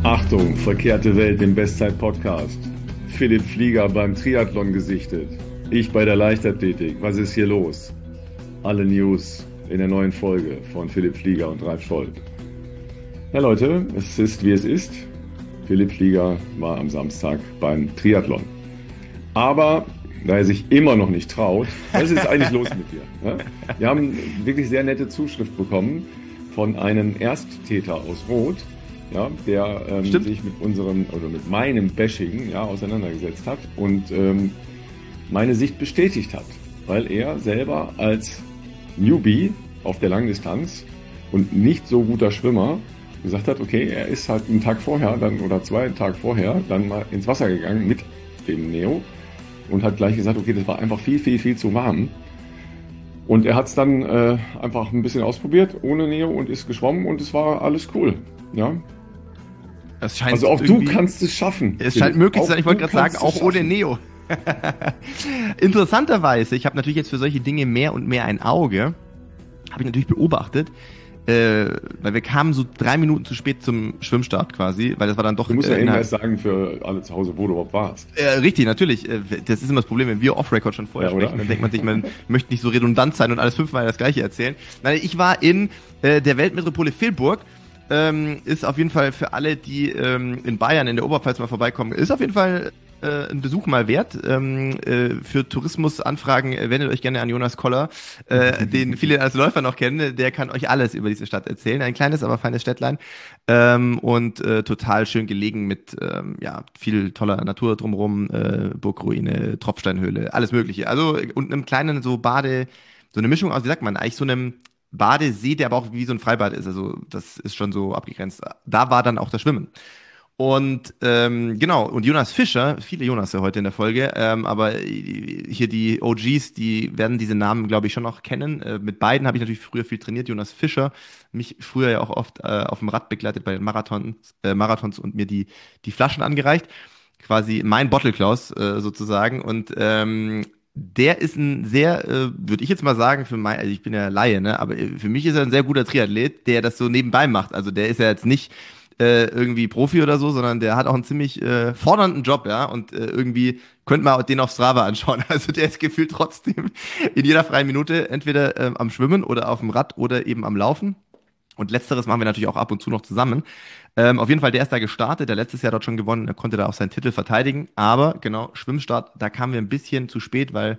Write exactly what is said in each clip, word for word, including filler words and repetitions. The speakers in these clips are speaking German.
Achtung, verkehrte Welt im Bestzeit-Podcast. Philipp Flieger beim Triathlon gesichtet. Ich bei der Leichtathletik. Was ist hier los? Alle News in der neuen Folge von Philipp Flieger und Ralf Scholz. Ja Leute, es ist wie es ist. Philipp Flieger war am Samstag beim Triathlon. Aber da er sich immer noch nicht traut, was ist eigentlich los mit dir? Ja? Wir haben wirklich sehr nette Zuschrift bekommen von einem Ersttäter aus Rot, ja, der ähm, sich mit unserem oder mit meinem Bashing ja, auseinandergesetzt hat und ähm, meine Sicht bestätigt hat, weil er selber als Newbie auf der Langdistanz und nicht so guter Schwimmer gesagt hat, okay, er ist halt einen Tag vorher dann oder zwei Tage vorher dann mal ins Wasser gegangen mit dem Neo und hat gleich gesagt, okay, das war einfach viel, viel, viel zu warm. Und er hat es dann äh, einfach ein bisschen ausprobiert ohne Neo und ist geschwommen und es war alles cool. Ja. Das scheint also auch du kannst es schaffen. Es scheint möglich zu sein, ich wollte gerade sagen, auch ohne Neo. Interessanterweise, ich habe natürlich jetzt für solche Dinge mehr und mehr ein Auge, habe ich natürlich beobachtet, äh, weil wir kamen so drei Minuten zu spät zum Schwimmstart quasi, weil das war dann doch... Du musst äh, ja eben erst sagen für alle zu Hause, wo du überhaupt warst. Äh, richtig, natürlich. Äh, das ist immer das Problem, wenn wir off-Record schon vorher ja, sprechen, dann denkt man sich, man möchte nicht so redundant sein und alles fünfmal das Gleiche erzählen. Nein, ich war in äh, der Weltmetropole Vilburg. Ähm, ist auf jeden Fall für alle, die ähm, in Bayern, in der Oberpfalz mal vorbeikommen, ist auf jeden Fall äh, ein Besuch mal wert. Ähm, äh, für Tourismusanfragen äh, wendet euch gerne an Jonas Koller, äh, den viele als Läufer noch kennen. Der kann euch alles über diese Stadt erzählen. Ein kleines, aber feines Städtlein ähm, und äh, total schön gelegen mit ähm, ja viel toller Natur drumherum, äh, Burgruine, Tropfsteinhöhle, alles mögliche. Also und einem kleinen so Bade, so eine Mischung aus, wie sagt man, eigentlich so einem Badesee, der aber auch wie so ein Freibad ist, also das ist schon so abgegrenzt. Da war dann auch das Schwimmen. Und ähm, genau, und Jonas Fischer, viele Jonas heute in der Folge, ähm, aber hier die O Gs, die werden diese Namen, glaube ich, schon noch kennen. Äh, mit beiden habe ich natürlich früher viel trainiert. Jonas Fischer, mich früher ja auch oft äh, auf dem Rad begleitet bei den Marathons, äh, Marathons und mir die, die Flaschen angereicht. Quasi mein Bottle Klaus äh, sozusagen. Und ähm, der ist ein sehr, äh, würde ich jetzt mal sagen, für mein, also ich bin ja Laie, ne, aber für mich ist er ein sehr guter Triathlet, der das so nebenbei macht. Also der ist ja jetzt nicht äh, irgendwie Profi oder so, sondern der hat auch einen ziemlich äh, fordernden Job, ja, und äh, irgendwie könnte man den auf Strava anschauen. Also der ist gefühlt trotzdem in jeder freien Minute entweder äh, am Schwimmen oder auf dem Rad oder eben am Laufen. Und letzteres machen wir natürlich auch ab und zu noch zusammen. Ähm, auf jeden Fall, der ist da gestartet, der letztes Jahr dort schon gewonnen, er konnte da auch seinen Titel verteidigen. Aber genau, Schwimmstart, da kamen wir ein bisschen zu spät, weil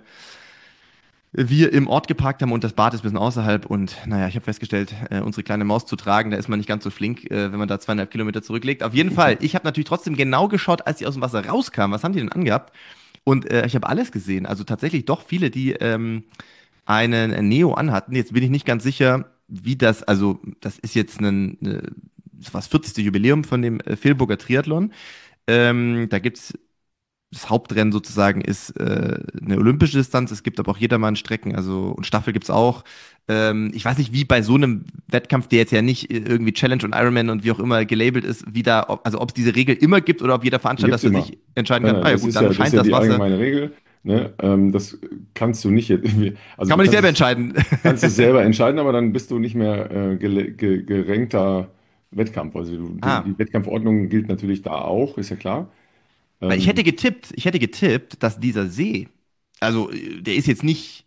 wir im Ort geparkt haben und das Bad ist ein bisschen außerhalb. Und naja, ich habe festgestellt, äh, unsere kleine Maus zu tragen, da ist man nicht ganz so flink, äh, wenn man da zweieinhalb Kilometer zurücklegt. Auf jeden Fall, ich habe natürlich trotzdem genau geschaut, als sie aus dem Wasser rauskam. Was haben die denn angehabt? Und äh, ich habe alles gesehen. Also tatsächlich doch viele, die ähm, einen Neo anhatten. Jetzt bin ich nicht ganz sicher, wie das, also das ist jetzt ein, eine, das war das vierzigste Jubiläum von dem äh, Vilburger Triathlon. Ähm, da gibt's das Hauptrennen sozusagen ist äh, eine olympische Distanz. Es gibt aber auch Jedermann-Strecken, also und Staffel gibt's auch. Ähm, ich weiß nicht, wie bei so einem Wettkampf, der jetzt ja nicht irgendwie Challenge und Ironman und wie auch immer gelabelt ist, wie da, ob, also ob es diese Regel immer gibt oder ob jeder Veranstalter das für sich entscheiden kann. Nein, nein, ah, ja, das gut, ist dann ja, scheint das ist ja das die Wasser. allgemeine Regel. Ne? Ähm, das kannst du nicht jetzt irgendwie. Also Kann man nicht du selber kannst es- entscheiden. Kannst es selber entscheiden, aber dann bist du nicht mehr äh, gele- ge gerenkter Wettkampf. Also du, die, Ah. die Wettkampfordnung gilt natürlich da auch, ist ja klar. Weil ich hätte Ähm, getippt, ich hätte getippt, dass dieser See, also äh, der ist jetzt nicht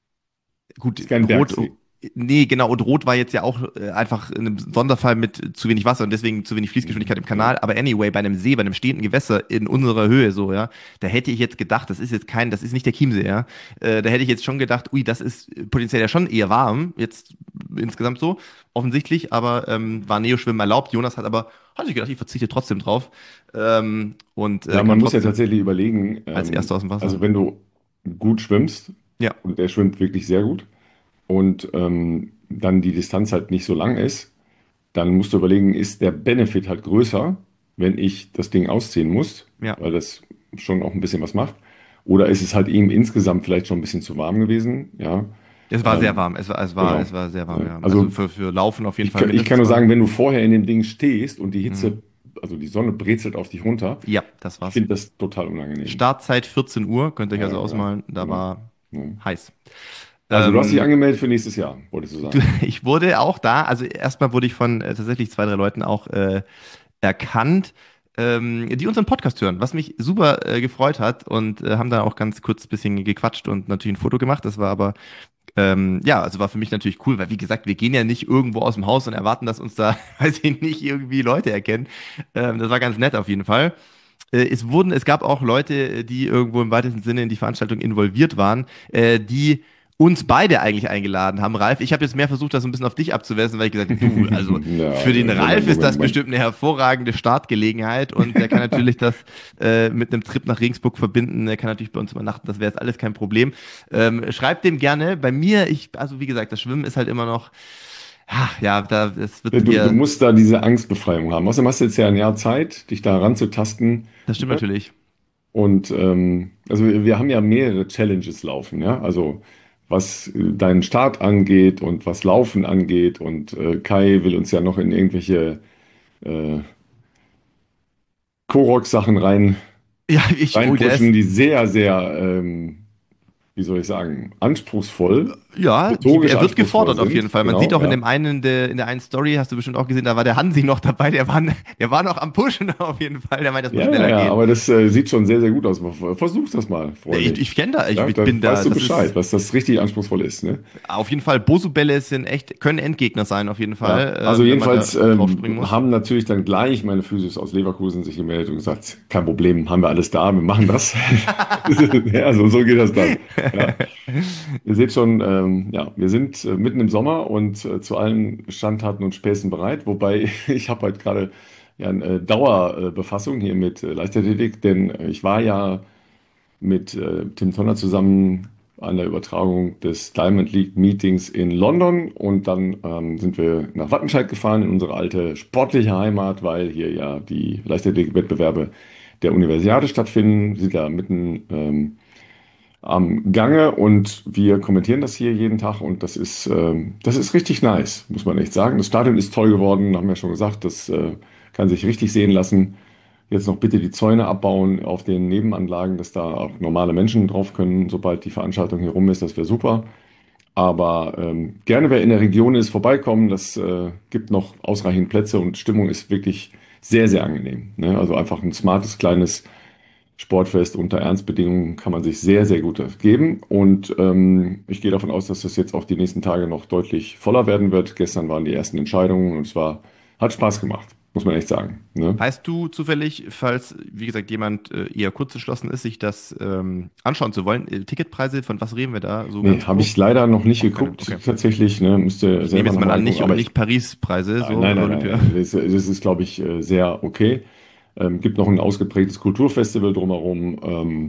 gut, ist kein rot, Bergsee. nee, genau, und rot war jetzt ja auch äh, einfach in einem Sonderfall mit zu wenig Wasser und deswegen zu wenig Fließgeschwindigkeit im Kanal, aber anyway, bei einem See, bei einem stehenden Gewässer in unserer Höhe so, ja, da hätte ich jetzt gedacht, das ist jetzt kein, das ist nicht der Chiemsee, ja, äh, da hätte ich jetzt schon gedacht, ui, das ist potenziell ja schon eher warm, jetzt insgesamt so, offensichtlich, aber ähm, war Neoschwimmen erlaubt, Jonas hat aber, hat sich gedacht, ich verzichte trotzdem drauf ähm, und äh, Ja, kam man muss ja trotzdem tatsächlich überlegen, als ähm, Erster aus dem Wasser. also wenn du gut schwimmst, Ja. und der schwimmt wirklich sehr gut, und ähm, dann die Distanz halt nicht so lang ist, dann musst du überlegen, ist der Benefit halt größer, wenn ich das Ding ausziehen muss, Ja, weil das schon auch ein bisschen was macht, oder ist es halt ihm insgesamt vielleicht schon ein bisschen zu warm gewesen, ja. es war sehr Ähm, warm. Es war, es war, genau. es war sehr warm, Ne? ja. Also Also für, für Laufen auf jeden ich, Fall kann- ich kann mindestens nur warm. sagen, wenn du vorher in dem Ding stehst und die Mhm. Hitze, also die Sonne brezelt auf dich runter, Ja, das ich war's. finde das total unangenehm. Startzeit vierzehn Uhr, könnt ihr euch Ja, also ja, ja, ausmalen. Da genau. war Ja. heiß. Also du hast dich Ähm, angemeldet für nächstes Jahr, wolltest du du, sagen. ich wurde auch da, also erstmal wurde ich von äh, tatsächlich zwei, drei Leuten auch äh, erkannt, ähm, die unseren Podcast hören, was mich super äh, gefreut hat und äh, haben dann auch ganz kurz ein bisschen gequatscht und natürlich ein Foto gemacht. Das war aber ähm, ja, also war für mich natürlich cool, weil wie gesagt, wir gehen ja nicht irgendwo aus dem Haus und erwarten, dass uns da, weiß ich nicht, irgendwie Leute erkennen. Ähm, das war ganz nett auf jeden Fall. Äh, es wurden, es gab auch Leute, die irgendwo im weitesten Sinne in die Veranstaltung involviert waren, äh, die uns beide eigentlich eingeladen haben. Ralf, ich habe jetzt mehr versucht, das so ein bisschen auf dich abzuwälzen, weil ich gesagt habe, du, also Ja, für den Moment, Ralf ist Moment, das Moment. bestimmt eine hervorragende Startgelegenheit und der kann natürlich das äh, mit einem Trip nach Regensburg verbinden. Der kann natürlich bei uns übernachten, das wäre jetzt alles kein Problem. Ähm, schreibt dem gerne. Bei mir, ich, also wie gesagt, das Schwimmen ist halt immer noch, ach, ja, da, es Ja, wird Du, du eher, musst da diese Angstbefreiung haben. Außerdem hast du jetzt ja ein Jahr Zeit, dich da ranzutasten. das stimmt Ne? natürlich. Und ähm, also wir, wir haben ja mehrere Challenges laufen, ja. Also was äh, deinen Start angeht und was Laufen angeht. Und äh, Kai will uns ja noch in irgendwelche äh, Korox-Sachen rein, Ja, ich, oh, der reinpushen, ist, die sehr, sehr, ähm, wie soll ich sagen, anspruchsvoll, ja, die, motorisch er wird anspruchsvoll gefordert auf jeden sind. Fall. Man sieht Genau, auch in ja. dem einen, der, in der einen Story, hast du bestimmt auch gesehen, da war der Hansi noch dabei, der war, der war noch am Pushen auf jeden Fall, der meint, das muss Ja, ja, schneller ja, gehen. aber das äh, sieht schon sehr, sehr gut aus. Versuch das mal, Ja, ich, Freundlich. ich kenne da, ich, Ja, ich da bin da, weißt du das ist Bescheid, was das richtig anspruchsvoll ist, ne? auf jeden Fall, Bosu-Bälle sind echt, können Endgegner sein, auf jeden Ja, Fall, also ähm, wenn man da jedenfalls drauf ähm, springen muss. haben natürlich dann gleich meine Physios aus Leverkusen sich gemeldet und gesagt, kein Problem, haben wir alles da, wir machen das. Ja, so, so geht das dann. Ja. Ihr seht schon, ähm, ja, wir sind äh, mitten im Sommer und äh, zu allen Schandtaten und Späßen bereit, wobei ich habe halt gerade ja, eine Dauerbefassung hier mit äh, Leichtathletik, denn äh, ich war ja mit äh, Tim Tonner zusammen an der Übertragung des Diamond League Meetings in London und dann ähm, sind wir nach Wattenscheid gefahren in unsere alte sportliche Heimat, weil hier ja die Leichtathletik-Wettbewerbe der Universiade stattfinden. Wir sind da mitten ähm, am Gange und wir kommentieren das hier jeden Tag und das ist, ähm, das ist richtig nice, muss man echt sagen. Das Stadion ist toll geworden, haben wir schon gesagt, das äh, kann sich richtig sehen lassen. Jetzt noch bitte die Zäune abbauen auf den Nebenanlagen, dass da auch normale Menschen drauf können, sobald die Veranstaltung hier rum ist. Das wäre super. Aber ähm, gerne, wer in der Region ist, vorbeikommen. Das äh, gibt noch ausreichend Plätze und Stimmung ist wirklich sehr, sehr angenehm. Ne? Also einfach ein smartes, kleines Sportfest unter Ernstbedingungen kann man sich sehr, sehr gut geben. Und ähm, ich gehe davon aus, dass das jetzt auch die nächsten Tage noch deutlich voller werden wird. Gestern waren die ersten Entscheidungen und es war, hat Spaß gemacht, muss man echt sagen. Ne? Weißt du zufällig, falls, wie gesagt, jemand äh, eher kurzgeschlossen ist, sich das ähm, anschauen zu wollen, äh, Ticketpreise, von was reden wir da so Nee, ganz habe grob? ich leider noch nicht Auch keine, geguckt, okay. tatsächlich. Ne, müsste Ich nehme selber jetzt mal nochmal an, reingucken. nicht, Aber ich, nicht Paris-Preise, so nein, nein, nein, Olympia. nein. Das, das ist, glaube ich, äh, sehr okay. Ähm, gibt noch ein ausgeprägtes Kulturfestival drumherum. Ähm,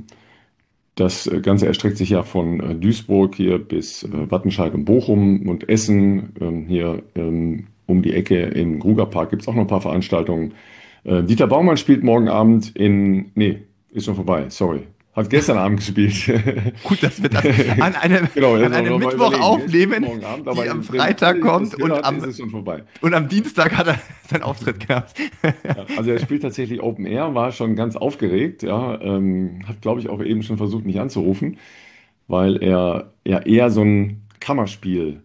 das äh, Ganze erstreckt sich ja von äh, Duisburg hier bis äh, Wattenscheid und Bochum und Essen. Ähm, hier ähm, um die Ecke im Grugerpark gibt es auch noch ein paar Veranstaltungen. Äh, Dieter Baumann spielt morgen Abend in, nee, ist schon vorbei, sorry. Hat gestern Abend gespielt. Gut, dass wir das an einem, Genau, an jetzt einem noch mal Mittwoch überlegen. Er spielt aufnehmen, morgen Abend, die aber am wenn alle Freitag kommt das und hört, am, ist es schon vorbei. und am Dienstag hat er seinen Auftritt gehabt. Ja, also er spielt tatsächlich Open Air, war schon ganz aufgeregt, ja, ähm, hat glaube ich auch eben schon versucht, mich anzurufen, weil er ja eher so ein Kammerspiel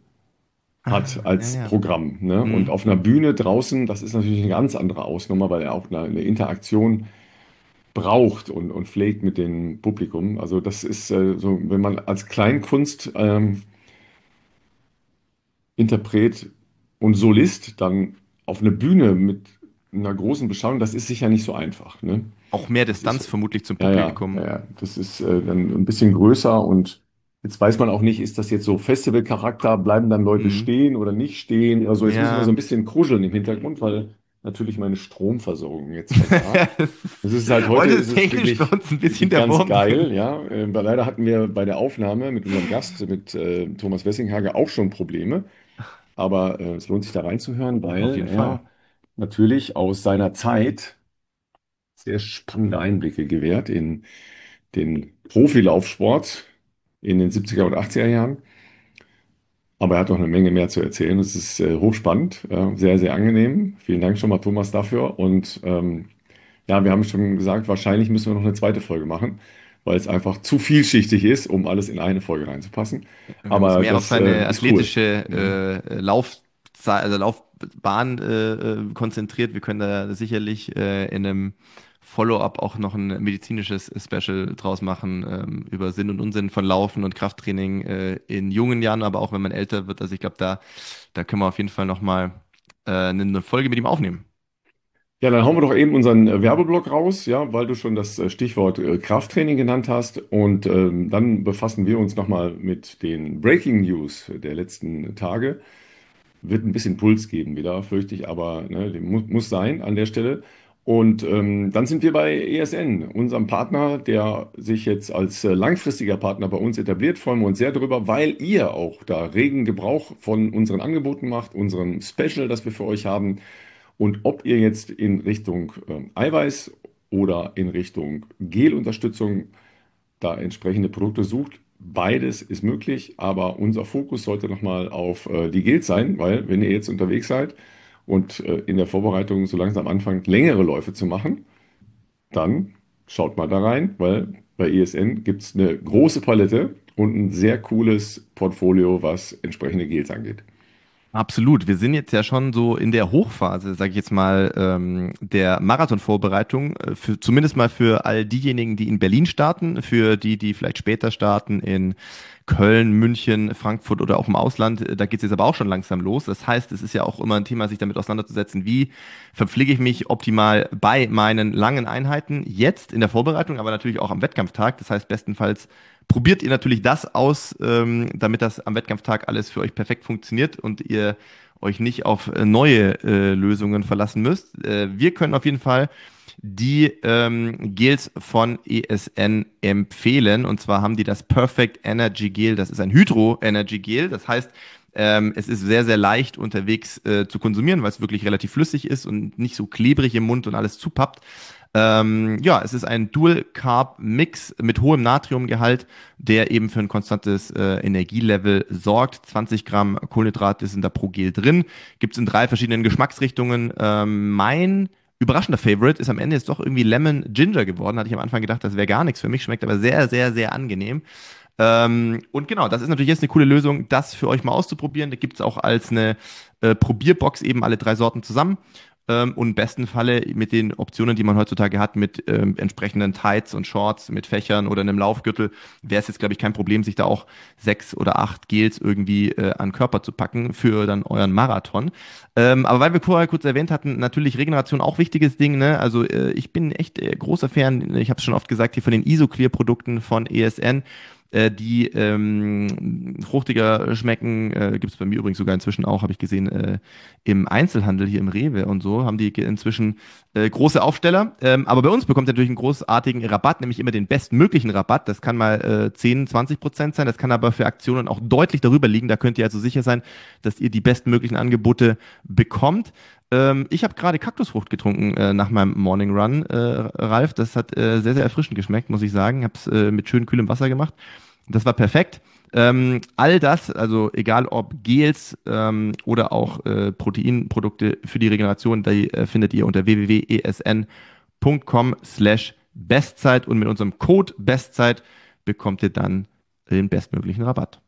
hat Ah, ja, als ja. Programm, ne? Und Mhm. auf einer Bühne draußen, das ist natürlich eine ganz andere Ausnummer, weil er auch eine, eine Interaktion braucht und, und pflegt mit dem Publikum. Also das ist äh, so, wenn man als Kleinkunst ähm, Interpret und Solist dann auf eine Bühne mit einer großen Beschallung, das ist sicher nicht so einfach, ne? Auch mehr Das ist, Distanz vermutlich zum ja, ja, ja, Publikum. ja, das ist äh, dann ein bisschen größer und jetzt weiß man auch nicht, ist das jetzt so Festivalcharakter, bleiben dann Leute Mhm. stehen oder nicht stehen? Also jetzt muss ich mal so Ja. ein bisschen kruscheln im Hintergrund, weil natürlich meine Stromversorgung jetzt versagt. Es ist halt heute Heute ist ist es technisch bei wirklich, uns ein bisschen wirklich der ganz Wurm drin. geil, ja. Äh, weil leider hatten wir bei der Aufnahme mit unserem Gast, mit äh, Thomas Wessinghage, auch schon Probleme. Aber äh, es lohnt sich da reinzuhören, Auf weil jeden Fall. er natürlich aus seiner Zeit sehr spannende Einblicke gewährt in den Profilaufsport in den siebziger und achtziger Jahren. Aber er hat noch eine Menge mehr zu erzählen. Es ist äh, hochspannend, äh, sehr, sehr angenehm. Vielen Dank schon mal, Thomas, dafür. Und ähm, ja, wir haben schon gesagt, wahrscheinlich müssen wir noch eine zweite Folge machen, weil es einfach zu vielschichtig ist, um alles in eine Folge reinzupassen. Wir müssen Aber mehr auf das äh, seine ist cool. athletische Mhm. äh, Laufzeit, also Lauf Bahn äh, äh, konzentriert. Wir können da sicherlich äh, in einem Follow-up auch noch ein medizinisches Special draus machen ähm, über Sinn und Unsinn von Laufen und Krafttraining äh, in jungen Jahren, aber auch wenn man älter wird. Also ich glaube, da, da können wir auf jeden Fall noch mal äh, eine Folge mit ihm aufnehmen. Ja, dann hauen wir doch eben unseren äh, Werbeblock raus, ja, weil du schon das äh, Stichwort äh, Krafttraining genannt hast. Und ähm, dann befassen wir uns nochmal mit den Breaking News der letzten Tage. Wird ein bisschen Puls geben wieder, fürchte ich, aber ne, dem muss, muss sein an der Stelle. Und ähm, dann sind wir bei E S N, unserem Partner, der sich jetzt als äh, langfristiger Partner bei uns etabliert. Freuen wir uns sehr darüber, weil ihr auch da regen Gebrauch von unseren Angeboten macht, unserem Special, das wir für euch haben. Und ob ihr jetzt in Richtung ähm, Eiweiß oder in Richtung Gelunterstützung da entsprechende Produkte sucht, beides ist möglich, aber unser Fokus sollte nochmal auf äh, die Gels sein, weil wenn ihr jetzt unterwegs seid und äh, in der Vorbereitung so langsam anfangt, längere Läufe zu machen, dann schaut mal da rein, weil bei E S N gibt es eine große Palette und ein sehr cooles Portfolio, was entsprechende Gels angeht. Absolut. Wir sind jetzt ja schon so in der Hochphase, sage ich jetzt mal, ähm, der Marathonvorbereitung. äh, Für, zumindest mal für all diejenigen, die in Berlin starten, für die, die vielleicht später starten in Köln, München, Frankfurt oder auch im Ausland. Äh, Da geht es jetzt aber auch schon langsam los. Das heißt, es ist ja auch immer ein Thema, sich damit auseinanderzusetzen, wie verpflege ich mich optimal bei meinen langen Einheiten jetzt in der Vorbereitung, aber natürlich auch am Wettkampftag. Das heißt, bestenfalls probiert ihr natürlich das aus, ähm, damit das am Wettkampftag alles für euch perfekt funktioniert und ihr euch nicht auf äh, neue äh, Lösungen verlassen müsst. Äh, wir können auf jeden Fall die ähm, Gels von E S N empfehlen. Und zwar haben die das Perfect Energy Gel. Das ist ein Hydro Energy Gel. Das heißt, ähm, es ist sehr, sehr leicht unterwegs äh, zu konsumieren, weil es wirklich relativ flüssig ist und nicht so klebrig im Mund und alles zupappt. Ähm, ja, es ist ein Dual-Carb-Mix mit hohem Natriumgehalt, der eben für ein konstantes äh, Energielevel sorgt. zwanzig Gramm Kohlenhydrate sind da pro Gel drin. Gibt es in drei verschiedenen Geschmacksrichtungen. Ähm, mein überraschender Favorite ist am Ende jetzt doch irgendwie Lemon Ginger geworden. Hatte ich am Anfang gedacht, das wäre gar nichts für mich. Schmeckt aber sehr, sehr, sehr angenehm. Ähm, und genau, das ist natürlich jetzt eine coole Lösung, das für euch mal auszuprobieren. Da gibt es auch als eine äh, Probierbox eben alle drei Sorten zusammen. Ähm, und im besten Falle mit den Optionen, die man heutzutage hat, mit ähm, entsprechenden Tights und Shorts, mit Fächern oder einem Laufgürtel, wäre es jetzt, glaube ich, kein Problem, sich da auch sechs oder acht Gels irgendwie äh, an den Körper zu packen für dann euren Marathon. Ähm, aber weil wir vorher kurz erwähnt hatten, natürlich Regeneration auch wichtiges Ding, ne? Also äh, ich bin echt äh, großer Fan, ich habe es schon oft gesagt, hier von den Isoclear-Produkten von E S N. Äh, die ähm, fruchtiger schmecken, äh, gibt es bei mir übrigens sogar inzwischen auch, habe ich gesehen, äh, im Einzelhandel hier im Rewe und so, haben die inzwischen äh, große Aufsteller. Ähm, aber bei uns bekommt ihr natürlich einen großartigen Rabatt, nämlich immer den bestmöglichen Rabatt. Das kann mal äh, zehn, zwanzig Prozent sein, das kann aber für Aktionen auch deutlich darüber liegen. Da könnt ihr also sicher sein, dass ihr die bestmöglichen Angebote bekommt. Ähm, ich habe gerade Kaktusfrucht getrunken äh, nach meinem Morning Run, äh, Ralf. Das hat äh, sehr, sehr erfrischend geschmeckt, muss ich sagen. Habe es äh, mit schön kühlem Wasser gemacht. Das war perfekt. Ähm, all das, also egal ob Gels ähm, oder auch äh, Proteinprodukte für die Regeneration, die äh, findet ihr unter w w w punkt e s n punkt com slash Bestzeit und mit unserem Code Bestzeit bekommt ihr dann den bestmöglichen Rabatt.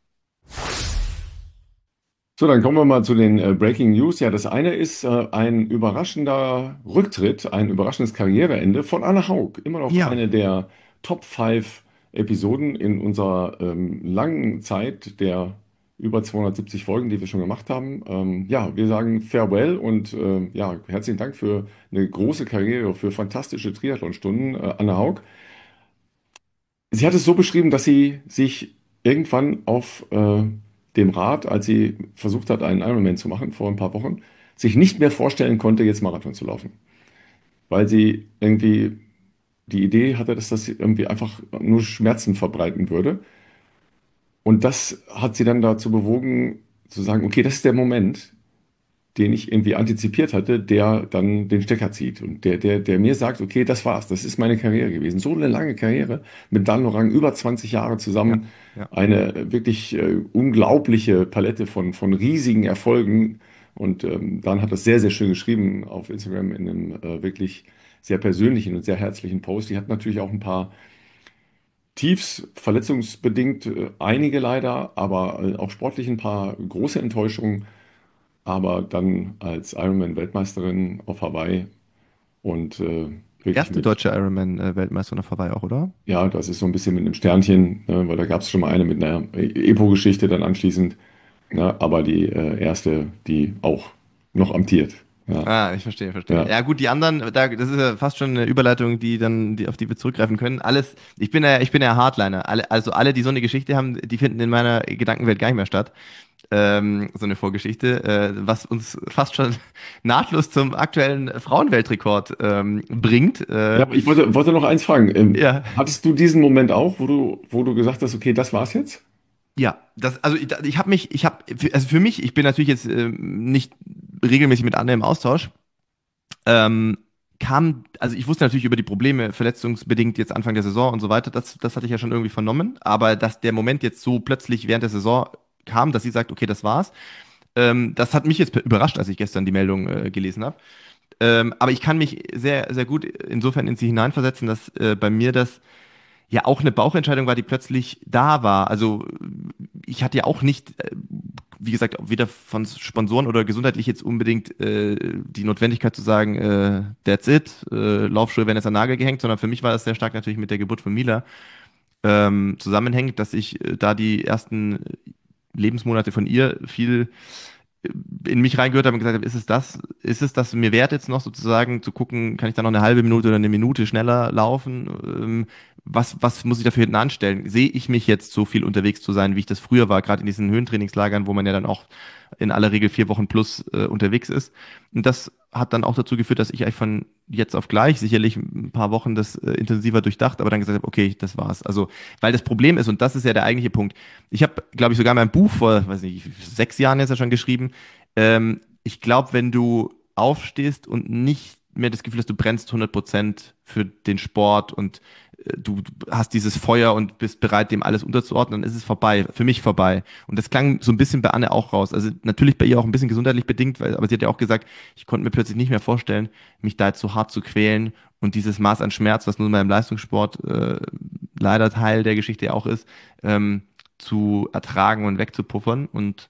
So, dann kommen wir mal zu den äh, Breaking News. Ja, das eine ist äh, ein überraschender Rücktritt, ein überraschendes Karriereende von Anne Haug. Immer noch Ja, eine der Top fünf Episoden in unserer ähm, langen Zeit der über zweihundertsiebzig Folgen, die wir schon gemacht haben. Ähm, ja, wir sagen Farewell und äh, ja, herzlichen Dank für eine große Karriere, für fantastische Triathlonstunden, äh, Anne Haug. Sie hat es so beschrieben, dass sie sich irgendwann auf äh, dem Rad, als sie versucht hat, einen Ironman zu machen vor ein paar Wochen, sich nicht mehr vorstellen konnte, jetzt Marathon zu laufen. Weil sie irgendwie die Idee hatte, dass das irgendwie einfach nur Schmerzen verbreiten würde. Und das hat sie dann dazu bewogen, zu sagen, okay, das ist der Moment, den ich irgendwie antizipiert hatte, der dann den Stecker zieht und der, der, der mir sagt, okay, das war's, das ist meine Karriere gewesen. So eine lange Karriere mit Dan Lorang, über zwanzig Jahre ja, zusammen, ja. eine wirklich äh, unglaubliche Palette von, von riesigen Erfolgen. Und ähm, Dan hat das sehr, sehr schön geschrieben auf Instagram in einem äh, wirklich sehr persönlichen und sehr herzlichen Post. Die hat natürlich auch ein paar Tiefs, verletzungsbedingt, äh, einige leider, aber äh, auch sportlich ein paar große Enttäuschungen. aber dann als Ironman-Weltmeisterin auf Hawaii und äh, wirklich Erste mit, deutsche Ironman-Weltmeisterin auf Hawaii auch, oder? ja, das ist so ein bisschen mit einem Sternchen, ne, weil da gab es schon mal eine mit einer E- Epo-Geschichte dann anschließend, ne, aber die äh, erste, die auch noch amtiert. Ja, Ah, ich verstehe, verstehe. ja. Ja, gut, die anderen, da, das ist ja fast schon eine Überleitung, die dann, die, auf die wir zurückgreifen können. Alles, ich bin ja, ich bin ja Hardliner. Alle, also alle, die so eine Geschichte haben, die finden in meiner Gedankenwelt gar nicht mehr statt. Ähm, so eine Vorgeschichte, äh, was uns fast schon nahtlos zum aktuellen Frauenweltrekord ähm, bringt. Ja, Äh, aber ich wollte, wollte noch eins fragen. Ähm, ja, hattest du diesen Moment auch, wo du, wo du gesagt hast, okay, das war's jetzt? ja, das, also ich, ich habe mich, ich habe, also für mich, ich bin natürlich jetzt ähm, nicht regelmäßig mit anderen im Austausch. Ähm, kam, also ich wusste natürlich über die Probleme, verletzungsbedingt jetzt Anfang der Saison und so weiter, das, das hatte ich ja schon irgendwie vernommen, aber dass der Moment jetzt so plötzlich während der Saison kam, dass sie sagt, okay, das war's, ähm, das hat mich jetzt überrascht, als ich gestern die Meldung äh, gelesen habe. Ähm, aber ich kann mich sehr, sehr gut insofern in sie hineinversetzen, dass äh, bei mir das ja auch eine Bauchentscheidung war, die plötzlich da war. Also ich hatte ja auch nicht, äh, wie gesagt, weder von Sponsoren oder gesundheitlich jetzt unbedingt äh, die Notwendigkeit zu sagen, äh, that's it, äh, Laufschuhe werden jetzt an den Nagel gehängt, sondern für mich war das sehr stark natürlich mit der Geburt von Mila ähm, zusammenhängt, dass ich äh, da die ersten Lebensmonate von ihr viel in mich reingehört habe und gesagt habe, ist es das, ist es das mir wert jetzt noch sozusagen zu gucken, kann ich da noch eine halbe Minute oder eine Minute schneller laufen? Ähm, was, was muss ich dafür hinten anstellen? Sehe ich mich jetzt so viel unterwegs zu sein, wie ich das früher war, gerade in diesen Höhentrainingslagern, wo man ja dann auch in aller Regel vier Wochen plus äh, unterwegs ist. Und das hat dann auch dazu geführt, dass ich eigentlich von jetzt auf gleich sicherlich ein paar Wochen das äh, intensiver durchdacht, aber dann gesagt habe, okay, das war's. Also, weil das Problem ist, und das ist ja der eigentliche Punkt, ich habe, glaube ich, sogar mein Buch vor, weiß nicht, sechs Jahren jetzt ja schon geschrieben. Ähm, ich glaube, wenn du aufstehst und nicht mehr das Gefühl hast, du brennst hundert Prozent für den Sport und äh, du hast dieses Feuer und bist bereit, dem alles unterzuordnen, dann ist es vorbei, für mich vorbei. Und das klang so ein bisschen bei Anne auch raus. Also natürlich bei ihr auch ein bisschen gesundheitlich bedingt, weil, aber sie hat ja auch gesagt, ich konnte mir plötzlich nicht mehr vorstellen, mich da jetzt so hart zu quälen und dieses Maß an Schmerz, was nun mal im Leistungssport äh, leider Teil der Geschichte ja auch ist, ähm, zu ertragen und wegzupuffern. Und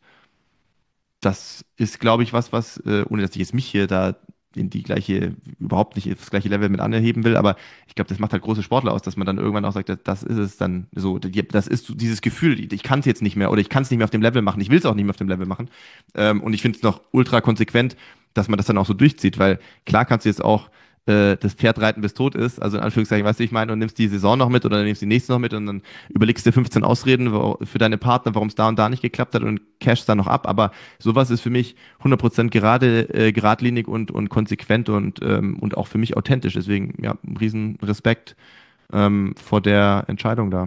das ist, glaube ich, was, was, äh, ohne dass ich jetzt mich hier da in die gleiche, überhaupt nicht das gleiche Level mit anheben will, aber ich glaube, das macht halt große Sportler aus, dass man dann irgendwann auch sagt, das, das ist es dann so, das ist so dieses Gefühl, ich kann es jetzt nicht mehr oder ich kann es nicht mehr auf dem Level machen, ich will es auch nicht mehr auf dem Level machen. Ähm, und ich finde es noch ultra konsequent, dass man das dann auch so durchzieht, weil klar kannst du jetzt auch äh, das Pferd reiten, bis tot ist, also in Anführungszeichen, weißt du, ich meine, und nimmst die Saison noch mit oder nimmst die nächste noch mit und dann überlegst dir fünfzehn Ausreden wo- für deine Partner, warum es da und da nicht geklappt hat und cashst dann noch ab, aber sowas ist für mich hundert Prozent gerade, äh, geradlinig und, und konsequent und, ähm, und auch für mich authentisch, deswegen, ja, riesen Respekt ähm, vor der Entscheidung da.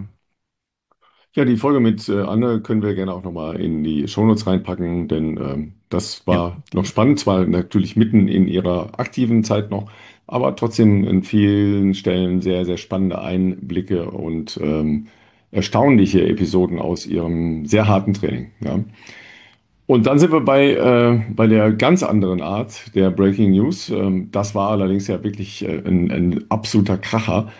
Ja, die Folge mit äh, Anne können wir gerne auch nochmal in die Shownotes reinpacken, denn ähm, das Ja, war noch spannend, zwar natürlich mitten in ihrer aktiven Zeit noch, aber trotzdem in vielen Stellen sehr, sehr spannende Einblicke und ähm, erstaunliche Episoden aus ihrem sehr harten Training. Ja. Und dann sind wir bei, äh, bei der ganz anderen Art der Breaking News. Ähm, das war allerdings ja wirklich äh, ein, ein absoluter Kracher.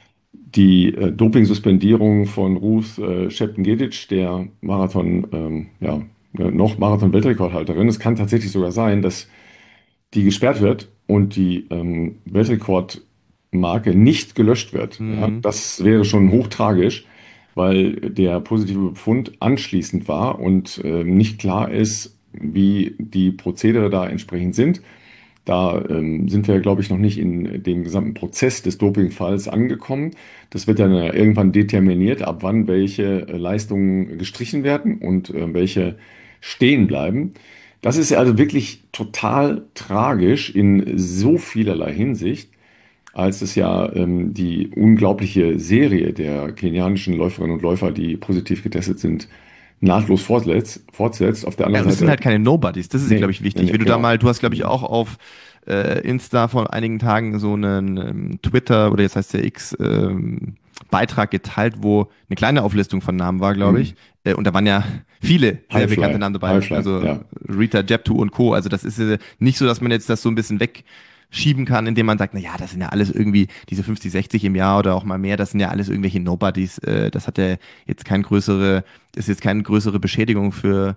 Die äh, Dopingsuspendierung von Ruth äh, Schepngedic, der Marathon, ähm, ja, äh, noch Marathon-Weltrekordhalterin. Es kann tatsächlich sogar sein, dass die gesperrt wird und die ähm, Weltrekordmarke nicht gelöscht wird. Ja, mhm. das wäre schon hochtragisch, weil der positive Befund anschließend war und ähm, nicht klar ist, wie die Prozedere da entsprechend sind. Da ähm, sind wir, glaube ich, noch nicht in dem gesamten Prozess des Dopingfalls angekommen. Das wird dann äh, irgendwann determiniert, ab wann welche äh, Leistungen gestrichen werden und äh, welche stehen bleiben. Das ist ja also wirklich total tragisch in so vielerlei Hinsicht, als es ja ähm, die unglaubliche Serie der kenianischen Läuferinnen und Läufer, die positiv getestet sind, nahtlos fortsetzt. fortsetzt. Auf der Ja, anderen und es sind Seite, halt keine Nobodies. Das ist, glaube nee, ich, nee, wichtig. nee, Wenn du da genau. mal, du hast, glaube ich, auch auf äh, Insta vor einigen Tagen so einen ähm, Twitter oder jetzt heißt der X ähm, Beitrag geteilt, wo eine kleine Auflistung von Namen war, glaube ich. Mhm. Äh, und da waren ja viele sehr bekannte Highfly, Namen dabei. Highfly, Also ja. Rita Jeptu und Co. Also das ist äh, nicht so, dass man jetzt das so ein bisschen wegschieben kann, indem man sagt, na ja, das sind ja alles irgendwie diese fünfzig, sechzig im Jahr oder auch mal mehr, das sind ja alles irgendwelche Nobodies. Äh, das hat ja jetzt kein größere, ist jetzt keine größere Beschädigung für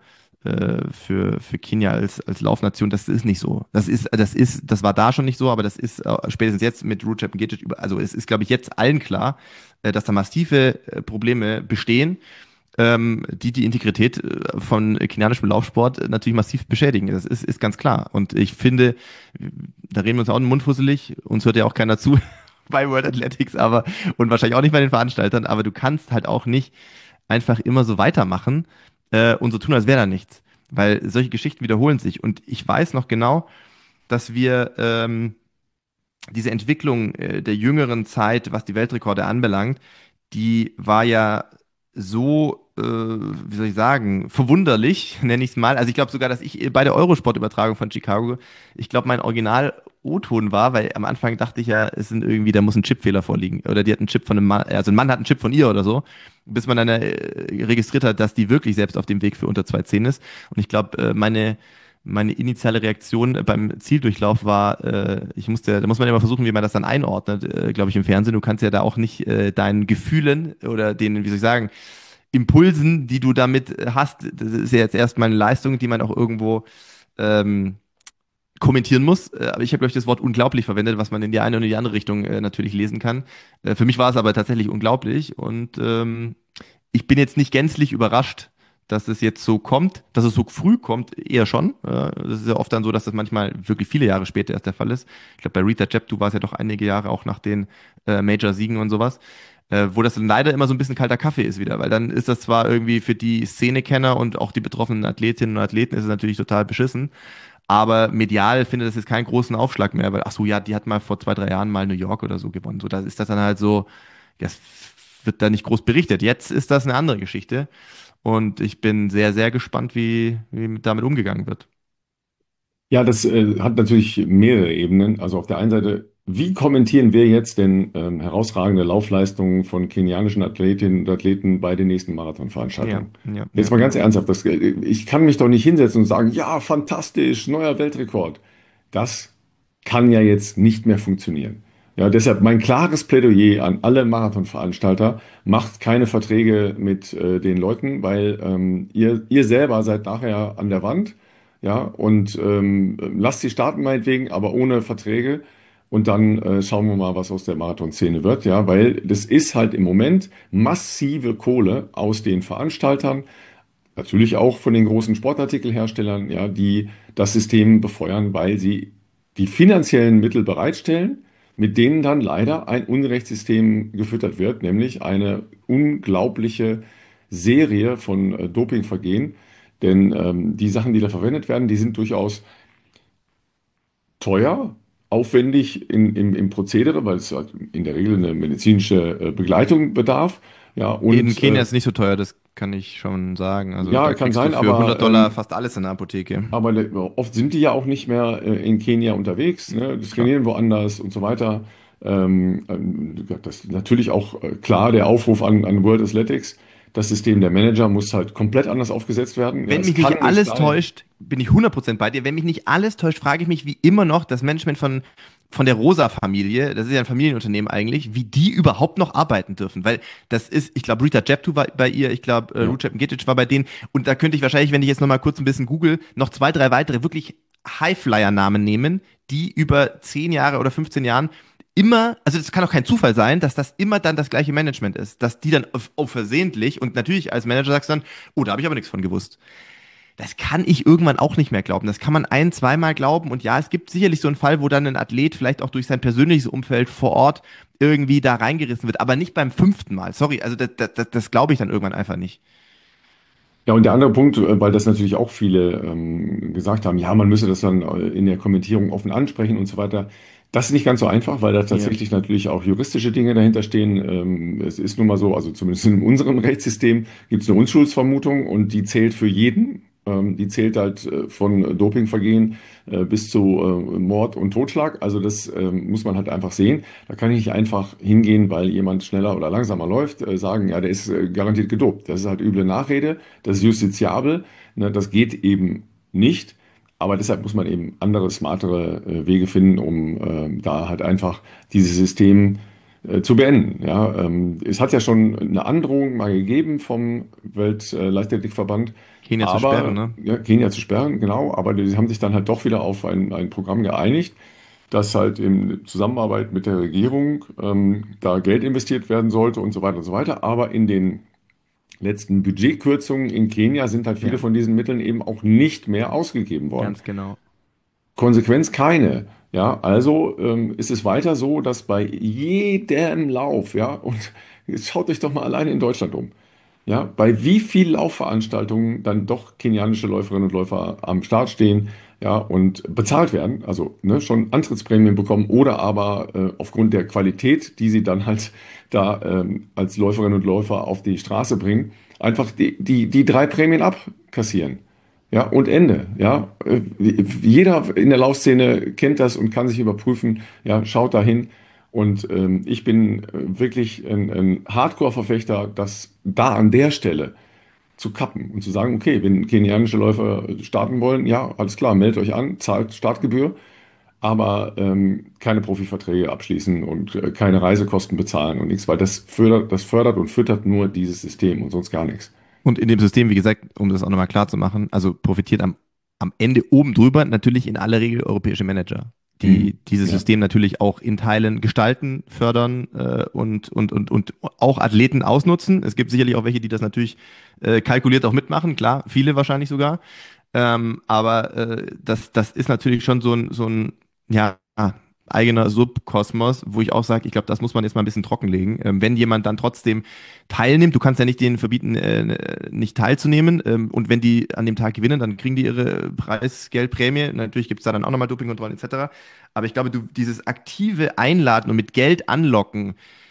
äh, für, für Kenia als, als Laufnation. Das ist nicht so. Das ist, das ist, das war da schon nicht so, aber das ist äh, spätestens jetzt mit Recep Ngetic über, also es ist, glaube ich, jetzt allen klar, äh, dass da massive äh, Probleme bestehen, ähm, die die Integrität äh, von kenianischem Laufsport äh, natürlich massiv beschädigen. Das ist, ist ganz klar. Und ich finde, da reden wir uns auch in den Mund fusselig, uns hört ja auch keiner zu bei World Athletics, aber und wahrscheinlich auch nicht bei den Veranstaltern, aber du kannst halt auch nicht einfach immer so weitermachen äh, und so tun, als wäre da nichts. Weil solche Geschichten wiederholen sich. Und ich weiß noch genau, dass wir ähm, diese Entwicklung äh, der jüngeren Zeit, was die Weltrekorde anbelangt, die war ja so, äh, wie soll ich sagen, verwunderlich, nenne ich es mal. Also ich glaube sogar, dass ich bei der Eurosport-Übertragung von Chicago, ich glaube, mein Original O-Ton war, weil am Anfang dachte ich ja, es sind irgendwie, da muss ein Chipfehler vorliegen. Oder die hat einen Chip von einem Mann, also ein Mann hat einen Chip von ihr oder so, bis man dann äh, registriert hat, dass die wirklich selbst auf dem Weg für unter zwei Komma zehn ist. Und ich glaube, äh, meine meine initiale Reaktion beim Zieldurchlauf war, äh, ich musste, da muss man immer versuchen, wie man das dann einordnet, äh, glaube ich, im Fernsehen. Du kannst ja da auch nicht äh, deinen Gefühlen oder den, wie soll ich sagen, Impulsen, die du damit hast, das ist ja jetzt erstmal eine Leistung, die man auch irgendwo ähm, kommentieren muss. Äh, aber ich habe, glaube ich, das Wort unglaublich verwendet, was man in die eine oder die andere Richtung äh, natürlich lesen kann. Äh, für mich war es aber tatsächlich unglaublich und ähm, ich bin jetzt nicht gänzlich überrascht, dass es jetzt so kommt, dass es so früh kommt, eher schon. Äh, Das ist ja oft dann so, dass das manchmal wirklich viele Jahre später erst der Fall ist. Ich glaube, bei Rita Jeptu war es ja doch einige Jahre auch nach den äh, Major-Siegen und sowas, äh, wo das dann leider immer so ein bisschen kalter Kaffee ist wieder, weil dann ist das zwar irgendwie für die Szenekenner und auch die betroffenen Athletinnen und Athleten ist es natürlich total beschissen, aber medial findet das jetzt keinen großen Aufschlag mehr, weil, ach so, ja, die hat mal vor zwei, drei Jahren mal New York oder so gewonnen. So, da ist das dann halt so, das wird da nicht groß berichtet. Jetzt ist das eine andere Geschichte. Und ich bin sehr, sehr gespannt, wie, wie damit umgegangen wird. Ja, das äh, hat natürlich mehrere Ebenen. Also auf der einen Seite, wie kommentieren wir jetzt denn ähm, herausragende Laufleistungen von kenianischen Athletinnen und Athleten bei den nächsten Ja, Marathonveranstaltungen? ja, Jetzt ja, mal ja. ganz ernsthaft, das, äh, ich kann mich doch nicht hinsetzen und sagen, ja, fantastisch, neuer Weltrekord. Das kann ja jetzt nicht mehr funktionieren. Ja, deshalb mein klares Plädoyer an alle Marathonveranstalter: Macht keine Verträge mit äh, den Leuten, weil ähm, ihr, ihr selber seid nachher an der Wand. Ja, und ähm, lasst sie starten meinetwegen, aber ohne Verträge. Und dann äh, schauen wir mal, was aus der Marathonszene wird. Ja, weil das ist halt im Moment massive Kohle aus den Veranstaltern, natürlich auch von den großen Sportartikelherstellern, ja, die das System befeuern, weil sie die finanziellen Mittel bereitstellen, mit denen dann leider ein Unrechtssystem gefüttert wird, nämlich eine unglaubliche Serie von äh, Dopingvergehen. Denn ähm, die Sachen, die da verwendet werden, die sind durchaus teuer, aufwendig in, im, im Prozedere, weil es halt in der Regel eine medizinische äh, Begleitung bedarf. Ja, In und Kenia äh, ist es nicht so teuer, das kann ich schon sagen. Also ja, da kann kriegst du sein, für aber hundert Dollar ähm, fast alles in der Apotheke. Aber le- oft sind die ja auch nicht mehr äh, in Kenia unterwegs, ne? Die Klar. trainieren woanders und so weiter. Ähm, ähm, das ist natürlich auch äh, klar, der Aufruf an, an World Athletics. Das System der Manager muss halt komplett anders aufgesetzt werden. Ja, Wenn es mich kann nicht nicht alles sein. täuscht, bin ich hundert Prozent bei dir. Wenn mich nicht alles täuscht, frage ich mich wie immer noch das Management von, von der Rosa-Familie, das ist ja ein Familienunternehmen eigentlich, wie die überhaupt noch arbeiten dürfen. Weil das ist, ich glaube, Rita Jeptu war bei ihr, ich glaube, äh, Ja. Recep Ngetic war bei denen. Und da könnte ich wahrscheinlich, wenn ich jetzt nochmal kurz ein bisschen google, noch zwei, drei weitere wirklich Highflyer-Namen nehmen, die über zehn Jahre oder fünfzehn Jahren immer, also es kann auch kein Zufall sein, dass das immer dann das gleiche Management ist, dass die dann auf, auf versehentlich und natürlich als Manager sagst dann, oh, da habe ich aber nichts von gewusst. Das kann ich irgendwann auch nicht mehr glauben. Das kann man ein, zweimal glauben. Und ja, es gibt sicherlich so einen Fall, wo dann ein Athlet vielleicht auch durch sein persönliches Umfeld vor Ort irgendwie da reingerissen wird, aber nicht beim fünften Mal. Sorry, also das, das, das glaube ich dann irgendwann einfach nicht. Ja, und der andere Punkt, äh, weil das natürlich auch viele ähm, gesagt haben, ja, man müsse das dann äh, in der Kommentierung offen ansprechen und so weiter. Das ist nicht ganz so einfach, weil da Ja. tatsächlich natürlich auch juristische Dinge dahinter stehen. Ähm, es ist nun mal so, also zumindest in unserem Rechtssystem gibt es eine Unschuldsvermutung und die zählt für jeden. Ähm, die zählt halt äh, von Dopingvergehen äh, bis zu äh, Mord und Totschlag. Also das ähm, muss man halt einfach sehen. Da kann ich nicht einfach hingehen, weil jemand schneller oder langsamer läuft, äh, sagen, ja, der ist äh, garantiert gedopt. Das ist halt üble Nachrede, das ist justiziabel, ne, das geht eben nicht. Aber deshalb muss man eben andere, smartere äh, Wege finden, um äh, da halt einfach dieses System äh, zu beenden. Ja, ähm, es hat ja schon eine Androhung mal gegeben vom Weltleichtathletikverband, Kenia zu sperren, aber ne? ja, Kenia zu sperren, genau, aber die haben sich dann halt doch wieder auf ein, ein Programm geeinigt, dass halt in Zusammenarbeit mit der Regierung ähm, da Geld investiert werden sollte und so weiter und so weiter. Aber in den letzten Budgetkürzungen in Kenia sind halt viele Ja, von diesen Mitteln eben auch nicht mehr ausgegeben worden. ganz genau. Konsequenz keine. Ja, also ähm, ist es weiter so, dass bei jedem Lauf, ja, und jetzt schaut euch doch mal alleine in Deutschland um, ja, bei wie viel Laufveranstaltungen dann doch kenianische Läuferinnen und Läufer am Start stehen, ja, und bezahlt werden, also ne, schon Antrittsprämien bekommen oder aber äh, aufgrund der Qualität, die sie dann halt da ähm, als Läuferinnen und Läufer auf die Straße bringen, einfach die, die, die drei Prämien abkassieren. Ja, und Ende. Ja, Äh, jeder in der Laufszene kennt das und kann sich überprüfen. Ja, schaut dahin. Und ähm, ich bin äh, wirklich ein, ein Hardcore-Verfechter, das da an der Stelle zu kappen und zu sagen, okay, wenn kenianische Läufer starten wollen, ja, alles klar, meldet euch an, zahlt Startgebühr, aber ähm, keine Profiverträge abschließen und äh, keine Reisekosten bezahlen und nichts, weil das fördert, das fördert und füttert nur dieses System und sonst gar nichts. Und in dem System, wie gesagt, um das auch nochmal klar zu machen, also profitiert am, am Ende oben drüber natürlich in aller Regel europäische Manager, die Mhm. dieses Ja. System natürlich auch in Teilen gestalten, fördern äh, und, und, und, und auch Athleten ausnutzen. Es gibt sicherlich auch welche, die das natürlich äh, kalkuliert auch mitmachen, klar, viele wahrscheinlich sogar. Ähm, aber äh, das, das ist natürlich schon so ein, so ein ja, eigener Subkosmos, wo ich auch sage, ich glaube, das muss man jetzt mal ein bisschen trockenlegen. Ähm, wenn jemand dann trotzdem teilnimmt, du kannst ja nicht denen verbieten, äh, nicht teilzunehmen. Ähm, und wenn die an dem Tag gewinnen, dann kriegen die ihre Preisgeldprämie. Natürlich gibt es da dann auch nochmal Dopingkontrollen et cetera. Aber ich glaube, du dieses aktive Einladen und mit Geld anlocken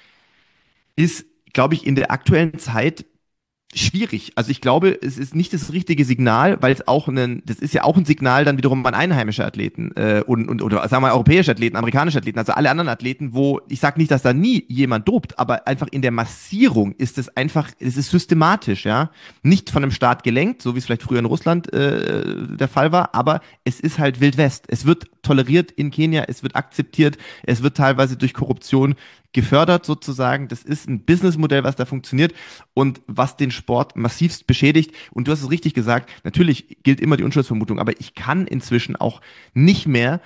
ist, glaube ich, in der aktuellen Zeit schwierig. Also ich glaube, es ist nicht das richtige Signal, weil es auch ein, das ist ja auch ein Signal dann wiederum an einheimische Athleten äh, und, und oder sagen wir europäische Athleten, amerikanische Athleten, also alle anderen Athleten, wo ich sage nicht, dass da nie jemand dopt, aber einfach in der Massierung ist es einfach, es ist systematisch, ja, nicht von einem Staat gelenkt, so wie es vielleicht früher in Russland äh, der Fall war, aber es ist halt Wild West. Es wird toleriert in Kenia, es wird akzeptiert, es wird teilweise durch Korruption gefördert sozusagen. Das ist ein Businessmodell, was da funktioniert und was den Sport massivst beschädigt. Und du hast es richtig gesagt, natürlich gilt immer die Unschuldsvermutung, aber ich kann inzwischen auch nicht mehr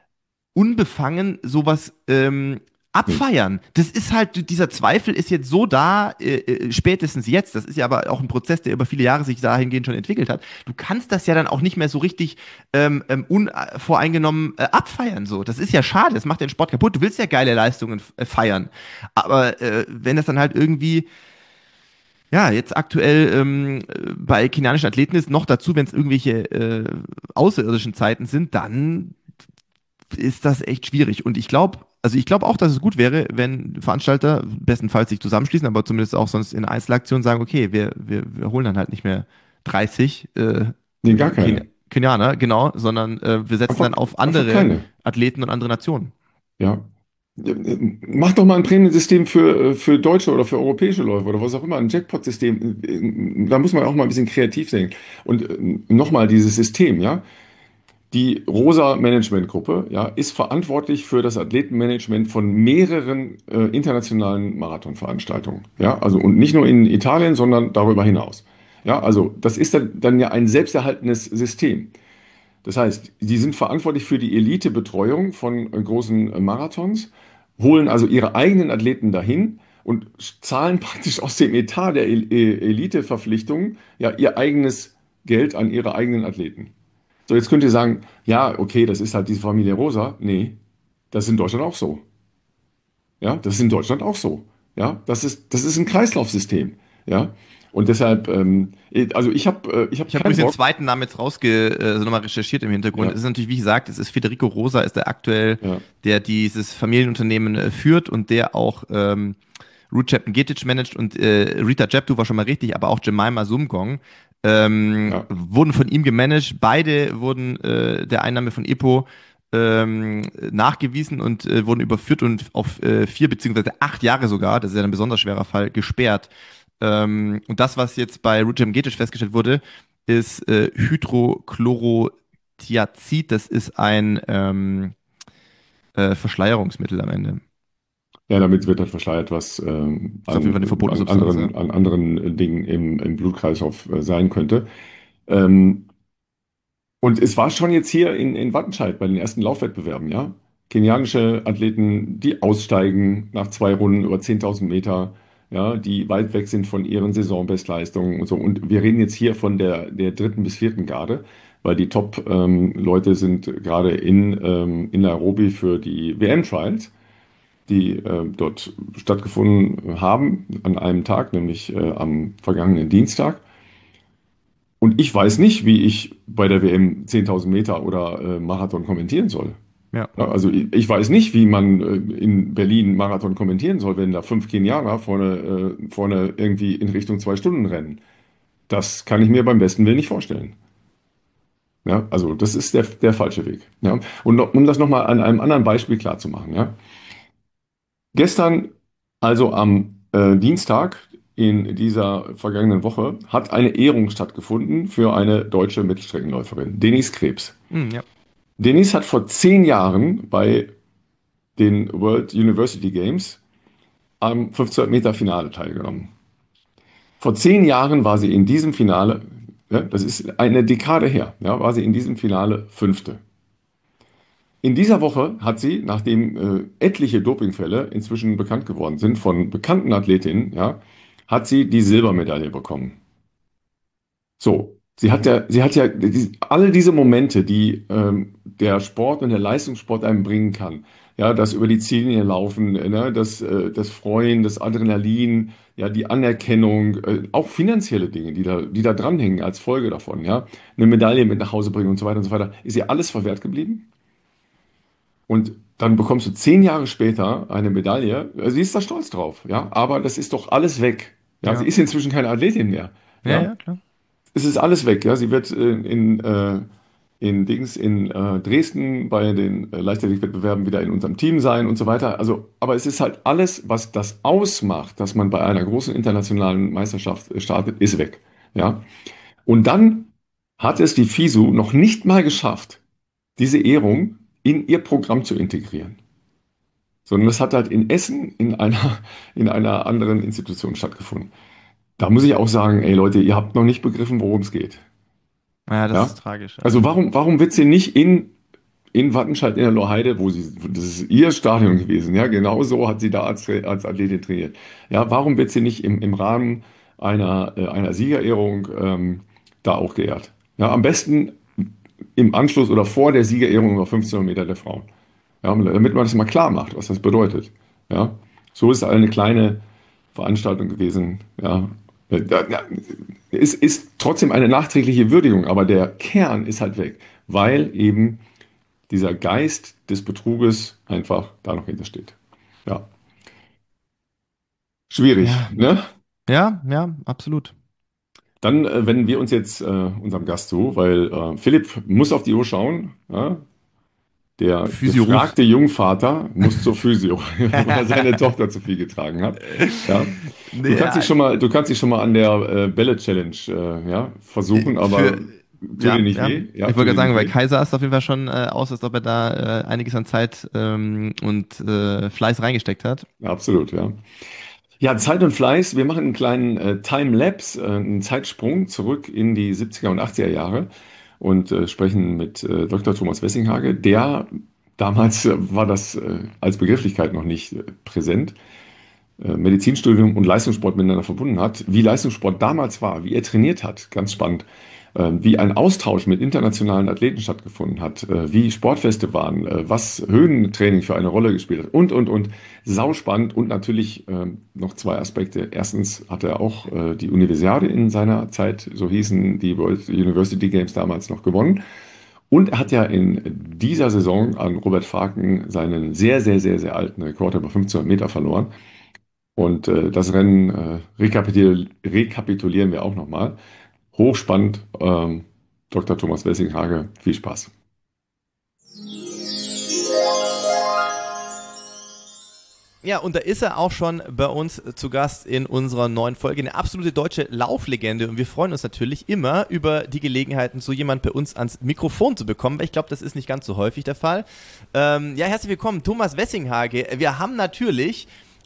unbefangen sowas ähm, abfeiern. Das ist halt, dieser Zweifel ist jetzt so da, äh, äh, spätestens jetzt. Das ist ja aber auch ein Prozess, der über viele Jahre sich dahingehend schon entwickelt hat. Du kannst das ja dann auch nicht mehr so richtig ähm, ähm, unvoreingenommen äh, abfeiern. So, das ist ja schade. Das macht den Sport kaputt. Du willst ja geile Leistungen äh, feiern, aber äh, wenn das dann halt irgendwie ja, jetzt aktuell ähm, bei kenianischen Athleten ist, noch dazu, wenn es irgendwelche äh, außerirdischen Zeiten sind, dann ist das echt schwierig. Und ich glaube, also ich glaube auch, dass es gut wäre, wenn Veranstalter bestenfalls sich zusammenschließen, aber zumindest auch sonst in Einzelaktionen sagen, okay, wir, wir, wir holen dann halt nicht mehr dreißig äh, Nee, gar Ken keine. Kenianer, genau, sondern äh, wir setzen Einfach, dann auf einfach andere keine. Athleten und andere Nationen. Ja. Mach doch mal ein Prämiensystem für, für deutsche oder für europäische Läufer oder was auch immer, ein Jackpot-System. Da muss man auch mal ein bisschen kreativ sein. Und äh, nochmal dieses System, ja. Die Rosa Management Gruppe, ja, ist verantwortlich für das Athletenmanagement von mehreren äh, internationalen Marathonveranstaltungen. Ja, also und nicht nur in Italien, sondern darüber hinaus. Ja, also das ist dann, dann ja ein selbsterhaltendes System. Das heißt, die sind verantwortlich für die Elitebetreuung von äh, großen äh, Marathons, holen also ihre eigenen Athleten dahin und zahlen praktisch aus dem Etat der El E- Eliteverpflichtungen ja ihr eigenes Geld an ihre eigenen Athleten. So, jetzt könnt ihr sagen, ja, okay, das ist halt diese Familie Rosa. Nee, das ist in Deutschland auch so. Ja, das ist in Deutschland auch so. Ja, das ist, das ist ein Kreislaufsystem. Ja, und deshalb, ähm, also ich habe, äh, ich habe Ich habe keinen übrigens den Bock. zweiten Namen jetzt rausge, äh, so nochmal recherchiert im Hintergrund. Ja, Es ist natürlich, wie gesagt, es ist Federico Rosa, ist der aktuell, ja, der dieses Familienunternehmen äh, führt und der auch ähm, Ruth Chepngetich managt und äh, Rita Jeptu war schon mal richtig, aber auch Jemima Sumgong ähm, ja. wurden von ihm gemanagt. Beide wurden äh, der Einnahme von EPO ähm, nachgewiesen und äh, wurden überführt und auf äh, vier beziehungsweise acht Jahre sogar, das ist ja ein besonders schwerer Fall, gesperrt. Ähm, und das, was jetzt bei Ruth Chepngetich festgestellt wurde, ist äh, Hydrochlorothiazid. Das ist ein ähm, äh, Verschleierungsmittel am Ende. Ja, damit wird halt verschleiert, was ähm, Das ist auf jeden Fall eine an, verbotene an Substanz, ja. anderen, an anderen Dingen im, im Blutkreislauf äh, sein könnte. Ähm, und es war schon jetzt hier in, in Wattenscheid bei den ersten Laufwettbewerben, ja. Kenianische Athleten, die aussteigen nach zwei Runden über zehntausend Meter, ja, die weit weg sind von ihren Saisonbestleistungen und so. Und wir reden jetzt hier von der, der dritten bis vierten Garde, weil die Top-Leute sind gerade in, ähm, in Nairobi für die W M-Trials, die äh, dort stattgefunden haben an einem Tag, nämlich äh, am vergangenen Dienstag. Und ich weiß nicht, wie ich bei der W M zehntausend Meter oder äh, Marathon kommentieren soll. Ja. Ja, also ich, ich weiß nicht, wie man äh, in Berlin Marathon kommentieren soll, wenn da fünf Kenianer vorne, äh, vorne irgendwie in Richtung zwei Stunden rennen. Das kann ich mir beim besten Willen nicht vorstellen. Ja, also das ist der, der falsche Weg. Ja. Und noch, um das nochmal an einem anderen Beispiel klarzumachen, ja. Gestern, also am äh, Dienstag in dieser vergangenen Woche, hat eine Ehrung stattgefunden für eine deutsche Mittelstreckenläuferin, Denise Krebs. Hm, ja. Denise hat vor zehn Jahren bei den World University Games am fünfzehnhundert Meter Finale teilgenommen. Vor zehn Jahren war sie in diesem Finale, ja, das ist eine Dekade her, ja, war sie in diesem Finale Fünfte. In dieser Woche hat sie, nachdem äh, etliche Dopingfälle inzwischen bekannt geworden sind von bekannten Athletinnen, ja, hat sie die Silbermedaille bekommen. So, sie hat ja, sie hat ja die, alle diese Momente, die ähm, der Sport und der Leistungssport einem bringen kann. Ja, das über die Ziellinie laufen, ne, das, äh, das Freuen, das Adrenalin, ja, die Anerkennung, äh, auch finanzielle Dinge, die da, die da dranhängen als Folge davon, ja, eine Medaille mit nach Hause bringen und so weiter und so weiter. Ist ihr alles verwehrt geblieben? Und dann bekommst du zehn Jahre später eine Medaille. Sie ist da stolz drauf, ja, aber das ist doch alles weg. Ja, sie Ja. ist inzwischen keine Athletin mehr. Ja, Ja, ja, klar. es ist alles weg. Ja, sie wird in, in, äh, in Dings in äh, Dresden bei den äh, Leichtathletikwettbewerben wieder in unserem Team sein und so weiter. Also, aber es ist halt alles, was das ausmacht, dass man bei einer großen internationalen Meisterschaft äh, startet, ist weg. Ja, und dann hat es die FISU noch nicht mal geschafft, diese Ehrung in ihr Programm zu integrieren, sondern es hat halt in Essen in einer, in einer anderen Institution stattgefunden. Da muss ich auch sagen, ey Leute, ihr habt noch nicht begriffen, worum es geht. Ja, das ist Ja? tragisch. Ja. Also warum, warum wird sie nicht in, in Wattenscheid in der Lorheide, wo sie, das ist ihr Stadion gewesen, ja, genau so hat sie da als, als Athletin trainiert. Ja, warum wird sie nicht im, im Rahmen einer, äh, einer Siegerehrung ähm, da auch geehrt? Ja, am besten im Anschluss oder vor der Siegerehrung über fünfzehnhundert Meter der Frauen. Ja, damit man das mal klar macht, was das bedeutet. Ja, so ist eine kleine Veranstaltung gewesen. Ja, es ist trotzdem eine nachträgliche Würdigung, aber der Kern ist halt weg, weil eben dieser Geist des Betruges einfach da noch hintersteht. Ja, schwierig, Ja, ne? ja, ja, absolut. Dann äh, wenden wir uns jetzt äh, unserem Gast zu, weil äh, Philipp muss auf die Uhr schauen. Ja? Der Physio ruft. gefragte Jungvater muss zur Physio, weil er seine Tochter zu viel getragen hat. Ja. Du kannst Ja, dich schon mal, du kannst dich schon mal an der äh, Bälle-Challenge äh, ja, versuchen, aber für, tu dir ja, nicht ja. weh. Ja, Ich tu wollte dir gerade sagen, nicht weil weh. Kaiser ist auf jeden Fall schon äh, aus, als ob er da äh, einiges an Zeit ähm, und äh, Fleiß reingesteckt hat. Ja, absolut, ja. Ja, Zeit und Fleiß. Wir machen einen kleinen äh, Time-Lapse, äh, einen Zeitsprung zurück in die siebziger und achtziger Jahre und äh, sprechen mit äh, Doktor Thomas Wessinghage. Der, damals äh, war das äh, als Begrifflichkeit noch nicht äh, präsent, äh, Medizinstudium und Leistungssport miteinander verbunden hat. Wie Leistungssport damals war, wie er trainiert hat, ganz spannend. Äh, wie ein Austausch mit internationalen Athleten stattgefunden hat, äh, wie Sportfeste waren, äh, was Höhentraining für eine Rolle gespielt hat und, und, und. Sauspannend und natürlich äh, noch zwei Aspekte. Erstens hat er auch äh, die Universiade in seiner Zeit, so hießen die World University Games damals noch gewonnen. Und er hat ja in dieser Saison an Robert Faken seinen sehr, sehr, sehr, sehr alten Rekord über fünfzehnhundert Meter verloren. Und äh, das Rennen äh, rekapitul rekapitulieren wir auch nochmal. Hochspannend, ähm, Doktor Thomas Wessinghage, viel Spaß. Ja, und da ist er auch schon bei uns zu Gast in unserer neuen Folge, eine absolute deutsche Lauflegende. Und wir freuen uns natürlich immer über die Gelegenheiten, so jemand bei uns ans Mikrofon zu bekommen, weil ich glaube, das ist nicht ganz so häufig der Fall. Ähm, ja, herzlich willkommen, Thomas Wessinghage. Wir haben natürlich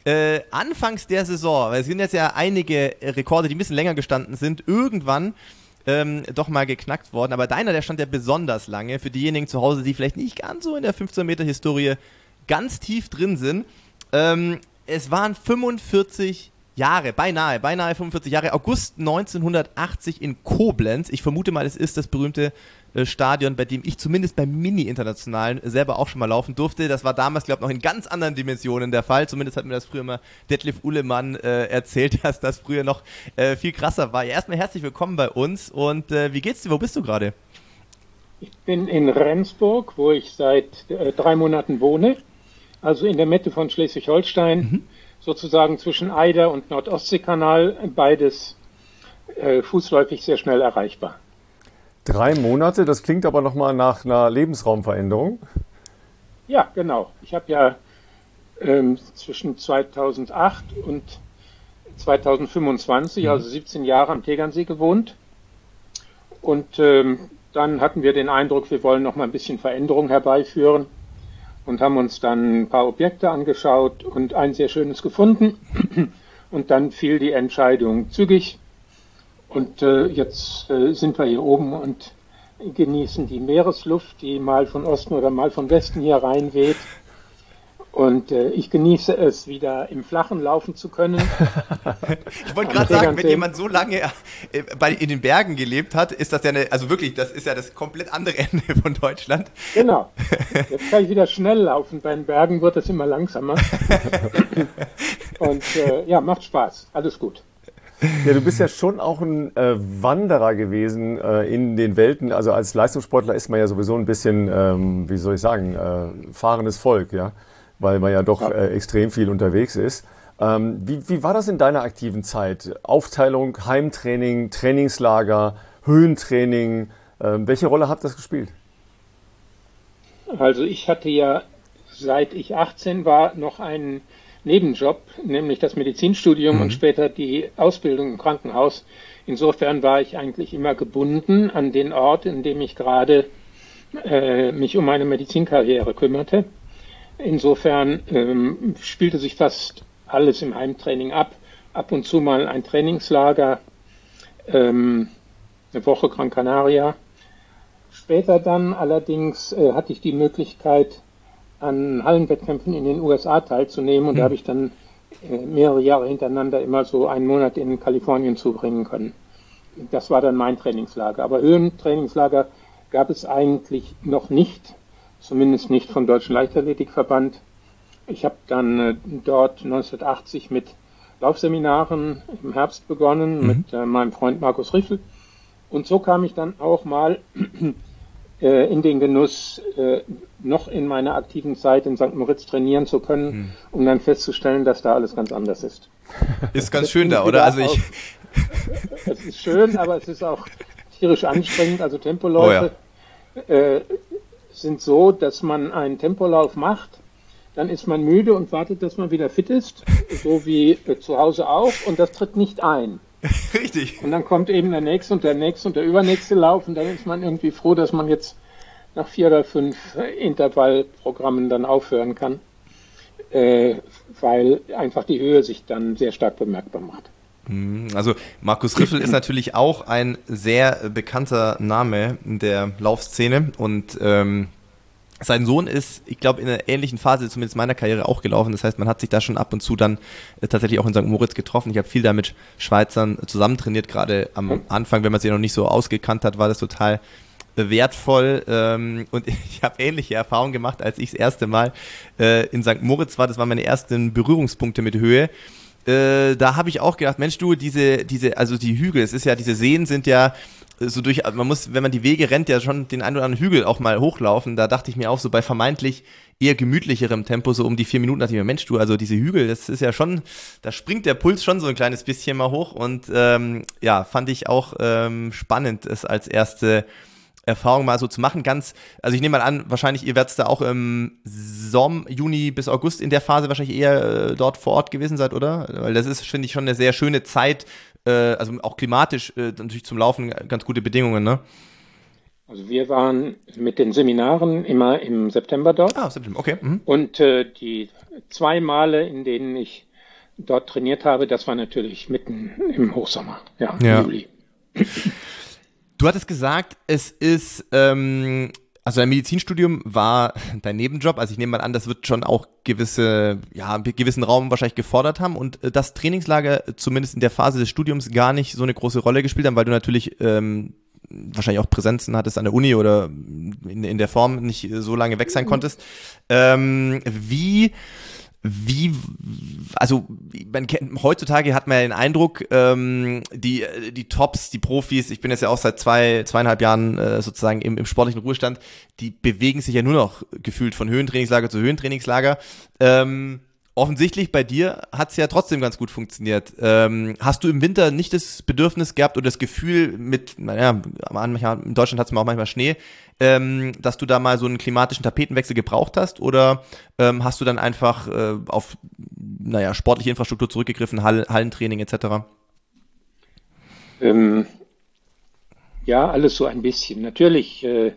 äh, anfangs der Saison, weil es sind jetzt ja einige Rekorde, die ein bisschen länger gestanden sind, irgendwann ähm, doch mal geknackt worden. Aber deiner, der stand ja besonders lange. Für diejenigen zu Hause, die vielleicht nicht ganz so in der fünfzehn Meter Historie ganz tief drin sind. Ähm, es waren fünfundvierzig Jahre, beinahe, beinahe fünfundvierzig Jahre, August neunzehnhundertachtzig in Koblenz. Ich vermute mal, es ist das berühmte äh, Stadion, bei dem ich zumindest beim Mini-Internationalen selber auch schon mal laufen durfte. Das war damals, glaube ich, noch in ganz anderen Dimensionen der Fall. Zumindest hat mir das früher mal Detlef Uhlemann äh, erzählt, dass das früher noch äh, viel krasser war. Ja, erstmal herzlich willkommen bei uns und äh, wie geht's dir? Wo bist du gerade? Ich bin in Rendsburg, wo ich seit äh, drei Monaten wohne, also in der Mitte von Schleswig-Holstein. Mhm. Sozusagen zwischen Eider und Nordostseekanal, beides äh, fußläufig sehr schnell erreichbar. Drei Monate, das klingt aber nochmal nach einer Lebensraumveränderung. Ja, genau. Ich habe ja ähm, zwischen zweitausendacht und zweitausendfünfundzwanzig, mhm. also siebzehn Jahre am Tegernsee gewohnt. Und ähm, dann hatten wir den Eindruck, wir wollen noch mal ein bisschen Veränderung herbeiführen. Und haben uns dann ein paar Objekte angeschaut und ein sehr schönes gefunden. Und dann fiel die Entscheidung zügig. Und äh, jetzt äh, sind wir hier oben und genießen die Meeresluft, die mal von Osten oder mal von Westen hier reinweht. Und äh, ich genieße es, wieder im Flachen laufen zu können. Ich wollte gerade sagen, wenn jemand so lange äh, bei, in den Bergen gelebt hat, ist das ja eine, also wirklich, das ist ja das komplett andere Ende von Deutschland. Genau. Jetzt kann ich wieder schnell laufen. Bei den Bergen wird es immer langsamer. Und äh, ja, macht Spaß. Alles gut. Ja, du bist ja schon auch ein äh, Wanderer gewesen äh, in den Welten. Also als Leistungssportler ist man ja sowieso ein bisschen, ähm, wie soll ich sagen, äh, fahrendes Volk, ja. Weil man ja doch äh, extrem viel unterwegs ist. Ähm, wie, wie war das in deiner aktiven Zeit? Aufteilung, Heimtraining, Trainingslager, Höhentraining, äh, welche Rolle hat das gespielt? Also ich hatte ja, seit ich achtzehn war, noch einen Nebenjob, nämlich das Medizinstudium mhm. und später die Ausbildung im Krankenhaus. Insofern war ich eigentlich immer gebunden an den Ort, in dem ich gerade äh, mich um meine Medizinkarriere kümmerte. Insofern ähm, spielte sich fast alles im Heimtraining ab. Ab und zu mal ein Trainingslager, ähm, eine Woche Gran Canaria. Später dann allerdings äh, hatte ich die Möglichkeit, an Hallenwettkämpfen in den U S A teilzunehmen und mhm. da habe ich dann äh, mehrere Jahre hintereinander immer so einen Monat in Kalifornien zubringen können. Das war dann mein Trainingslager. Aber Höhentrainingslager gab es eigentlich noch nicht. Zumindest nicht vom Deutschen Leichtathletikverband. Ich habe dann äh, dort neunzehnhundertachtzig mit Laufseminaren im Herbst begonnen, mhm. mit äh, meinem Freund Markus Riffel. Und so kam ich dann auch mal äh, in den Genuss, äh, noch in meiner aktiven Zeit in Sankt Moritz trainieren zu können, mhm. um dann festzustellen, dass da alles ganz anders ist. Ist ganz schön da, oder? Also ich es ist schön, aber es ist auch tierisch anstrengend. Also Tempoläufe oh ja. äh, sind so, dass man einen Tempolauf macht, dann ist man müde und wartet, dass man wieder fit ist, so wie äh, zu Hause auch, und das tritt nicht ein. Richtig. Und dann kommt eben der nächste und der nächste und der übernächste Lauf und dann ist man irgendwie froh, dass man jetzt nach vier oder fünf Intervallprogrammen dann aufhören kann, äh, weil einfach die Höhe sich dann sehr stark bemerkbar macht. Also Markus Riffel ist natürlich auch ein sehr bekannter Name in der Laufszene und ähm, sein Sohn ist, ich glaube, in einer ähnlichen Phase zumindest meiner Karriere auch gelaufen. Das heißt, man hat sich da schon ab und zu dann äh, tatsächlich auch in Sankt Moritz getroffen. Ich habe viel da mit Schweizern zusammen trainiert, gerade am Anfang, wenn man sich noch nicht so ausgekannt hat, war das total wertvoll ähm, und ich habe ähnliche Erfahrungen gemacht, als ich das erste Mal äh, in Sankt Moritz war. Das waren meine ersten Berührungspunkte mit Höhe. Äh, da habe ich auch gedacht, Mensch du, diese, diese, also die Hügel, es ist ja, diese Seen sind ja so durch, man muss, wenn man die Wege rennt, ja schon den einen oder anderen Hügel auch mal hochlaufen. Da dachte ich mir auch so bei vermeintlich eher gemütlicherem Tempo, so um die vier Minuten, dachte ich mir, Mensch du, also diese Hügel, das ist ja schon, da springt der Puls schon so ein kleines bisschen mal hoch und ähm, ja, fand ich auch ähm, spannend, es als erste Erfahrung mal so zu machen. Ganz, also ich nehme mal an, wahrscheinlich ihr werdet da auch im Sommer, Juni bis August in der Phase wahrscheinlich eher äh, dort vor Ort gewesen seid, oder? Weil das ist, finde ich, schon eine sehr schöne Zeit, äh, also auch klimatisch äh, natürlich zum Laufen ganz gute Bedingungen, ne? Also wir waren mit den Seminaren immer im September dort. Ah, September, okay. Mhm. Und äh, die zwei Male, in denen ich dort trainiert habe, das war natürlich mitten im Hochsommer, ja, Ja. im Juli. Du hattest gesagt, es ist, ähm, also dein Medizinstudium war dein Nebenjob, also ich nehme mal an, das wird schon auch gewisse, ja, einen gewissen Raum wahrscheinlich gefordert haben und äh, das Trainingslager zumindest in der Phase des Studiums gar nicht so eine große Rolle gespielt haben, weil du natürlich ähm, wahrscheinlich auch Präsenzen hattest an der Uni oder in, in der Form nicht so lange weg sein konntest. Ähm, wie Wie, also man kennt, heutzutage hat man ja den Eindruck, ähm, die die Tops, die Profis, ich bin jetzt ja auch seit zwei, zweieinhalb Jahren äh, sozusagen im, im sportlichen Ruhestand, die bewegen sich ja nur noch gefühlt von Höhentrainingslager zu Höhentrainingslager. Ähm, offensichtlich bei dir hat's ja trotzdem ganz gut funktioniert. Ähm, hast du im Winter nicht das Bedürfnis gehabt oder das Gefühl mit, naja, manchmal, in Deutschland hat's mal auch manchmal Schnee, ähm, dass du da mal so einen klimatischen Tapetenwechsel gebraucht hast oder ähm, hast du dann einfach äh, auf, naja, sportliche Infrastruktur zurückgegriffen, Hall, Hallentraining et cetera? Ähm, ja, alles so ein bisschen. Natürlich äh,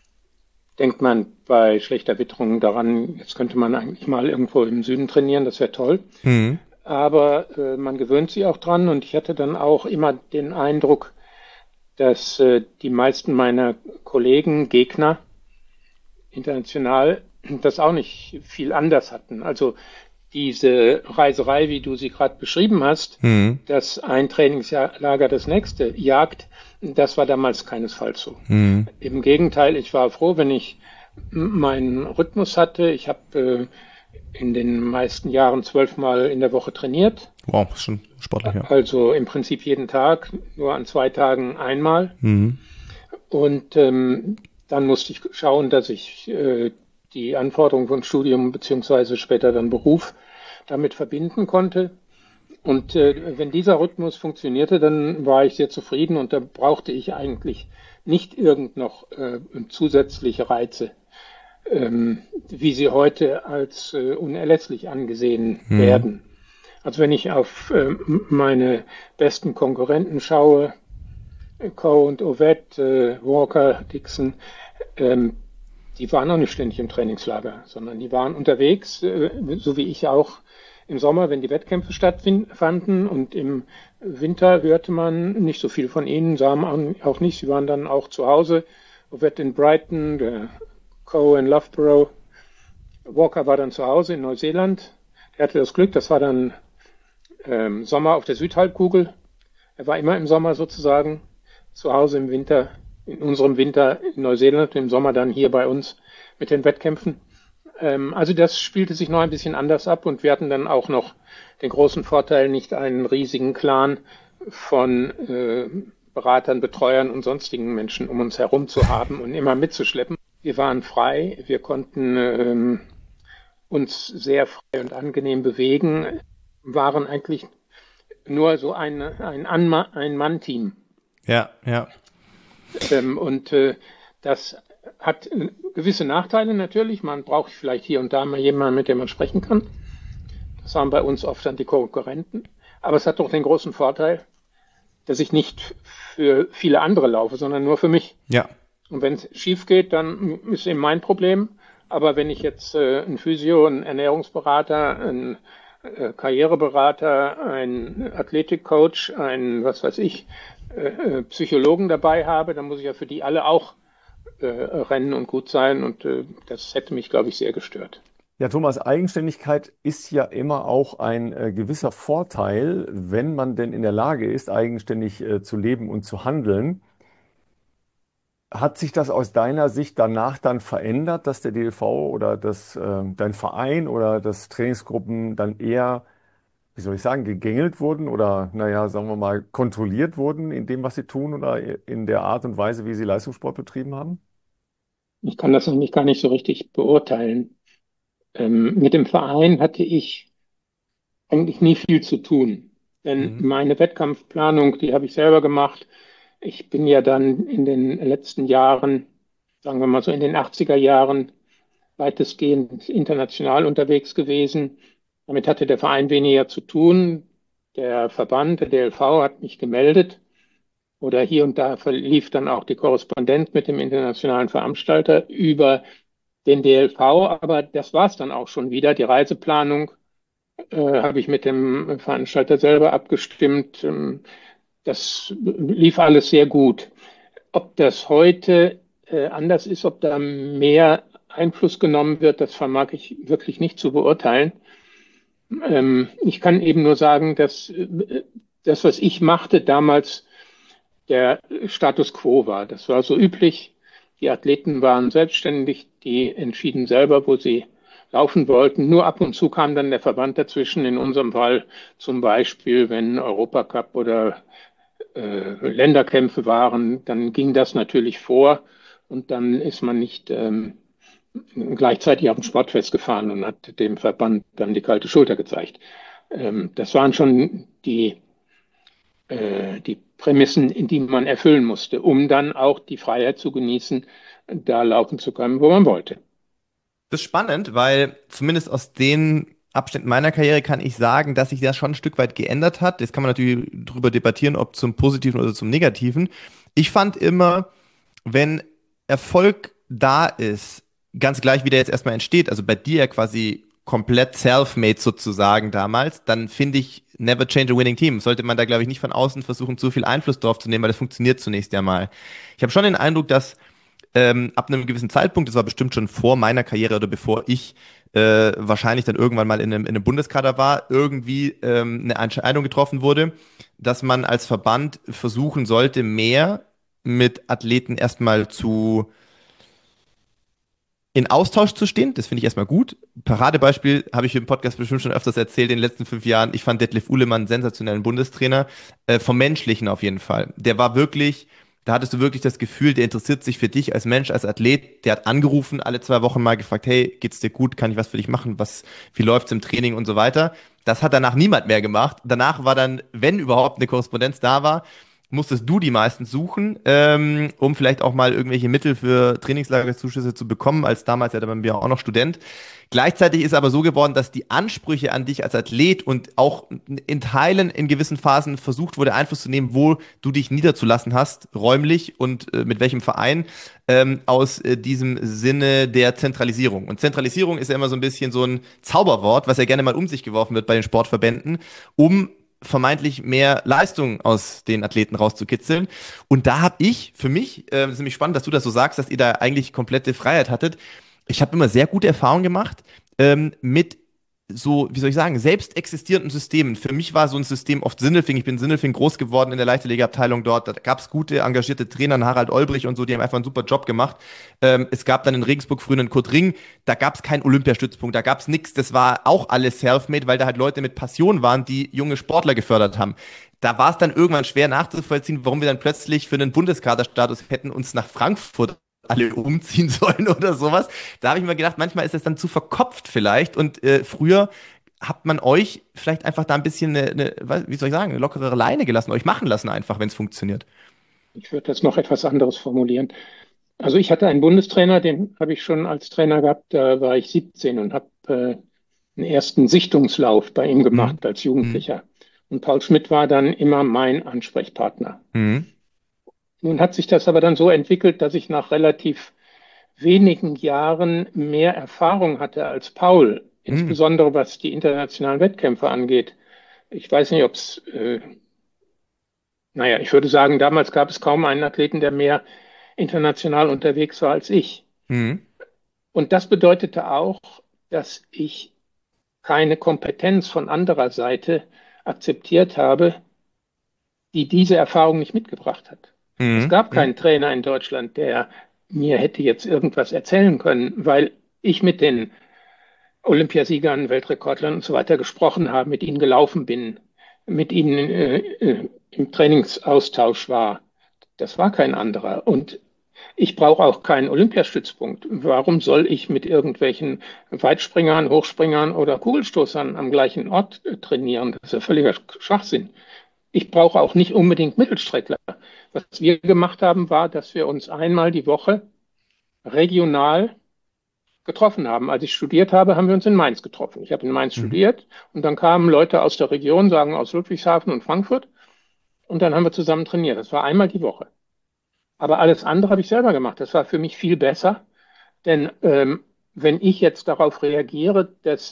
denkt man bei schlechter Witterung daran, jetzt könnte man eigentlich mal irgendwo im Süden trainieren, das wäre toll. Mhm. Aber äh, man gewöhnt sich auch dran und ich hatte dann auch immer den Eindruck, dass äh, die meisten meiner Kollegen, Gegner, international, das auch nicht viel anders hatten. Also diese Reiserei, wie du sie gerade beschrieben hast, Mhm. dass ein Trainingslager das nächste jagt, das war damals keinesfalls so. Mhm. Im Gegenteil, ich war froh, wenn ich meinen Rhythmus hatte. Ich habe äh, in den meisten Jahren zwölfmal in der Woche trainiert. Wow, ist schon sportlich, ja. Also im Prinzip jeden Tag, nur an zwei Tagen einmal. Mhm. Und ähm, dann musste ich schauen, dass ich äh, die Anforderungen von Studium beziehungsweise später dann Beruf damit verbinden konnte. Und äh, wenn dieser Rhythmus funktionierte, dann war ich sehr zufrieden und da brauchte ich eigentlich nicht irgend noch äh, zusätzliche Reize, ähm, wie sie heute als äh, unerlässlich angesehen Mhm. werden. Also wenn ich auf äh, meine besten Konkurrenten schaue, Coe und Ovett, äh, Walker, Dixon, ähm, die waren auch nicht ständig im Trainingslager, sondern die waren unterwegs, äh, so wie ich auch im Sommer, wenn die Wettkämpfe stattfanden und im Winter hörte man nicht so viel von ihnen, sah man auch nicht. Sie waren dann auch zu Hause. Ovett in Brighton, der Coe in Loughborough. Walker war dann zu Hause in Neuseeland. Er hatte das Glück, das war dann ähm, Sommer auf der Südhalbkugel. Er war immer im Sommer sozusagen zu Hause im Winter, in unserem Winter in Neuseeland, im Sommer dann hier bei uns mit den Wettkämpfen. Ähm, also das spielte sich noch ein bisschen anders ab und wir hatten dann auch noch den großen Vorteil, nicht einen riesigen Clan von äh, Beratern, Betreuern und sonstigen Menschen um uns herum zu haben und immer mitzuschleppen. Wir waren frei, wir konnten ähm, uns sehr frei und angenehm bewegen, waren eigentlich nur so ein, ein, Anma- ein Mann-Team. Ja, ja. Ähm, und äh, das hat äh, gewisse Nachteile natürlich. Man braucht vielleicht hier und da mal jemanden, mit dem man sprechen kann. Das waren bei uns oft dann die Konkurrenten. Aber es hat doch den großen Vorteil, dass ich nicht für viele andere laufe, sondern nur für mich. Ja. Und wenn es schief geht, dann ist eben mein Problem. Aber wenn ich jetzt äh, ein Physio, ein Ernährungsberater, ein äh, Karriereberater, ein Athletikcoach, ein, was weiß ich, äh, Psychologen dabei habe, dann muss ich ja für die alle auch äh, rennen und gut sein. Und äh, das hätte mich, glaube ich, sehr gestört. Ja, Thomas, Eigenständigkeit ist ja immer auch ein äh, gewisser Vorteil, wenn man denn in der Lage ist, eigenständig äh, zu leben und zu handeln. Hat sich das aus deiner Sicht danach dann verändert, dass der D L V oder das, äh, dein Verein oder das Trainingsgruppen dann eher, wie soll ich sagen, gegängelt wurden oder, naja, sagen wir mal, kontrolliert wurden in dem, was sie tun oder in der Art und Weise, wie sie Leistungssport betrieben haben? Ich kann das nämlich gar nicht so richtig beurteilen. Ähm, mit dem Verein hatte ich eigentlich nie viel zu tun. Denn Mhm. meine Wettkampfplanung, die habe ich selber gemacht. Ich bin ja dann in den letzten Jahren, sagen wir mal so in den achtziger Jahren, weitestgehend international unterwegs gewesen. Damit hatte der Verein weniger zu tun. Der Verband, der D L V, hat mich gemeldet. Oder hier und da verlief dann auch die Korrespondenz mit dem internationalen Veranstalter über den D L V. Aber das war es dann auch schon wieder, die Reiseplanung äh, habe ich mit dem Veranstalter selber abgestimmt. Ähm, das lief alles sehr gut. Ob das heute äh, anders ist, ob da mehr Einfluss genommen wird, das vermag ich wirklich nicht zu beurteilen. Ähm, ich kann eben nur sagen, dass äh, das, was ich machte, damals der Status quo war. Das war so üblich. Die Athleten waren selbstständig, die entschieden selber, wo sie laufen wollten. Nur ab und zu kam dann der Verband dazwischen. In unserem Fall zum Beispiel, wenn Europacup oder äh, Länderkämpfe waren, dann ging das natürlich vor und dann ist man nicht ähm, gleichzeitig auf dem Sportfest gefahren und hat dem Verband dann die kalte Schulter gezeigt. Ähm, das waren schon die äh, die Prämissen, in die man erfüllen musste, um dann auch die Freiheit zu genießen, da laufen zu können, wo man wollte. Das ist spannend, weil zumindest aus den Abschnitten meiner Karriere kann ich sagen, dass sich das schon ein Stück weit geändert hat. Jetzt kann man natürlich darüber debattieren, ob zum Positiven oder zum Negativen. Ich fand immer, wenn Erfolg da ist, ganz gleich, wie der jetzt erstmal entsteht, also bei dir ja quasi komplett self-made sozusagen damals, dann finde ich, never change a winning team. Sollte man da, glaube ich, nicht von außen versuchen, zu viel Einfluss drauf zu nehmen, weil das funktioniert zunächst ja mal. Ich habe schon den Eindruck, dass ähm, ab einem gewissen Zeitpunkt, das war bestimmt schon vor meiner Karriere oder bevor ich äh, wahrscheinlich dann irgendwann mal in einem, in einem Bundeskader war, irgendwie ähm, eine Entscheidung getroffen wurde, dass man als Verband versuchen sollte, mehr mit Athleten erstmal zu in Austausch zu stehen. Das finde ich erstmal gut. Paradebeispiel habe ich im Podcast bestimmt schon öfters erzählt in den letzten fünf Jahren. Ich fand Detlef Uhlemann einen sensationellen Bundestrainer, äh, vom Menschlichen auf jeden Fall. Der war wirklich, da hattest du wirklich das Gefühl, der interessiert sich für dich als Mensch, als Athlet. Der hat angerufen, alle zwei Wochen mal gefragt, hey, geht's dir gut? Kann ich was für dich machen? Was, wie läuft's im Training und so weiter? Das hat danach niemand mehr gemacht. Danach war dann, wenn überhaupt eine Korrespondenz da war, musstest du die meistens suchen, ähm, um vielleicht auch mal irgendwelche Mittel für Trainingslagerzuschüsse zu bekommen, als damals ja dann bin ich auch noch Student. Gleichzeitig ist aber so geworden, dass die Ansprüche an dich als Athlet und auch in Teilen in gewissen Phasen versucht wurde, Einfluss zu nehmen, wo du dich niederzulassen hast, räumlich und äh, mit welchem Verein, ähm, aus äh, diesem Sinne der Zentralisierung. Und Zentralisierung ist ja immer so ein bisschen so ein Zauberwort, was ja gerne mal um sich geworfen wird bei den Sportverbänden, um vermeintlich mehr Leistung aus den Athleten rauszukitzeln. Und da habe ich für mich, äh, das ist nämlich spannend, dass du das so sagst, dass ihr da eigentlich komplette Freiheit hattet. Ich habe immer sehr gute Erfahrungen gemacht ähm, mit so, wie soll ich sagen, selbst existierenden Systemen. Für mich war so ein System oft Sindelfing. Ich bin in Sindelfing groß geworden in der Leichtathletikabteilung dort. Da gab es gute, engagierte Trainer, Harald Olbrich und so, die haben einfach einen super Job gemacht. Ähm, es gab dann in Regensburg früher einen Kurt Ring, da gab es keinen Olympiastützpunkt, da gab es nichts. Das war auch alles self-made, weil da halt Leute mit Passion waren, die junge Sportler gefördert haben. Da war es dann irgendwann schwer nachzuvollziehen, warum wir dann plötzlich für einen Bundeskaderstatus hätten uns nach Frankfurt alle umziehen sollen oder sowas. Da habe ich mir gedacht, manchmal ist es dann zu verkopft vielleicht und äh, früher hat man euch vielleicht einfach da ein bisschen eine, eine, wie soll ich sagen, eine lockere Leine gelassen, euch machen lassen einfach, wenn es funktioniert. Ich würde das noch etwas anderes formulieren. Also ich hatte einen Bundestrainer, den habe ich schon als Trainer gehabt, da war ich siebzehn und habe äh, einen ersten Sichtungslauf bei ihm gemacht Mhm. als Jugendlicher. Und Paul Schmidt war dann immer mein Ansprechpartner. Mhm. Nun hat sich das aber dann so entwickelt, dass ich nach relativ wenigen Jahren mehr Erfahrung hatte als Paul, Mhm. insbesondere was die internationalen Wettkämpfe angeht. Ich weiß nicht, ob es, äh, naja, ich würde sagen, damals gab es kaum einen Athleten, der mehr international unterwegs war als ich. Mhm. Und das bedeutete auch, dass ich keine Kompetenz von anderer Seite akzeptiert habe, die diese Erfahrung nicht mitgebracht hat. Es Mhm. gab Mhm. keinen Trainer in Deutschland, der mir hätte jetzt irgendwas erzählen können, weil ich mit den Olympiasiegern, Weltrekordlern und so weiter gesprochen habe, mit ihnen gelaufen bin, mit ihnen äh, äh, im Trainingsaustausch war. Das war kein anderer. Und ich brauche auch keinen Olympiastützpunkt. Warum soll ich mit irgendwelchen Weitspringern, Hochspringern oder Kugelstoßern am gleichen Ort äh, trainieren? Das ist ja völliger Schwachsinn. Ich brauche auch nicht unbedingt Mittelstreckler. Was wir gemacht haben, war, dass wir uns einmal die Woche regional getroffen haben. Als ich studiert habe, haben wir uns in Mainz getroffen. Ich habe in Mainz Mhm. studiert und dann kamen Leute aus der Region, sagen aus Ludwigshafen und Frankfurt, und dann haben wir zusammen trainiert. Das war einmal die Woche. Aber alles andere habe ich selber gemacht. Das war für mich viel besser, denn ähm, wenn ich jetzt darauf reagiere, dass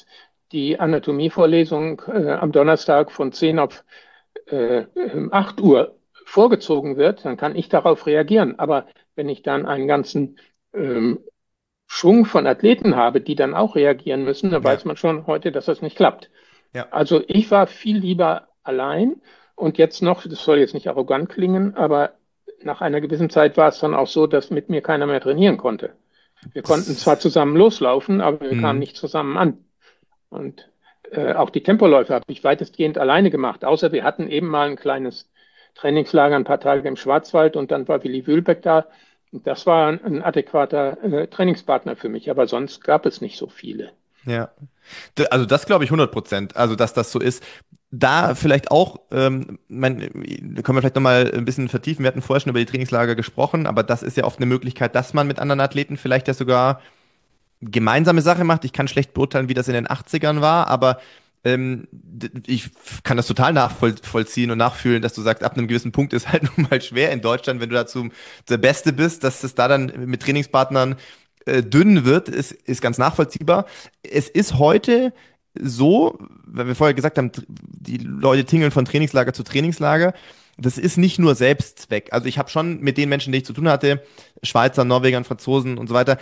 die Anatomievorlesung äh, am Donnerstag von zehn auf äh, acht Uhr vorgezogen wird, dann kann ich darauf reagieren. Aber wenn ich dann einen ganzen ähm, Schwung von Athleten habe, die dann auch reagieren müssen, dann Ja. weiß man schon heute, dass das nicht klappt. Ja. Also ich war viel lieber allein und jetzt noch, das soll jetzt nicht arrogant klingen, aber nach einer gewissen Zeit war es dann auch so, dass mit mir keiner mehr trainieren konnte. Wir konnten zwar zusammen loslaufen, aber wir kamen Mhm. nicht zusammen an. Und äh, auch die Tempoläufe habe ich weitestgehend alleine gemacht, außer wir hatten eben mal ein kleines Trainingslager, ein paar Tage im Schwarzwald und dann war Willi Wühlbeck da. Und das war ein, ein adäquater äh, Trainingspartner für mich, aber sonst gab es nicht so viele. Ja. D- Also das glaube ich hundert Prozent, also dass das so ist. Da vielleicht auch, ähm, mein, da können wir vielleicht nochmal ein bisschen vertiefen, wir hatten vorher schon über die Trainingslager gesprochen, aber das ist ja oft eine Möglichkeit, dass man mit anderen Athleten vielleicht ja sogar gemeinsame Sache macht. Ich kann schlecht beurteilen, wie das in den achtzigern war, aber ähm, d- ich f- kann das total nachvollziehen und nachfühlen, dass du sagst, ab einem gewissen Punkt ist halt nun mal schwer in Deutschland, wenn du dazu der Beste bist, dass es da dann mit Trainingspartnern äh, dünn wird, ist, ist ganz nachvollziehbar. Es ist heute so, weil wir vorher gesagt haben, tr- die Leute tingeln von Trainingslager zu Trainingslager. Das ist nicht nur Selbstzweck. Also ich habe schon mit den Menschen, die ich zu tun hatte, Schweizer, Norwegern, Franzosen und so weiter,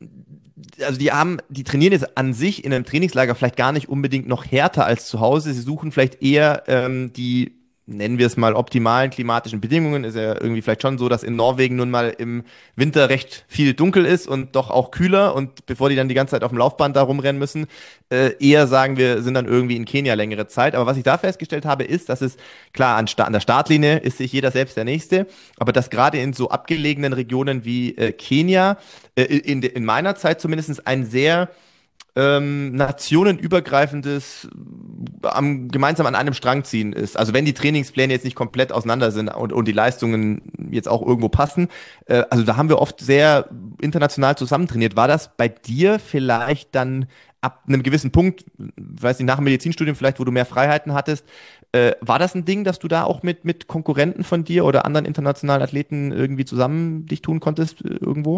also die haben, die trainieren jetzt an sich in einem Trainingslager vielleicht gar nicht unbedingt noch härter als zu Hause. Sie suchen vielleicht eher ähm, die, nennen wir es mal, optimalen klimatischen Bedingungen. Ist ja irgendwie vielleicht schon so, dass in Norwegen nun mal im Winter recht viel dunkel ist und doch auch kühler. Und bevor die dann die ganze Zeit auf dem Laufband da rumrennen müssen, äh, eher sagen wir, sind dann irgendwie in Kenia längere Zeit. Aber was ich da festgestellt habe, ist, dass es, klar, an, Sta an der Startlinie ist sich jeder selbst der Nächste, aber dass gerade in so abgelegenen Regionen wie äh, Kenia, äh, in, in meiner Zeit zumindest ein sehr ähm, nationenübergreifendes am, gemeinsam an einem Strang ziehen ist. Also wenn die Trainingspläne jetzt nicht komplett auseinander sind und, und die Leistungen jetzt auch irgendwo passen, äh, also da haben wir oft sehr international zusammen trainiert. War das bei dir vielleicht dann ab einem gewissen Punkt, weiß nicht, nach dem Medizinstudium vielleicht, wo du mehr Freiheiten hattest, äh, war das ein Ding, dass du da auch mit, mit Konkurrenten von dir oder anderen internationalen Athleten irgendwie zusammen dich tun konntest äh, irgendwo?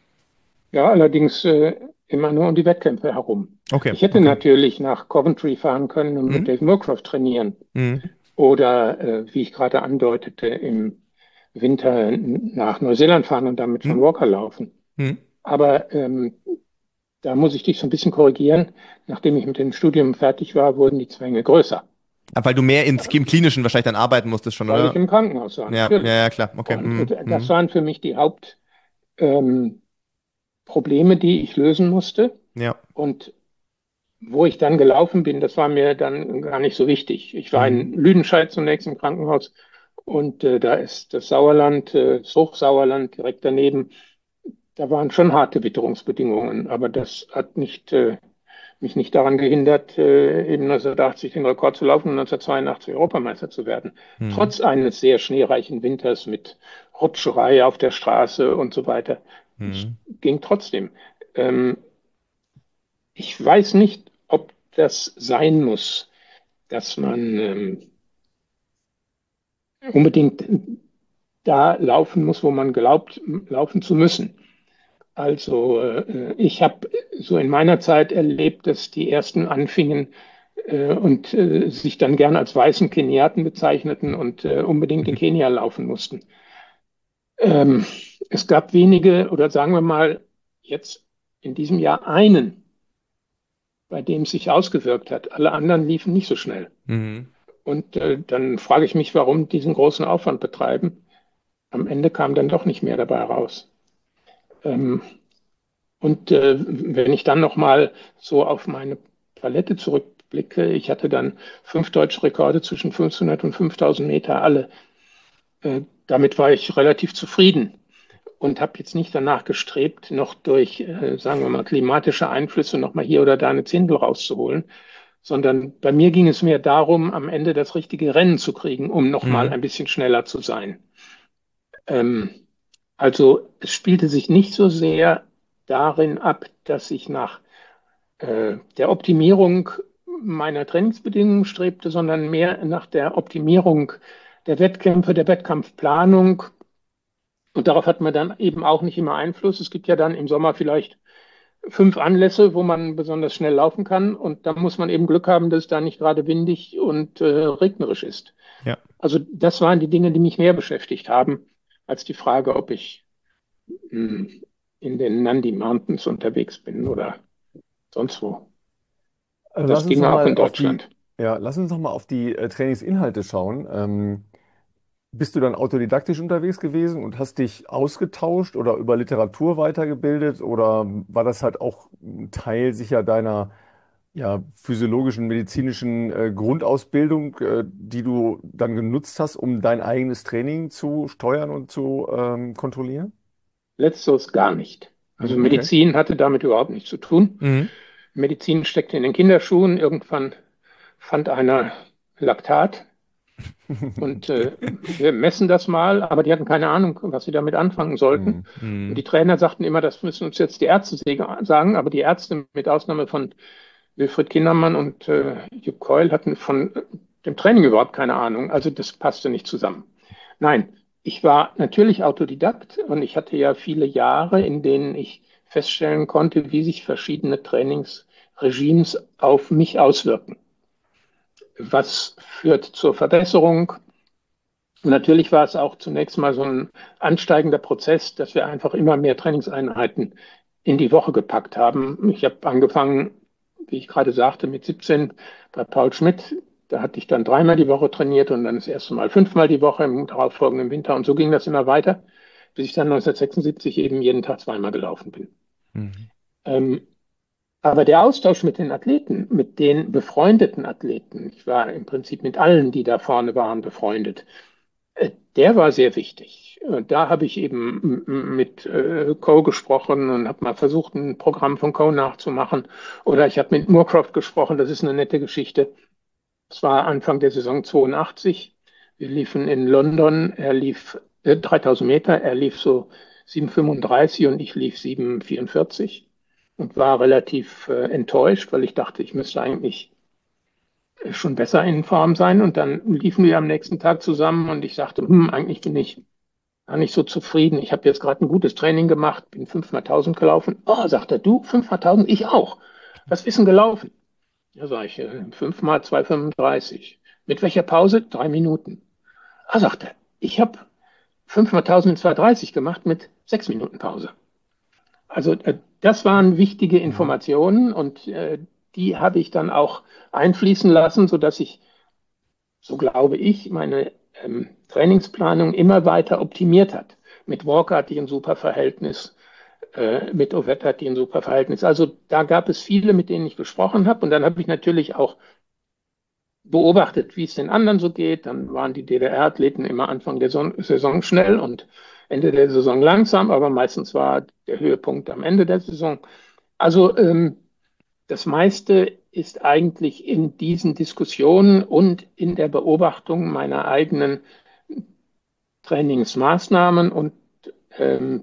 Ja, allerdings äh, immer nur um die Wettkämpfe herum. Okay, Ich hätte okay. natürlich nach Coventry fahren können und mit Mhm. Dave Moorcroft trainieren Mhm. oder, äh, wie ich gerade andeutete, im Winter nach Neuseeland fahren und dann mit John Mhm. Walker laufen. Mhm. Aber ähm, da muss ich dich so ein bisschen korrigieren. Nachdem ich mit dem Studium fertig war, wurden die Zwänge größer, Ah, weil du mehr ins, im Klinischen wahrscheinlich dann arbeiten musstest schon, weil ich oder? im Krankenhaus war, Ja, ja, natürlich. ja, klar. Okay. Und Mhm. äh, das Mhm. waren für mich die Hauptprobleme, ähm, Probleme, die ich lösen musste. Ja. Und wo ich dann gelaufen bin, das war mir dann gar nicht so wichtig. Ich war Mhm. in Lüdenscheid zunächst im Krankenhaus und äh, da ist das Sauerland, äh, das Hochsauerland direkt daneben. Da waren schon harte Witterungsbedingungen, aber das hat nicht, äh, mich nicht daran gehindert, äh, eben neunzehnhundertachtzig den Rekord zu laufen und neunzehnhundertzweiundachtzig Europameister zu werden. Mhm. Trotz eines sehr schneereichen Winters mit Rutscherei auf der Straße und so weiter. Es Mhm. ging trotzdem. Ähm, ich weiß nicht, ob das sein muss, dass man ähm, unbedingt da laufen muss, wo man glaubt, laufen zu müssen. Also äh, ich habe so in meiner Zeit erlebt, dass die ersten anfingen äh, und äh, sich dann gern als weißen Keniaten bezeichneten und äh, unbedingt in Kenia laufen mussten. Ähm, es gab wenige, oder sagen wir mal jetzt in diesem Jahr einen, bei dem es sich ausgewirkt hat. Alle anderen liefen nicht so schnell. Mhm. Und äh, dann frage ich mich, warum diesen großen Aufwand betreiben. Am Ende kam dann doch nicht mehr dabei raus. Ähm, und äh, wenn ich dann noch mal so auf meine Palette zurückblicke, ich hatte dann fünf deutsche Rekorde zwischen fünfhundert und fünftausend Meter alle. Äh, damit war ich relativ zufrieden und habe jetzt nicht danach gestrebt, noch durch, äh, sagen wir mal, klimatische Einflüsse noch mal hier oder da eine Zehntel rauszuholen, sondern bei mir ging es mehr darum, am Ende das richtige Rennen zu kriegen, um noch mal Mhm. ein bisschen schneller zu sein. Ähm, also es spielte sich nicht so sehr darin ab, dass ich nach äh, der Optimierung meiner Trainingsbedingungen strebte, sondern mehr nach der Optimierung der Wettkämpfe, der Wettkampfplanung. Und darauf hat man dann eben auch nicht immer Einfluss. Es gibt ja dann im Sommer vielleicht fünf Anlässe, wo man besonders schnell laufen kann. Und da muss man eben Glück haben, dass es da nicht gerade windig und äh, regnerisch ist. Ja. Also das waren die Dinge, die mich mehr beschäftigt haben, als die Frage, ob ich mh, in den Nandi Mountains unterwegs bin oder sonst wo. Also Das lass uns ging noch auch mal in auf die, Deutschland. ja, lass uns noch mal auf die äh, Trainingsinhalte schauen. Ähm, bist du dann autodidaktisch unterwegs gewesen und hast dich ausgetauscht oder über Literatur weitergebildet oder war das halt auch ein Teil sicher deiner ja, physiologischen, medizinischen äh, Grundausbildung, äh, die du dann genutzt hast, um dein eigenes Training zu steuern und zu ähm, kontrollieren? Letzteres gar nicht. Also Hm, okay. Medizin hatte damit überhaupt nichts zu tun. Mhm. Medizin steckte in den Kinderschuhen. Irgendwann fand einer Laktat und äh, wir messen das mal, aber die hatten keine Ahnung, was sie damit anfangen sollten. Hm. Und Mhm. die Trainer sagten immer, das müssen uns jetzt die Ärzte sagen, aber die Ärzte mit Ausnahme von Wilfried Kindermann und äh, Jupp Keul hatten von dem Training überhaupt keine Ahnung. Also das passte nicht zusammen. Nein, ich war natürlich Autodidakt und ich hatte ja viele Jahre, in denen ich feststellen konnte, wie sich verschiedene Trainingsregimes auf mich auswirken. Was führt zur Verbesserung? Und natürlich war es auch zunächst mal so ein ansteigender Prozess, dass wir einfach immer mehr Trainingseinheiten in die Woche gepackt haben. Ich habe angefangen, wie ich gerade sagte, mit siebzehn bei Paul Schmidt. Da hatte ich dann dreimal die Woche trainiert und dann das erste Mal fünfmal die Woche im darauffolgenden Winter. Und so ging das immer weiter, bis ich dann neunzehnhundertsechsundsiebzig eben jeden Tag zweimal gelaufen bin. Mhm. Ähm, aber der Austausch mit den Athleten, mit den befreundeten Athleten, ich war im Prinzip mit allen, die da vorne waren, befreundet, äh, der war sehr wichtig. Äh, Da habe ich eben mit äh, Co gesprochen und habe mal versucht, ein Programm von Co nachzumachen. Oder ich habe mit Moorcroft gesprochen, das ist eine nette Geschichte. Das war Anfang der Saison zweiundachtzig. Wir liefen in London, er lief äh, dreitausend Meter, er lief so sieben Komma fünfunddreißig und ich lief sieben Komma vierundvierzig und war relativ äh, enttäuscht, weil ich dachte, ich müsste eigentlich schon besser in Form sein. Und dann liefen wir am nächsten Tag zusammen und ich sagte, hm, eigentlich bin ich gar nicht so zufrieden. Ich habe jetzt gerade ein gutes Training gemacht, bin fünfmal tausend gelaufen. Oh, sagt er, du, fünfmal tausend, ich auch. Was ist denn gelaufen? Ja, sag ich, äh, fünfmal zwei Komma fünfunddreißig. Mit welcher Pause? Drei Minuten. Ah, sagt er, ich habe fünfmal tausend in zwei Komma dreißig gemacht mit sechs Minuten Pause. Also äh, das waren wichtige Mhm. Informationen und äh, die habe ich dann auch einfließen lassen, sodass ich, so glaube ich, meine ähm, Trainingsplanung immer weiter optimiert hat. Mit Walker hatte ich ein super Verhältnis, äh, mit Ovett hatte ich ein super Verhältnis. Also da gab es viele, mit denen ich gesprochen habe. Und dann habe ich natürlich auch beobachtet, wie es den anderen so geht. Dann waren die D D R-Athleten immer Anfang der Son Saison schnell und Ende der Saison langsam, aber meistens war der Höhepunkt am Ende der Saison. Also ähm, das meiste ist eigentlich in diesen Diskussionen und in der Beobachtung meiner eigenen Trainingsmaßnahmen und ähm,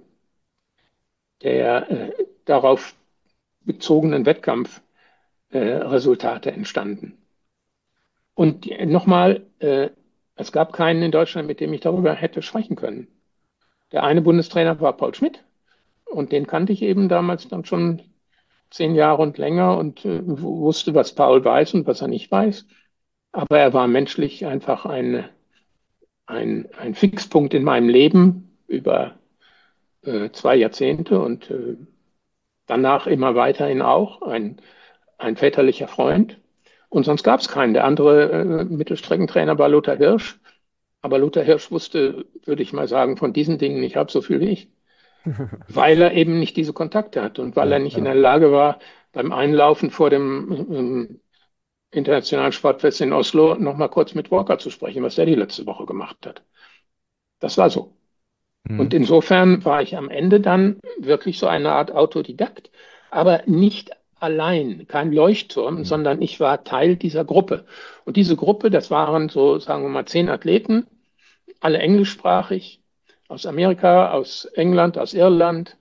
der äh, darauf bezogenen Wettkampfresultate äh, entstanden. Und nochmal, äh, es gab keinen in Deutschland, mit dem ich darüber hätte sprechen können. Der eine Bundestrainer war Paul Schmidt und den kannte ich eben damals dann schon zehn Jahre und länger und äh, wusste, was Paul weiß und was er nicht weiß. Aber er war menschlich einfach ein, ein, ein Fixpunkt in meinem Leben über äh, zwei Jahrzehnte und äh, danach immer weiterhin auch ein, ein väterlicher Freund. Und sonst gab es keinen. Der andere äh, Mittelstreckentrainer war Lothar Hirsch. Aber Lothar Hirsch wusste, würde ich mal sagen, von diesen Dingen nicht halb so viel wie ich, weil er eben nicht diese Kontakte hat und weil er Ja, nicht in ja. der Lage war, beim Einlaufen vor dem ähm, Internationalen Sportfest in Oslo noch mal kurz mit Walker zu sprechen, was der die letzte Woche gemacht hat. Das war so. Und Mhm. insofern war ich am Ende dann wirklich so eine Art Autodidakt, aber nicht allein, kein Leuchtturm, Hm. sondern ich war Teil dieser Gruppe. Und diese Gruppe, das waren so, sagen wir mal, zehn Athleten, alle englischsprachig, aus Amerika, aus England, aus Irland,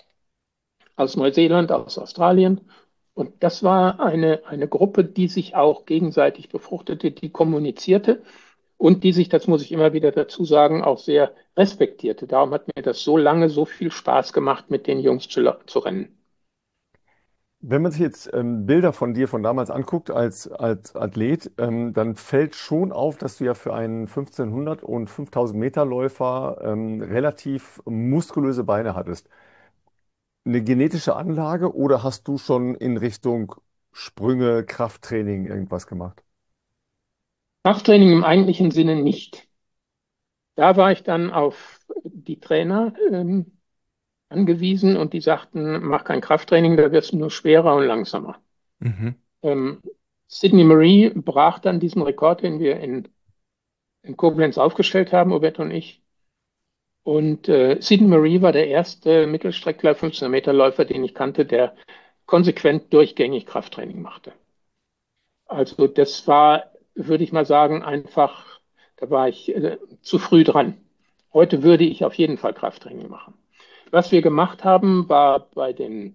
aus Neuseeland, aus Australien. Und das war eine, eine Gruppe, die sich auch gegenseitig befruchtete, die kommunizierte und die sich, das muss ich immer wieder dazu sagen, auch sehr respektierte. Darum hat mir das so lange so viel Spaß gemacht, mit den Jungs zu, zu rennen. Wenn man sich jetzt ähm, Bilder von dir von damals anguckt als, als Athlet, ähm, dann fällt schon auf, dass du ja für einen fünfzehnhundert und fünftausend Meter Läufer ähm, relativ muskulöse Beine hattest. Eine genetische Anlage oder hast du schon in Richtung Sprünge, Krafttraining irgendwas gemacht? Krafttraining im eigentlichen Sinne nicht. Da war ich dann auf die Trainer ähm, angewiesen und die sagten, mach kein Krafttraining, da wirst du nur schwerer und langsamer. Mhm. Ähm, Sydney Marie brach dann diesen Rekord, den wir in, in Koblenz aufgestellt haben, Obed und ich. Und äh, Sydney Marie war der erste Mittelstreckler, fünfzehn Meter Läufer, den ich kannte, der konsequent durchgängig Krafttraining machte. Also das war, würde ich mal sagen, einfach, da war ich äh, zu früh dran. Heute würde ich auf jeden Fall Krafttraining machen. Was wir gemacht haben, war bei den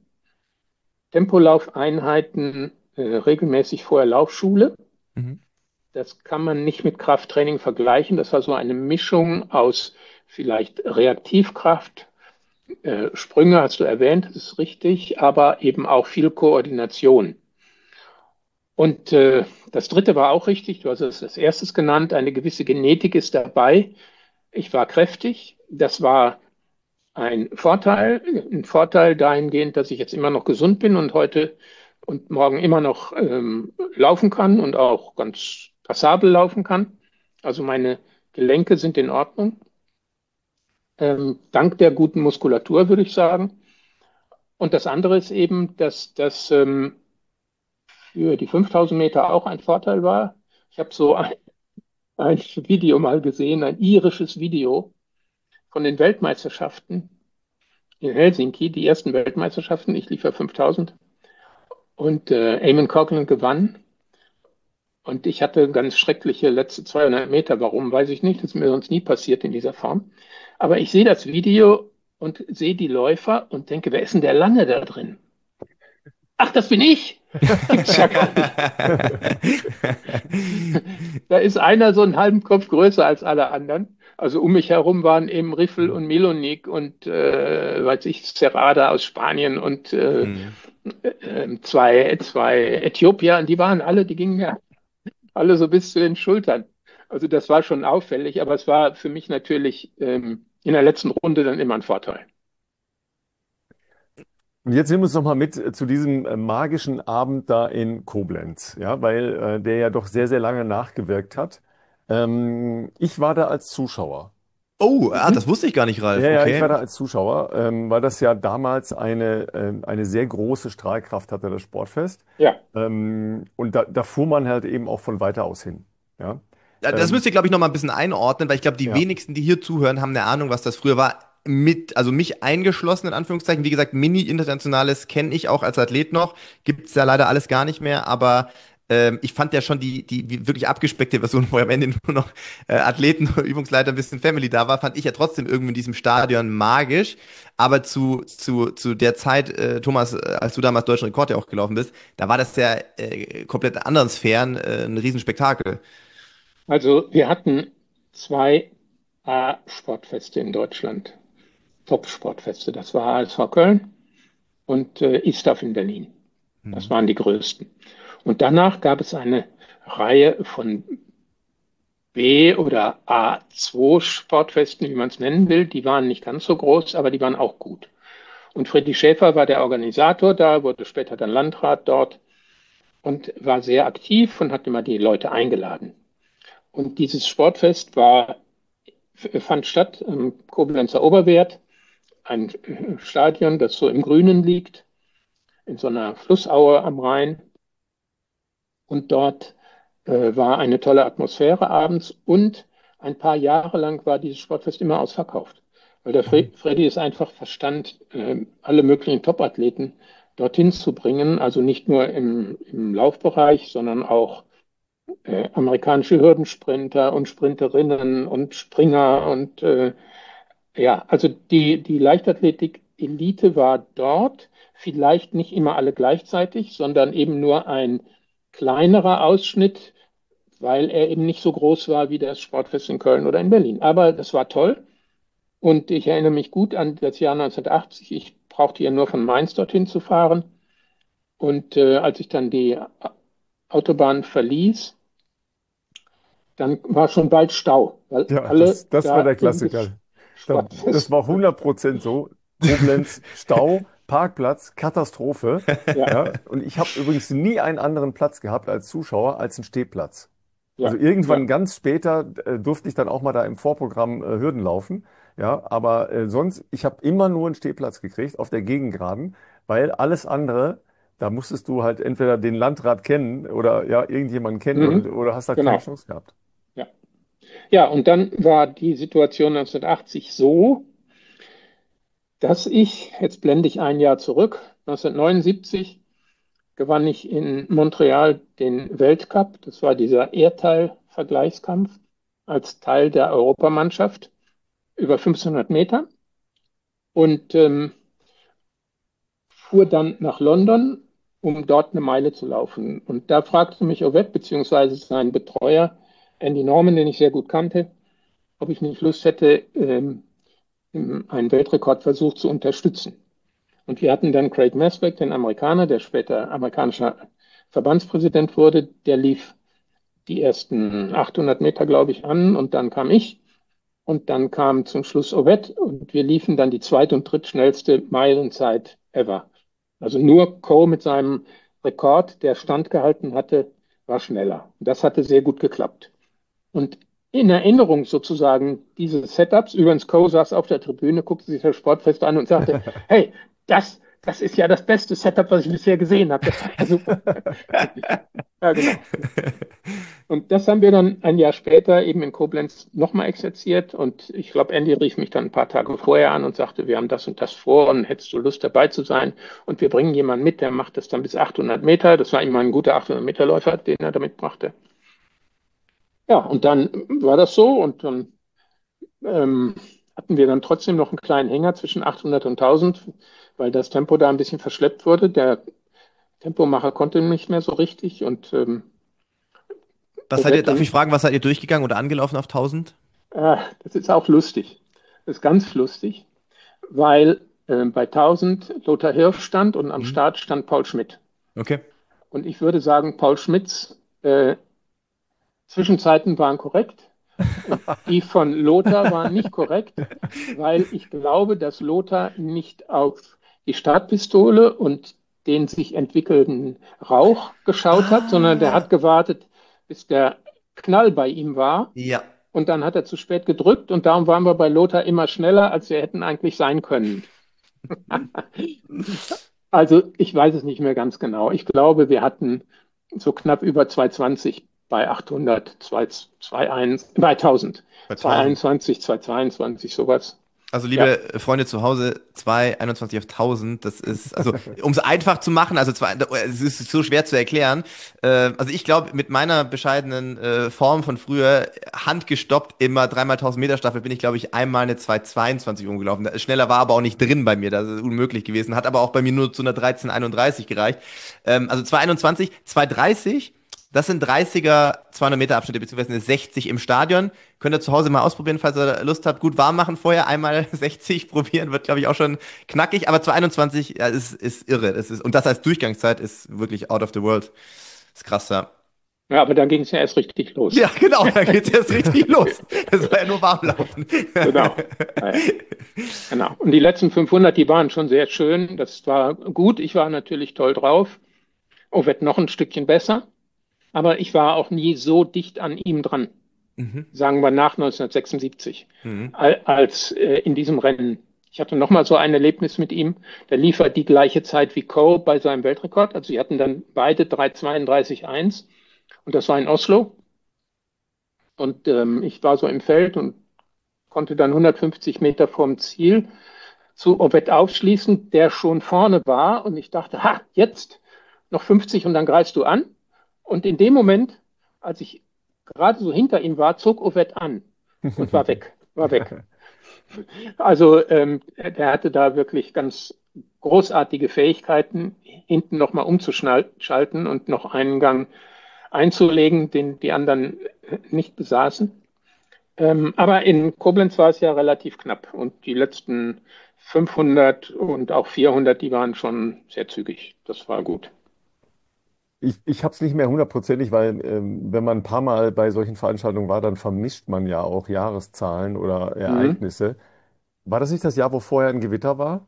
Tempolaufeinheiten äh, regelmäßig vorher Laufschule. Mhm. Das kann man nicht mit Krafttraining vergleichen. Das war so eine Mischung aus vielleicht Reaktivkraft, äh, Sprünge, hast du erwähnt, das ist richtig, aber eben auch viel Koordination. Und äh, das dritte war auch richtig, du hast es als erstes genannt, eine gewisse Genetik ist dabei. Ich war kräftig, das war ein Vorteil, ein Vorteil dahingehend, dass ich jetzt immer noch gesund bin und heute und morgen immer noch ähm, laufen kann und auch ganz passabel laufen kann. Also meine Gelenke sind in Ordnung, ähm, dank der guten Muskulatur, würde ich sagen. Und das andere ist eben, dass das ähm, für die fünftausend Meter auch ein Vorteil war. Ich habe so ein, ein Video mal gesehen, ein irisches Video von den Weltmeisterschaften in Helsinki, die ersten Weltmeisterschaften. Ich lief ja fünftausend und äh, Eamon Coughlin gewann. Und ich hatte ganz schreckliche letzte zweihundert Meter. Warum, weiß ich nicht. Das ist mir sonst nie passiert in dieser Form. Aber ich sehe das Video und sehe die Läufer und denke, wer ist denn der Lange da drin? Ach, das bin ich. Das gibt's ja gar nicht. Da ist einer so einen halben Kopf größer als alle anderen. Also um mich herum waren eben Riffel und Milonik und äh, weiß ich, Serrada aus Spanien und äh, Mhm. äh, zwei, zwei Äthiopier. Und die waren alle, die gingen ja alle so bis zu den Schultern. Also das war schon auffällig, aber es war für mich natürlich ähm, in der letzten Runde dann immer ein Vorteil. Und jetzt nehmen wir uns noch mal mit äh, zu diesem äh, magischen Abend da in Koblenz, ja, weil äh, der ja doch sehr, sehr lange nachgewirkt hat. Ähm, ich war da als Zuschauer. Oh, ah, Mhm. das wusste ich gar nicht, Ralf. Ja, ja, ich war Okay. da als Zuschauer, ähm, weil das ja damals eine, ähm, eine sehr große Strahlkraft hatte, das Sportfest. Ja, Ähm, und da, da fuhr man halt eben auch von weiter aus hin. Ja, Äh, Das ähm, müsst ihr, glaube ich, noch mal ein bisschen einordnen, weil ich glaube, die ja. wenigsten, die hier zuhören, haben eine Ahnung, was das früher war. Mit, also mich eingeschlossen, in Anführungszeichen. Wie gesagt, Mini-Internationales kenne ich auch als Athlet noch. Gibt's ja leider alles gar nicht mehr, aber ähm, ich fand ja schon die, die wie- wirklich abgespeckte Version, wo am Ende nur noch äh, Athleten, Übungsleiter, ein bisschen Family da war, fand ich ja trotzdem irgendwie in diesem Stadion magisch. Aber zu, zu, zu der Zeit, äh, Thomas, äh, als du damals deutschen Rekord ja auch gelaufen bist, da war das ja äh, komplett anderen Sphären, äh, ein Riesenspektakel. also wir hatten zwei A-Sportfeste in Deutschland, Top-Sportfeste. Das war A S V Köln und äh, ISTAF in Berlin. Das Mhm. waren die größten. Und danach gab es eine Reihe von B- oder A zwei Sportfesten, wie man es nennen will. Die waren nicht ganz so groß, aber die waren auch gut. Und Friedrich Schäfer war der Organisator da, wurde später dann Landrat dort und war sehr aktiv und hat immer die Leute eingeladen. Und dieses Sportfest war, fand statt am Koblenzer Oberwert, ein Stadion, das so im Grünen liegt, in so einer Flussaue am Rhein. Und dort äh, war eine tolle Atmosphäre abends und ein paar Jahre lang war dieses Sportfest immer ausverkauft, weil der Fre Freddy es einfach verstand, äh, alle möglichen Topathleten dorthin zu bringen, also nicht nur im, im Laufbereich, sondern auch äh, amerikanische Hürdensprinter und Sprinterinnen und Springer und äh, ja, also die, die Leichtathletik-Elite war dort, vielleicht nicht immer alle gleichzeitig, sondern eben nur ein kleinerer Ausschnitt, weil er eben nicht so groß war wie das Sportfest in Köln oder in Berlin. Aber das war toll und ich erinnere mich gut an das Jahr neunzehnhundertachtzig. Ich brauchte ja nur von Mainz dorthin zu fahren Und äh, als ich dann die Autobahn verließ, dann war schon bald Stau, weil Ja, alle das, das war da der im Klassiker. Da, das Sportfest war waren. hundert Prozent so. Koblenz, Stau, Parkplatz, Katastrophe. Ja, Ja, und ich habe übrigens nie einen anderen Platz gehabt als Zuschauer als einen Stehplatz. Also ja, irgendwann ja. ganz später äh, durfte ich dann auch mal da im Vorprogramm äh, Hürden laufen. Ja, aber äh, sonst, ich habe immer nur einen Stehplatz gekriegt auf der Gegengraden, weil alles andere, da musstest du halt entweder den Landrat kennen oder ja, irgendjemanden kennen oder, Mhm, oder hast halt keine genau. Chance gehabt. Ja. Ja, und dann war die Situation neunzehnhundertachtzig so, dass ich, jetzt blende ich ein Jahr zurück, neunzehnhundertneunundsiebzig gewann ich in Montreal den Weltcup. Das war dieser Erdteil-Vergleichskampf als Teil der Europamannschaft über fünfzehnhundert Meter und ähm, fuhr dann nach London, um dort eine Meile zu laufen. Und da fragte mich Ovett beziehungsweise sein Betreuer Andy Norman, den ich sehr gut kannte, ob ich nicht Lust hätte, ähm, einen Weltrekordversuch zu unterstützen. Und wir hatten dann Craig Meswick, den Amerikaner, der später amerikanischer Verbandspräsident wurde. Der lief die ersten achthundert Meter, glaube ich, an und dann kam ich und dann kam zum Schluss Ovett und wir liefen dann die zweit- und drittschnellste Meilenzeit ever. Also nur Coe mit seinem Rekord, der standgehalten hatte, war schneller. Das hatte sehr gut geklappt. Und in Erinnerung sozusagen dieses Setups, übrigens Coe saß auf der Tribüne, guckte sich das Sportfest an und sagte, hey, das, das ist ja das beste Setup, was ich bisher gesehen habe. Das war ja super. Ja, genau. Und das haben wir dann ein Jahr später eben in Koblenz nochmal exerziert. Und ich glaube, Andy rief mich dann ein paar Tage vorher an und sagte, wir haben das und das vor und hättest du Lust dabei zu sein? Und wir bringen jemanden mit, der macht das dann bis achthundert Meter. Das war immer ein guter achthundert Meter Läufer, den er damit brachte. Ja, und dann war das so und dann ähm, hatten wir dann trotzdem noch einen kleinen Hänger zwischen achthundert und tausend, weil das Tempo da ein bisschen verschleppt wurde. Der Tempomacher konnte nicht mehr so richtig und ähm, Was seid ihr, Ovett darf ich und fragen, was seid ihr durchgegangen oder angelaufen auf tausend? äh, das ist auch lustig. Das ist ganz lustig, weil äh, bei tausend Lothar Hirsch stand und am Mhm. Start stand Paul Schmidt. Okay. Und ich würde sagen, Paul Schmidts äh, Zwischenzeiten waren korrekt und die von Lothar waren nicht korrekt, weil ich glaube, dass Lothar nicht auf die Startpistole und den sich entwickelnden Rauch geschaut hat, sondern der Ah, hat gewartet, bis der Knall bei ihm war. ja. Und dann hat er zu spät gedrückt und darum waren wir bei Lothar immer schneller, als wir hätten eigentlich sein können. Also ich weiß es nicht mehr ganz genau. Ich glaube, wir hatten so knapp über zweihundertzwanzig bei achthundert, zweihunderteinundzwanzig, bei tausend, Bei tausend. zweihunderteinundzwanzig, zweihundertzweiundzwanzig, sowas. Also, Ja, liebe Freunde zu Hause, zwei einundzwanzig auf tausend, das ist, also, um es einfach zu machen, also, zwei, es ist so schwer zu erklären. Äh, also, ich glaube, mit meiner bescheidenen äh, Form von früher, handgestoppt, immer dreimal tausend Meter Staffel, bin ich, glaube ich, einmal eine zwei zweiundzwanzig umgelaufen. Schneller war aber auch nicht drin bei mir, das ist unmöglich gewesen, hat aber auch bei mir nur zu einer dreizehn einunddreißig gereicht. Ähm, also, zwei einundzwanzig, zwei dreißig. Das sind dreißiger zweihundert Meter Abschnitte, beziehungsweise eine sechzig im Stadion. Könnt ihr zu Hause mal ausprobieren, falls ihr Lust habt. Gut warm machen vorher, einmal sechzig probieren, wird, glaube ich, auch schon knackig. Aber zwei einundzwanzig, ja, ist, ist irre. Das ist, und das als Durchgangszeit ist wirklich out of the world. Ist krass, ja. ja, aber dann ging es ja erst richtig los. Ja, genau, da geht's erst richtig los. Das war ja nur Warmlaufen. Genau. Ja, ja. Genau. Und die letzten fünfhundert, die waren schon sehr schön. Das war gut. Ich war natürlich toll drauf. Oh, wird noch ein Stückchen besser. Aber ich war auch nie so dicht an ihm dran. Mhm. Sagen wir nach neunzehnhundertsechsundsiebzig, Mhm. als äh, in diesem Rennen. Ich hatte nochmal so ein Erlebnis mit ihm. Der lief halt die gleiche Zeit wie Coe bei seinem Weltrekord. Also sie hatten dann beide drei zweiunddreißig eins und das war in Oslo. Und ähm, ich war so im Feld und konnte dann hundertfünfzig Meter vom Ziel zu Ovett aufschließen, der schon vorne war. Und ich dachte, ha, jetzt noch fünfzig und dann greifst du an. Und in dem Moment, als ich gerade so hinter ihm war, zog Ovett an und war weg, war weg. Also ähm, der hatte da wirklich ganz großartige Fähigkeiten, hinten nochmal umzuschalten und noch einen Gang einzulegen, den die anderen nicht besaßen. Ähm, aber in Koblenz war es ja relativ knapp und die letzten fünfhundert und auch vierhundert, die waren schon sehr zügig. Das war gut. Ich, ich habe es nicht mehr hundertprozentig, weil ähm, wenn man ein paar Mal bei solchen Veranstaltungen war, dann vermischt man ja auch Jahreszahlen oder Mhm. Ereignisse. War das nicht das Jahr, wo vorher ein Gewitter war?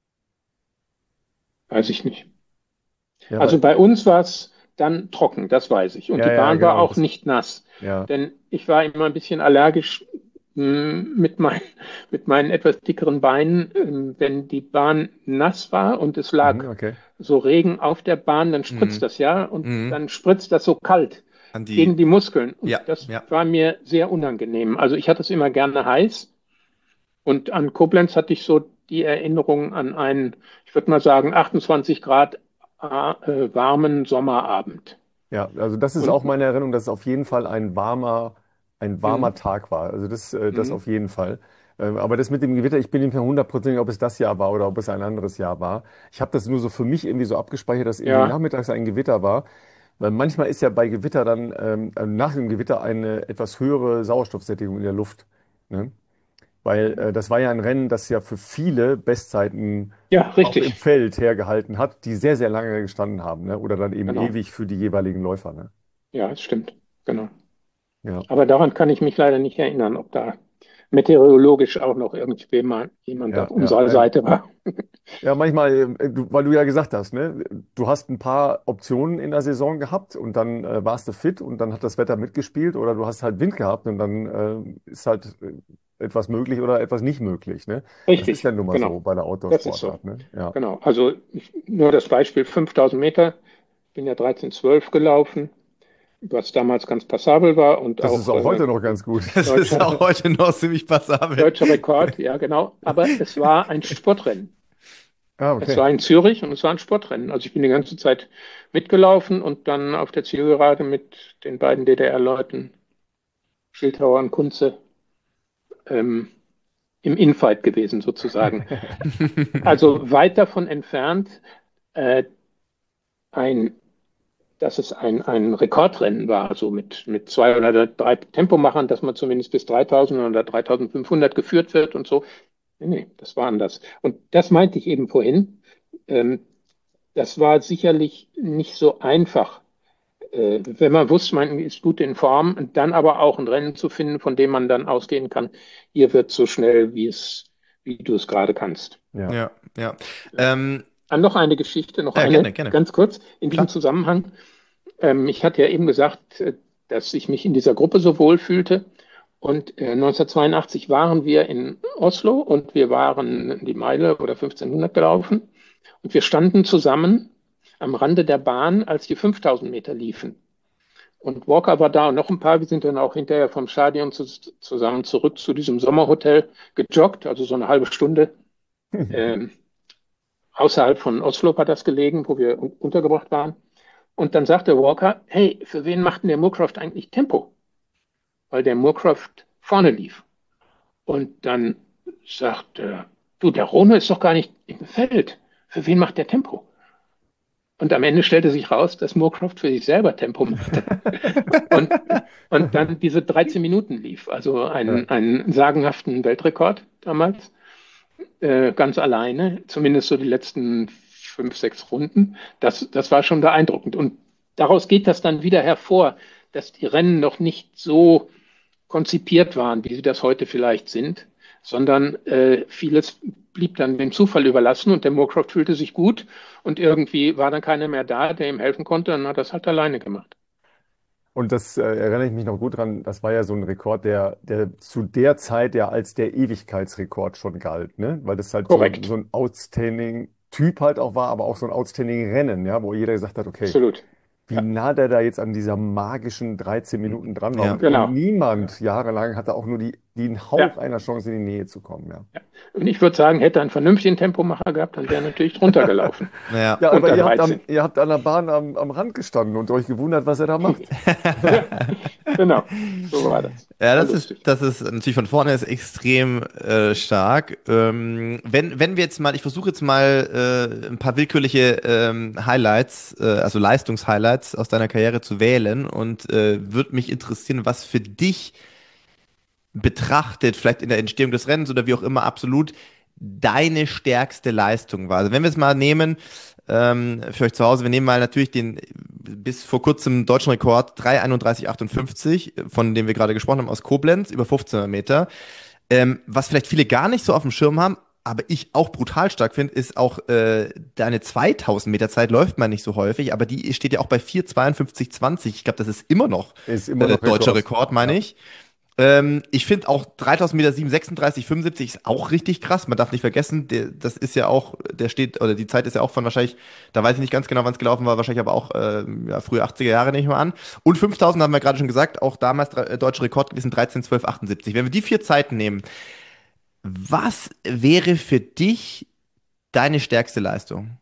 Weiß ich nicht. Ja, Also weil, bei uns war es dann trocken, das weiß ich. Und ja, die ja, Bahn war genau. auch Das, nicht nass. ja. Denn ich war immer ein bisschen allergisch mh, mit, mein, mit meinen etwas dickeren Beinen. Ähm, Wenn die Bahn nass war und es Mhm, lag okay. so Regen auf der Bahn, dann spritzt Mhm. das ja und Mhm. dann spritzt das so kalt An gegen die, die Muskeln. Und ja, das ja. war mir sehr unangenehm. Also ich hatte es immer gerne heiß. Und an Koblenz hatte ich so die Erinnerung an einen, ich würde mal sagen, achtundzwanzig Grad äh, warmen Sommerabend. Ja, also das ist Und auch meine Erinnerung, dass es auf jeden Fall ein warmer, ein mh, warmer Tag war. Also das, äh, das mh, auf jeden Fall. Ähm, Aber das mit dem Gewitter, ich bin nicht mehr hundertprozentig, ob es das Jahr war oder ob es ein anderes Jahr war. Ich habe das nur so für mich irgendwie so abgespeichert, dass irgendwie ja, nachmittags ein Gewitter war. Weil manchmal ist ja bei Gewitter dann ähm, äh, nach dem Gewitter eine etwas höhere Sauerstoffsättigung in der Luft. Ne? Weil äh, das war ja ein Rennen, das ja für viele Bestzeiten ja, auch im richtig. Feld hergehalten hat, die sehr, sehr lange gestanden haben. Ne? Oder dann eben Genau. ewig für die jeweiligen Läufer. Ne? Ja, das stimmt. Genau. Ja. Aber daran kann ich mich leider nicht erinnern, ob da meteorologisch auch noch irgendjemand jemand Ja, auf ja, unserer ähm, Seite war. ja, manchmal, äh, du, weil du ja gesagt hast, ne, du hast ein paar Optionen in der Saison gehabt und dann äh, warst du fit und dann hat das Wetter mitgespielt oder du hast halt Wind gehabt und dann äh, ist halt äh, etwas möglich oder etwas nicht möglich, ne? Das ist ja Richtig, nun mal genau. so bei der Das ist so. Outdoor-Sportart, ne? Ja. Genau. Also ich, nur das Beispiel fünftausend Meter. Ich bin ja dreizehn zwölf gelaufen, was damals ganz passabel war und Das ist auch auch äh, heute noch ganz gut. Das ist deutscher, auch heute noch ziemlich passabel. deutscher Rekord, ja genau. Aber es war ein Sportrennen. Ah, Es okay. war in Zürich und es war ein Sportrennen. Also ich bin die ganze Zeit mitgelaufen und dann auf der Zielgerade mit den beiden D D R-Leuten, Schildhauer und Kunze, ähm, im Infight gewesen sozusagen. Also weit davon entfernt, äh, ein, dass es ein, ein Rekordrennen war, also mit, mit zwei oder drei Tempomachern, dass man zumindest bis dreitausend oder dreitausendfünfhundert geführt wird und so. Nee, nee, das war anders. Und das meinte ich eben vorhin. Ähm, das war sicherlich nicht so einfach, äh, wenn man wusste, man ist gut in Form, dann aber auch ein Rennen zu finden, von dem man dann ausgehen kann, ihr wird so schnell, wie es, wie du es gerade kannst. Ja. Ja, ja. Ja. Ähm, Dann noch eine Geschichte, noch ja, eine gerne, gerne. ganz kurz in diesem Klar. Zusammenhang. Ähm, ich hatte ja eben gesagt, äh, dass ich mich in dieser Gruppe so wohl fühlte. Und äh, neunzehnhundertzweiundachtzig waren wir in Oslo und wir waren die Meile oder fünfzehnhundert gelaufen. Und wir standen zusammen am Rande der Bahn, als die fünftausend Meter liefen. Und Walker war da und noch ein paar. Wir sind dann auch hinterher vom Stadion zu, zusammen zurück zu diesem Sommerhotel gejoggt, also so eine halbe Stunde. Ähm, außerhalb von Oslo war das gelegen, wo wir un untergebracht waren. Und dann sagte Walker, hey, für wen macht denn der Moorcroft eigentlich Tempo? Weil der Moorcroft vorne lief. Und dann sagte er, du, der Rone ist doch gar nicht im Feld. Für wen macht der Tempo? Und am Ende stellte sich raus, dass Moorcroft für sich selber Tempo machte. Und, und dann diese dreizehn Minuten lief. Also Ja. einen, einen sagenhaften Weltrekord damals. Äh, ganz alleine, zumindest so die letzten fünf, sechs Runden. Das, das war schon beeindruckend. Und daraus geht das dann wieder hervor, dass die Rennen noch nicht so konzipiert waren, wie sie das heute vielleicht sind, sondern äh, vieles blieb dann dem Zufall überlassen und der Moorcroft fühlte sich gut und irgendwie war dann keiner mehr da, der ihm helfen konnte, dann hat er es halt alleine gemacht. Und das äh, erinnere ich mich noch gut dran, das war ja so ein Rekord, der, der zu der Zeit ja als der Ewigkeitsrekord schon galt, ne? Weil das halt so, Korrekt, so ein outstanding Typ halt auch war, aber auch so ein outstanding Rennen, ja, wo jeder gesagt hat, okay, absolut. wie Ja, nah der da jetzt an dieser magischen dreizehn Minuten dran war. Ja. Und, und genau. niemand jahrelang hatte auch nur die, den Hauch Ja. einer Chance in die Nähe zu kommen, ja. Ja. Und ich würde sagen, hätte er einen vernünftigen Tempomacher gehabt, dann wäre er natürlich drunter gelaufen. Naja. Ja, aber Unter ihr habt, am, dreizehn. ihr habt an der Bahn am, am Rand gestanden und euch gewundert, was er da macht. Ja, genau. So war das. Ja, War das ist, lustig. das ist natürlich von vorne ist extrem äh, stark. Ähm, wenn, wenn wir jetzt mal, ich versuche jetzt mal äh, ein paar willkürliche ähm, Highlights, äh, also Leistungshighlights aus deiner Karriere zu wählen und äh, würde mich interessieren, was für dich betrachtet, vielleicht in der Entstehung des Rennens oder wie auch immer, absolut deine stärkste Leistung war. Also wenn wir es mal nehmen, ähm, für euch zu Hause, wir nehmen mal natürlich den bis vor kurzem deutschen Rekord drei einunddreißig achtundfünfzig, von dem wir gerade gesprochen haben, aus Koblenz, über fünfzehnhundert Meter. Ähm, was vielleicht viele gar nicht so auf dem Schirm haben, aber ich auch brutal stark finde, ist auch äh, deine zweitausend Meter Zeit läuft man nicht so häufig, aber die steht ja auch bei vier zweiundfünfzig zwanzig. Ich glaube, das ist immer noch, Ist immer äh, noch deutscher Rekord. Rekord, meine Ja. ich. Ähm, ich finde auch dreitausend Meter sieben sechsunddreißig fünfundsiebzig ist auch richtig krass. Man darf nicht vergessen, der, das ist ja auch, der steht, oder die Zeit ist ja auch von wahrscheinlich, da weiß ich nicht ganz genau, wann es gelaufen war, wahrscheinlich aber auch äh, ja, frühe achtziger Jahre, nehme ich mal an. Und fünftausend haben wir gerade schon gesagt, auch damals äh, deutscher Rekord gewesen, dreizehn zwölf achtundsiebzig. Wenn wir die vier Zeiten nehmen, was wäre für dich deine stärkste Leistung?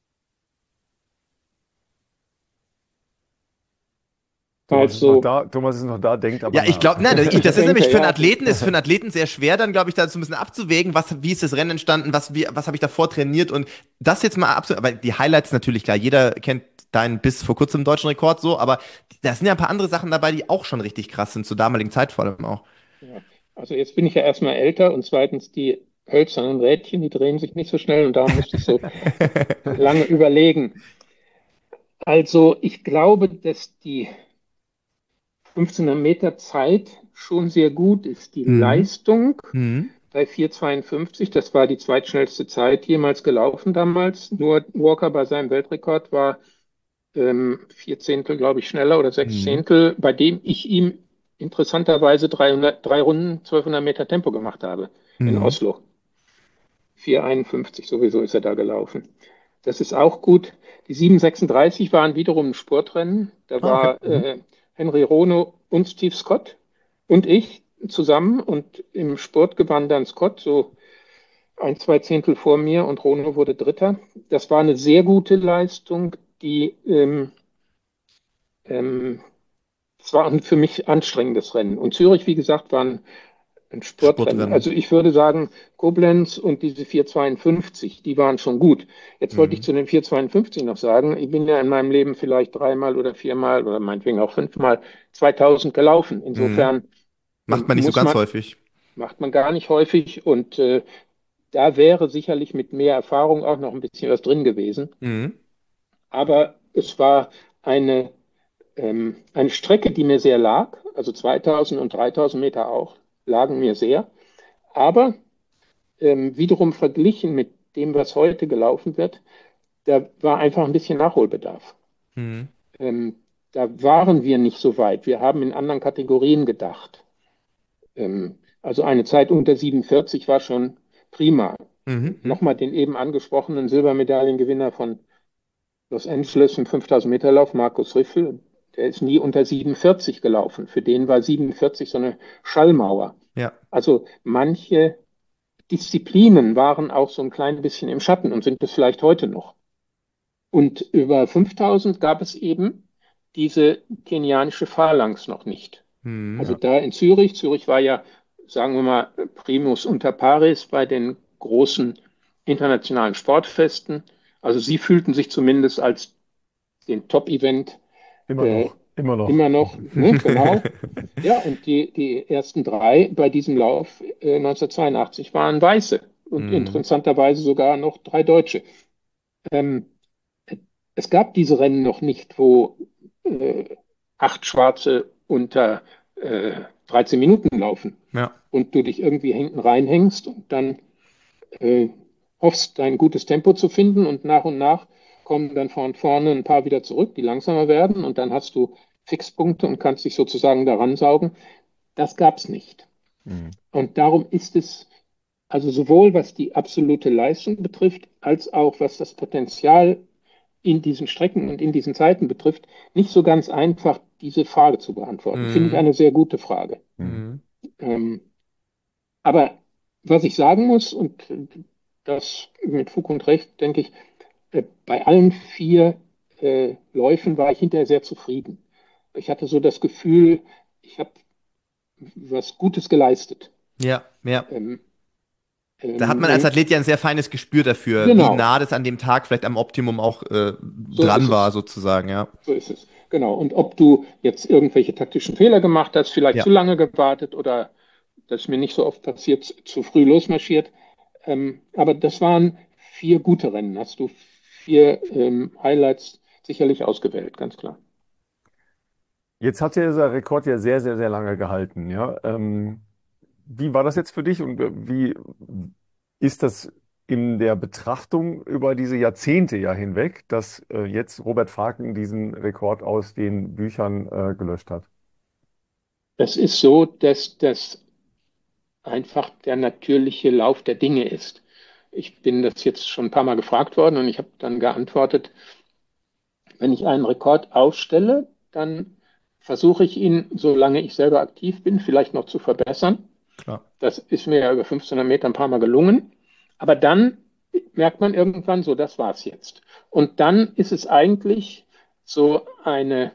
Thomas ist noch Also, da, Thomas ist noch da, denkt aber Ja, ich nach. glaube, nein, ich, das ist denke, nämlich für einen ja. Athleten, ist für einen Athleten sehr schwer, dann glaube ich, da so ein bisschen abzuwägen, was, wie ist das Rennen entstanden, was, wie, was habe ich davor trainiert und das jetzt mal abzu, aber die Highlights natürlich klar, jeder kennt deinen bis vor kurzem deutschen Rekord so, aber da sind ja ein paar andere Sachen dabei, die auch schon richtig krass sind, zur damaligen Zeit vor allem auch. Ja. Also jetzt bin ich ja erstmal älter und zweitens die hölzernen Rädchen, die drehen sich nicht so schnell und darum musste ich so lange überlegen. Also ich glaube, dass die fünfzehnhundert Meter Zeit schon sehr gut ist. Die Mhm. Leistung Mhm. bei vier zweiundfünfzig, das war die zweitschnellste Zeit jemals gelaufen damals. Nur Walker bei seinem Weltrekord war ähm, vier Zehntel, glaube ich, schneller oder sechs Mhm. Zehntel, bei dem ich ihm interessanterweise dreihundert, drei Runden zwölfhundert Meter Tempo gemacht habe in Mhm. Oslo. vier einundfünfzig sowieso ist er da gelaufen. Das ist auch gut. Die sieben sechsunddreißig waren wiederum ein Sportrennen. Da Ah, okay. war Mhm. äh, Henry Rono und Steve Scott und ich zusammen und im Sport gewann dann Scott so ein, zwei Zehntel vor mir und Rono wurde Dritter. Das war eine sehr gute Leistung, die ähm, ähm, es war ein für mich anstrengendes Rennen. Und Zürich, wie gesagt, war ein, ein Sportrennen. Sportrennen. Also ich würde sagen, Koblenz und diese vier zweiundfünfzig, die waren schon gut. Jetzt wollte ich Mhm. zu den vier zweiundfünfzig noch sagen, ich bin ja in meinem Leben vielleicht dreimal oder viermal oder meinetwegen auch fünfmal zweitausend gelaufen. Mhm. Insofern Macht ähm, man nicht so muss ganz man, häufig. macht man gar nicht häufig und äh, da wäre sicherlich mit mehr Erfahrung auch noch ein bisschen was drin gewesen. Mhm. Aber es war eine ähm, eine Strecke, die mir sehr lag, also zweitausend und dreitausend Meter auch, lagen mir sehr. Aber ähm, wiederum verglichen mit dem, was heute gelaufen wird, da war einfach ein bisschen Nachholbedarf. Mhm. Ähm, da waren wir nicht so weit. Wir haben in anderen Kategorien gedacht. Ähm, also eine Zeit unter siebenundvierzig war schon prima. Mhm. Mhm. Nochmal den eben angesprochenen Silbermedaillengewinner von Los Angeles im fünftausend Meter Lauf, Markus Riffel, der ist nie unter siebenundvierzig gelaufen. Für den war siebenundvierzig so eine Schallmauer. Ja. Also manche Disziplinen waren auch so ein klein bisschen im Schatten und sind es vielleicht heute noch. Und über fünftausend gab es eben diese kenianische Phalanx noch nicht. Mhm. Also Ja. da in Zürich, Zürich war ja, sagen wir mal, primus inter pares bei den großen internationalen Sportfesten. Also sie fühlten sich zumindest als den Top-Event Immer äh, noch, immer noch. immer noch, ne, genau. Ja, und die, die ersten drei bei diesem Lauf äh, neunzehnhundertzweiundachtzig waren Weiße und Mhm. interessanterweise sogar noch drei Deutsche. Ähm, es gab diese Rennen noch nicht, wo äh, acht Schwarze unter äh, dreizehn Minuten laufen Ja. und du dich irgendwie hinten reinhängst und dann äh, hoffst, dein gutes Tempo zu finden und nach und nach kommen dann von vorne ein paar wieder zurück, die langsamer werden und dann hast du Fixpunkte und kannst dich sozusagen daran saugen. Das gab es nicht. Mhm. Und darum ist es also sowohl was die absolute Leistung betrifft, als auch was das Potenzial in diesen Strecken und in diesen Zeiten betrifft, nicht so ganz einfach, diese Frage zu beantworten. Finde ich Mhm. eine sehr gute Frage. Mhm. Mhm. Ähm, aber was ich sagen muss, und das mit Fug und Recht, denke ich, äh, bei allen vier äh, Läufen war ich hinterher sehr zufrieden. Ich hatte so das Gefühl, ich habe was Gutes geleistet. Ja, ja. Ähm, Da hat ähm, man als und Athlet ja ein sehr feines Gespür dafür, wie genau, nah das an dem Tag vielleicht am Optimum auch äh, so ist dran war, es. sozusagen, ja. So ist es. Genau. Und ob du jetzt irgendwelche taktischen Fehler gemacht hast, vielleicht Ja. zu lange gewartet oder das ist mir nicht so oft passiert, zu früh losmarschiert. Ähm, aber das waren vier gute Rennen. Hast du vier ähm, Highlights sicherlich ausgewählt, ganz klar. Jetzt hat ja dieser Rekord ja sehr, sehr, sehr lange gehalten. Ja? Ähm, wie war das jetzt für dich und äh, wie ist das in der Betrachtung über diese Jahrzehnte ja hinweg, dass äh, jetzt Robert Farken diesen Rekord aus den Büchern äh, gelöscht hat? Es ist so, dass das einfach der natürliche Lauf der Dinge ist. Ich bin das jetzt schon ein paar Mal gefragt worden und ich habe dann geantwortet, wenn ich einen Rekord aufstelle, dann versuche ich ihn, solange ich selber aktiv bin, vielleicht noch zu verbessern. Klar. Das ist mir ja über fünfzehnhundert Meter ein paar Mal gelungen. Aber dann merkt man irgendwann so, das war's jetzt. Und dann ist es eigentlich so eine,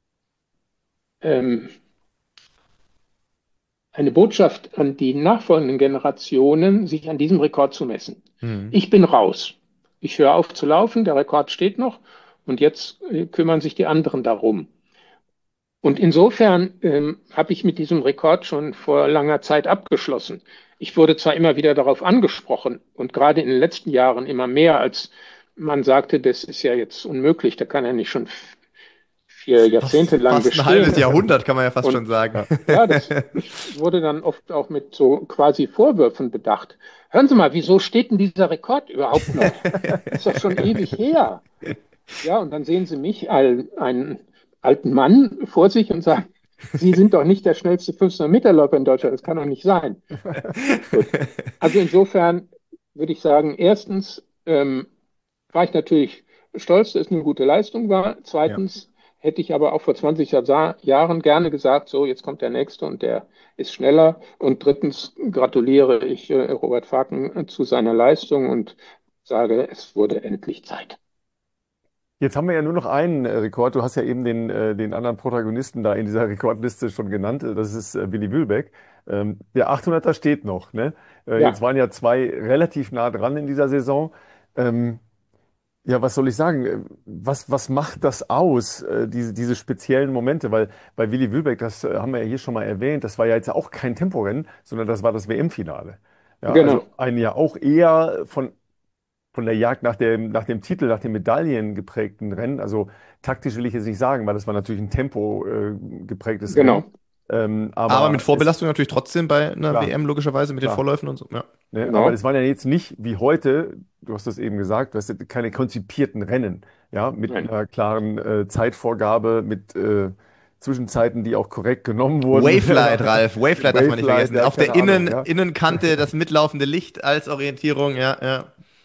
ähm, eine Botschaft an die nachfolgenden Generationen, sich an diesem Rekord zu messen. Mhm. Ich bin raus. Ich höre auf zu laufen, der Rekord steht noch und jetzt äh, kümmern sich die anderen darum. Und insofern ähm, habe ich mit diesem Rekord schon vor langer Zeit abgeschlossen. Ich wurde zwar immer wieder darauf angesprochen und gerade in den letzten Jahren immer mehr, als man sagte, das ist ja jetzt unmöglich, da kann er nicht schon vier Jahrzehnte lang fast bestehen. Ein halbes Jahrhundert, kann man ja fast und, schon sagen. Ja, das ich wurde dann oft auch mit so quasi Vorwürfen bedacht. Hören Sie mal, wieso steht denn dieser Rekord überhaupt noch? Das ist doch schon ewig her. Ja, und dann sehen Sie mich, einen alten Mann vor sich und sagen, Sie sind doch nicht der schnellste fünfhundert-Meter-Läufer in Deutschland, das kann doch nicht sein. Gut. Also insofern würde ich sagen, erstens ähm, war ich natürlich stolz, dass es eine gute Leistung war. Zweitens ja. hätte ich aber auch vor zwanzig Jahren gerne gesagt, so jetzt kommt der Nächste und der ist schneller. Und drittens gratuliere ich äh, Robert Farken äh, zu seiner Leistung und sage, es wurde endlich Zeit. Jetzt haben wir ja nur noch einen äh, Rekord. Du hast ja eben den, äh, den anderen Protagonisten da in dieser Rekordliste schon genannt. Das ist äh, Willi Wülbeck. Ähm, der achthunderter steht noch. Ne? Äh, Ja. Jetzt waren ja zwei relativ nah dran in dieser Saison. Ähm, ja, was soll ich sagen? Was, was macht das aus, äh, diese, diese speziellen Momente? Weil bei Willi Wülbeck, das äh, haben wir ja hier schon mal erwähnt, das war ja jetzt auch kein Temporennen, sondern das war das W M-Finale. Ja, Genau. Also ein ja auch eher von von der Jagd nach dem, nach dem Titel, nach dem Medaillen geprägten Rennen. Also taktisch will ich jetzt nicht sagen, weil das war natürlich ein Tempo äh, geprägtes Genau. Rennen. Ähm, aber, aber mit Vorbelastung es, natürlich trotzdem bei einer klar, W M logischerweise mit klar. den Vorläufen und so. Ja. Ne, Genau. Aber es waren ja jetzt nicht wie heute, du hast das eben gesagt, du hast keine konzipierten Rennen, ja, mit Nein. einer klaren äh, Zeitvorgabe, mit äh, Zwischenzeiten, die auch korrekt genommen wurden. Wavelight, Ralf, Wavelight darf man nicht Wavelight, vergessen. ja, Auf der keine Innen, Ahnung, ja. Innenkante das mitlaufende Licht als Orientierung, ja, ja.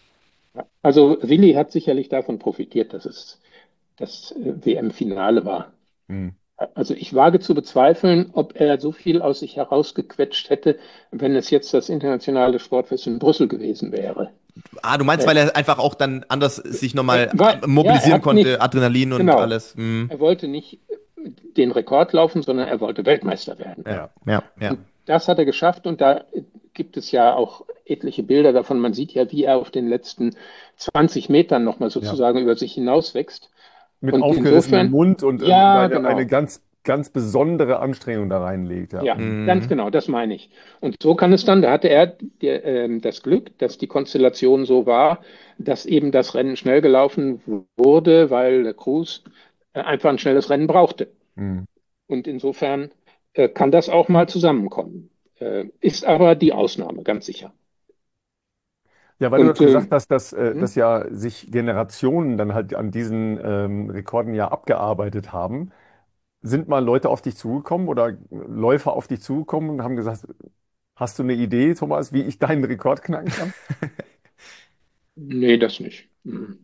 Also Willi hat sicherlich davon profitiert, dass es das äh, W M-Finale war. Hm. Also ich wage zu bezweifeln, ob er so viel aus sich herausgequetscht hätte, wenn es jetzt das internationale Sportfest in Brüssel gewesen wäre. Ah, du meinst, weil er einfach auch dann anders sich nochmal Weil- mobilisieren ja, er hat konnte, nicht- Adrenalin und genau. alles. Hm. Er wollte nicht den Rekord laufen, sondern er wollte Weltmeister werden. Ja. Ja, ja. Und das hat er geschafft und da gibt es ja auch etliche Bilder davon. Man sieht ja, wie er auf den letzten zwanzig Metern nochmal sozusagen über sich hinauswächst. Mit Und aufgerissenem insofern- Mund und äh, Ja, eine, genau. eine ganz, ganz besondere Anstrengung da reinlegt. Ja. Ja, Mhm. ganz genau, das meine ich. Und so kann es dann, da hatte er die, ähm, das Glück, dass die Konstellation so war, dass eben das Rennen schnell gelaufen wurde, weil der Cruz äh, einfach ein schnelles Rennen brauchte. Mhm. Und insofern äh, kann das auch mal zusammenkommen. Äh, ist aber die Ausnahme, ganz sicher. Ja, weil Und, du jetzt gesagt äh, hast, dass, äh, hm? dass ja sich Generationen dann halt an diesen ähm, Rekorden ja abgearbeitet haben. Sind mal Leute auf dich zugekommen oder Läufer auf dich zugekommen und haben gesagt, hast du eine Idee, Thomas, wie ich deinen Rekord knacken kann? Nee, das nicht. Hm.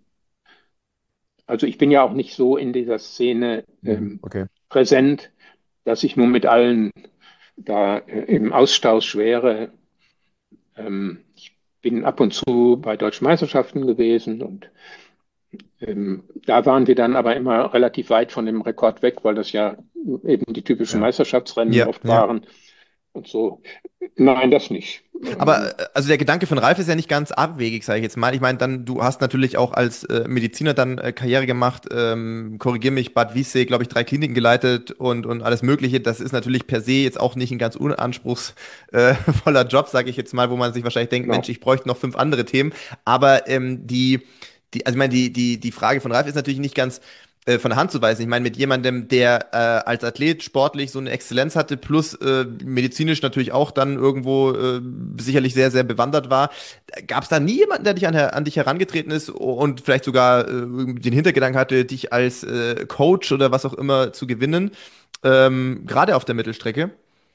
Also ich bin ja auch nicht so in dieser Szene ähm, Okay. präsent, dass ich nur mit allen da äh, im Austausch schwere. Ähm, ich bin ab und zu bei deutschen Meisterschaften gewesen und ähm, da waren wir dann aber immer relativ weit von dem Rekord weg, weil das ja eben die typischen Ja. Meisterschaftsrennen Ja, oft ja. waren und so. Nein, das nicht. Aber äh, also der Gedanke von Ralf ist ja nicht ganz abwegig, sage ich jetzt mal. Ich meine, dann du hast natürlich auch als äh, Mediziner dann äh, Karriere gemacht. Ähm, korrigier mich, Bad Wiessee, glaube ich, drei Kliniken geleitet und und alles Mögliche. Das ist natürlich per se jetzt auch nicht ein ganz unanspruchsvoller Job, sage ich jetzt mal, wo man sich wahrscheinlich denkt, Genau. Mensch, ich bräuchte noch fünf andere Themen. Aber ähm, die die, also ich meine, die die die Frage von Ralf ist natürlich nicht ganz äh, von der Hand zu weisen. Ich meine, mit jemandem, der äh, als Athlet sportlich so eine Exzellenz hatte, plus äh, medizinisch natürlich auch dann irgendwo äh, sicherlich sehr, sehr bewandert war, gab es da nie jemanden, der dich an, an dich herangetreten ist und vielleicht sogar äh, den Hintergedanken hatte, dich als äh, Coach oder was auch immer zu gewinnen, ähm, gerade auf der Mittelstrecke?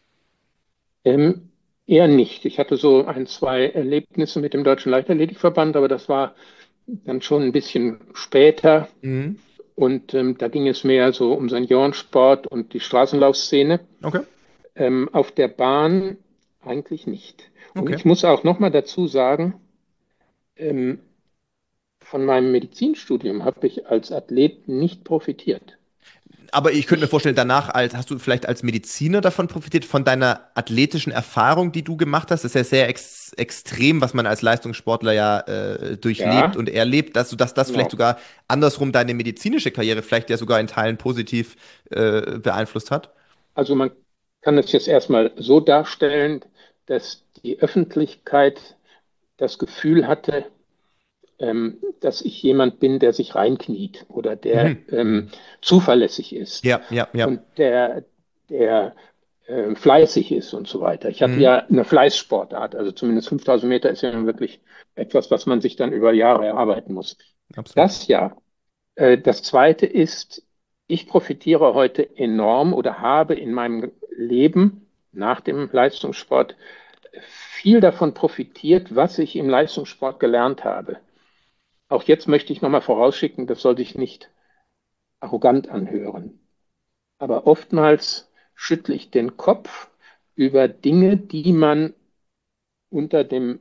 Ähm, eher nicht. Ich hatte so ein, zwei Erlebnisse mit dem Deutschen Leichtathletikverband, aber das war dann schon ein bisschen später. Mhm. Und ähm, da ging es mehr so um Seniorensport und die Straßenlaufszene. Okay, Ähm, auf der Bahn eigentlich nicht. Und okay. ich muss auch noch mal dazu sagen, ähm, von meinem Medizinstudium habe ich als Athlet nicht profitiert. Aber ich könnte mir Ich, vorstellen, danach als, hast du vielleicht als Mediziner davon profitiert, von deiner athletischen Erfahrung, die du gemacht hast? Das ist ja sehr ex extrem, was man als Leistungssportler ja äh, durchlebt ja, und erlebt, dass du, dass das vielleicht genau. sogar andersrum deine medizinische Karriere vielleicht ja sogar in Teilen positiv äh, beeinflusst hat? Also man kann es jetzt erstmal so darstellen, dass die Öffentlichkeit das Gefühl hatte, ähm, dass ich jemand bin, der sich reinkniet oder der Mhm. ähm, zuverlässig ist Ja, ja, ja. und der, der äh, fleißig ist und so weiter. Ich hatte Mhm. ja eine Fleißsportart, also zumindest fünftausend Meter ist ja nun wirklich etwas, was man sich dann über Jahre erarbeiten muss. Absolut. Das ja. Äh, das Zweite ist, ich profitiere heute enorm oder habe in meinem Leben nach dem Leistungssport viel davon profitiert, was ich im Leistungssport gelernt habe. Auch jetzt möchte ich nochmal vorausschicken, das soll sich nicht arrogant anhören. Aber oftmals schüttle ich den Kopf über Dinge, die man unter dem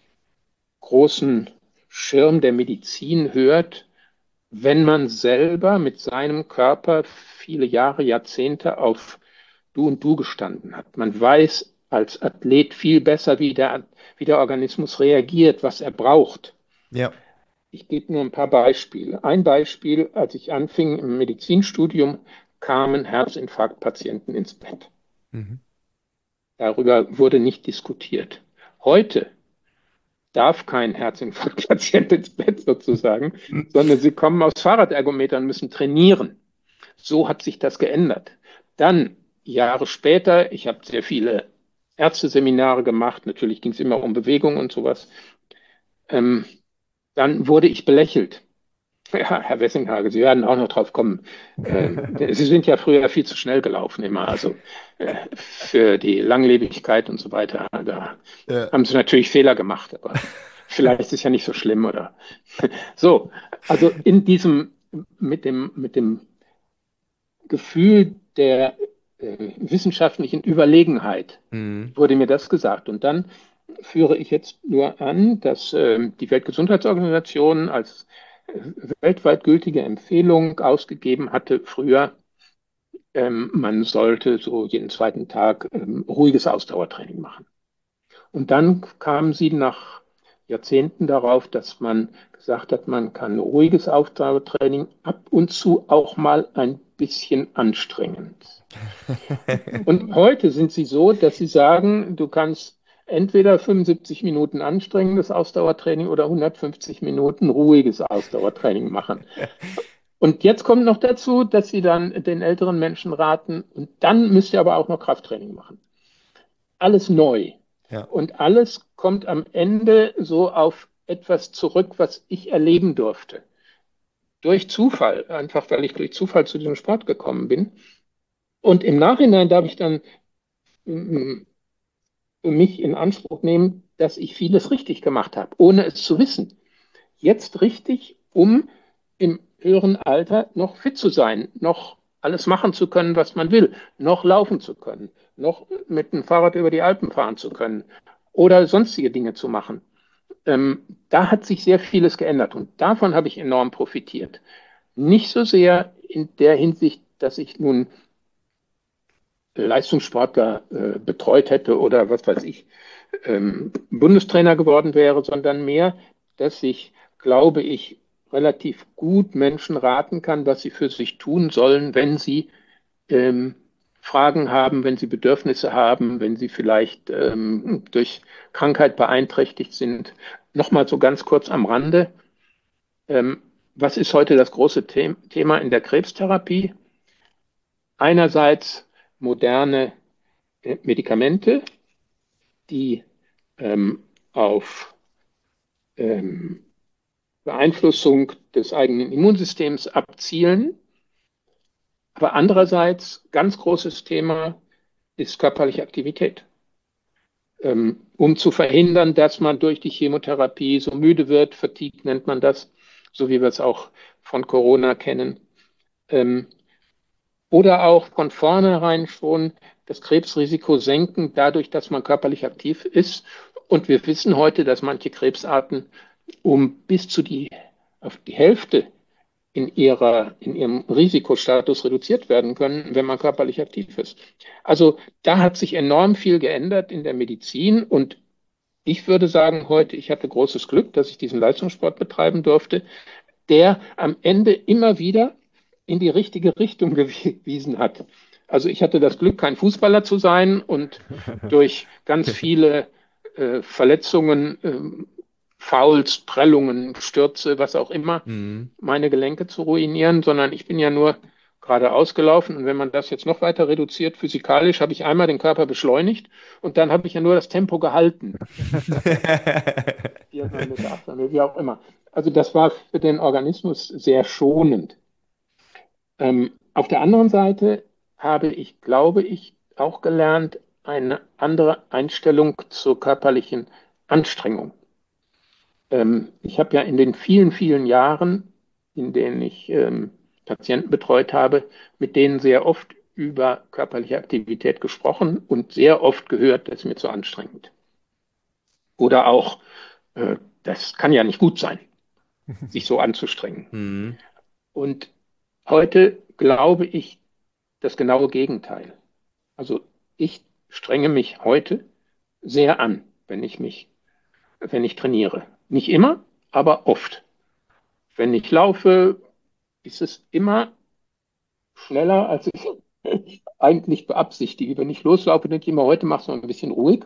großen Schirm der Medizin hört, wenn man selber mit seinem Körper viele Jahre, Jahrzehnte auf Du und Du gestanden hat. Man weiß als Athlet viel besser, wie der, wie der Organismus reagiert, was er braucht. Ja. Ich gebe nur ein paar Beispiele. Ein Beispiel, als ich anfing im Medizinstudium, kamen Herzinfarktpatienten ins Bett. Mhm. Darüber wurde nicht diskutiert. Heute darf kein Herzinfarktpatient ins Bett sozusagen, sondern sie kommen aufs Fahrradergometer und müssen trainieren. So hat sich das geändert. Dann, Jahre später, ich habe sehr viele Ärzteseminare gemacht, natürlich ging es immer um Bewegung und sowas, ähm, dann wurde ich belächelt. Ja, Herr Wessinghage, Sie werden auch noch drauf kommen. Ähm, Sie sind ja früher viel zu schnell gelaufen immer, also äh, für die Langlebigkeit und so weiter. Da Ja. haben Sie natürlich Fehler gemacht, aber vielleicht ist es ja nicht so schlimm, oder? So, also in diesem, mit dem, mit dem Gefühl der äh, wissenschaftlichen Überlegenheit Mhm. wurde mir das gesagt. Und dann führe ich jetzt nur an, dass ähm, die Weltgesundheitsorganisation als äh, weltweit gültige Empfehlung ausgegeben hatte früher, ähm, man sollte so jeden zweiten Tag ähm, ruhiges Ausdauertraining machen. Und dann kamen sie nach Jahrzehnten darauf, dass man gesagt hat, man kann ruhiges Ausdauertraining ab und zu auch mal ein bisschen anstrengend. Und heute sind sie so, dass sie sagen, du kannst entweder fünfundsiebzig Minuten anstrengendes Ausdauertraining oder hundertfünfzig Minuten ruhiges Ausdauertraining machen. Und jetzt kommt noch dazu, dass sie dann den älteren Menschen raten, und dann müsst ihr aber auch noch Krafttraining machen. Alles neu. Ja. Und alles kommt am Ende so auf etwas zurück, was ich erleben durfte. Durch Zufall, einfach weil ich durch Zufall zu diesem Sport gekommen bin. Und im Nachhinein darf ich dann mm, für mich in Anspruch nehmen, dass ich vieles richtig gemacht habe, ohne es zu wissen. Jetzt richtig, um im höheren Alter noch fit zu sein, noch alles machen zu können, was man will, noch laufen zu können, noch mit dem Fahrrad über die Alpen fahren zu können oder sonstige Dinge zu machen. Ähm, da hat sich sehr vieles geändert und davon habe ich enorm profitiert. Nicht so sehr in der Hinsicht, dass ich nun Leistungssportler äh, betreut hätte oder was weiß ich, ähm, Bundestrainer geworden wäre, sondern mehr, dass ich, glaube ich, relativ gut Menschen raten kann, was sie für sich tun sollen, wenn sie ähm, Fragen haben, wenn sie Bedürfnisse haben, wenn sie vielleicht ähm, durch Krankheit beeinträchtigt sind. Nochmal so ganz kurz am Rande. Ähm, was ist heute das große The- Thema in der Krebstherapie? Einerseits moderne äh, Medikamente, die ähm, auf ähm, Beeinflussung des eigenen Immunsystems abzielen. Aber andererseits, ganz großes Thema ist körperliche Aktivität. Ähm, um zu verhindern, dass man durch die Chemotherapie so müde wird, Fatigue nennt man das, so wie wir es auch von Corona kennen. Ähm, oder auch von vornherein schon das Krebsrisiko senken, dadurch, dass man körperlich aktiv ist. Und wir wissen heute, dass manche Krebsarten um bis zu die, auf die Hälfte in ihrer, in ihrem Risikostatus reduziert werden können, wenn man körperlich aktiv ist. Also da hat sich enorm viel geändert in der Medizin und ich würde sagen heute, ich hatte großes Glück, dass ich diesen Leistungssport betreiben durfte, der am Ende immer wieder in die richtige Richtung gewiesen hat. Also ich hatte das Glück, kein Fußballer zu sein und durch ganz viele äh, Verletzungen, äh, Fouls, Prellungen, Stürze, was auch immer, Mhm. meine Gelenke zu ruinieren, sondern ich bin ja nur geradeaus gelaufen. Und wenn man das jetzt noch weiter reduziert, physikalisch, habe ich einmal den Körper beschleunigt und dann habe ich ja nur das Tempo gehalten. vierhundert Meter, achthundert Meter, wie auch immer. Also das war für den Organismus sehr schonend. Ähm, auf der anderen Seite habe ich, glaube ich, auch gelernt, eine andere Einstellung zur körperlichen Anstrengung. Ähm, ich habe ja in den vielen, vielen Jahren, in denen ich ähm, Patienten betreut habe, mit denen sehr oft über körperliche Aktivität gesprochen und sehr oft gehört, das ist mir zu anstrengend. Oder auch, äh, das kann ja nicht gut sein, sich so anzustrengen. Mhm. Und heute glaube ich das genaue Gegenteil. Also ich strenge mich heute sehr an, wenn ich mich, wenn ich trainiere. Nicht immer, aber oft. Wenn ich laufe, ist es immer schneller, als ich eigentlich beabsichtige. Wenn ich loslaufe, denke ich immer, heute machst du ein bisschen ruhig.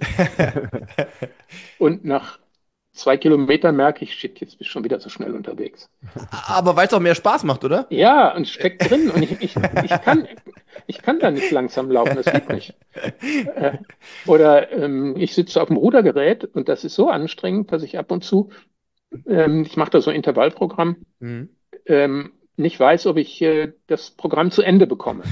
Und nach zwei Kilometern merke ich, shit, jetzt bist du schon wieder so schnell unterwegs. Aber weil es auch mehr Spaß macht, oder? Ja, und steckt drin. Und ich, ich, ich kann, ich kann da nicht langsam laufen, das geht nicht. Äh, oder ähm, ich sitze auf dem Rudergerät und das ist so anstrengend, dass ich ab und zu, ähm, ich mache da so ein Intervallprogramm, Mhm. ähm, nicht weiß, ob ich äh, das Programm zu Ende bekomme.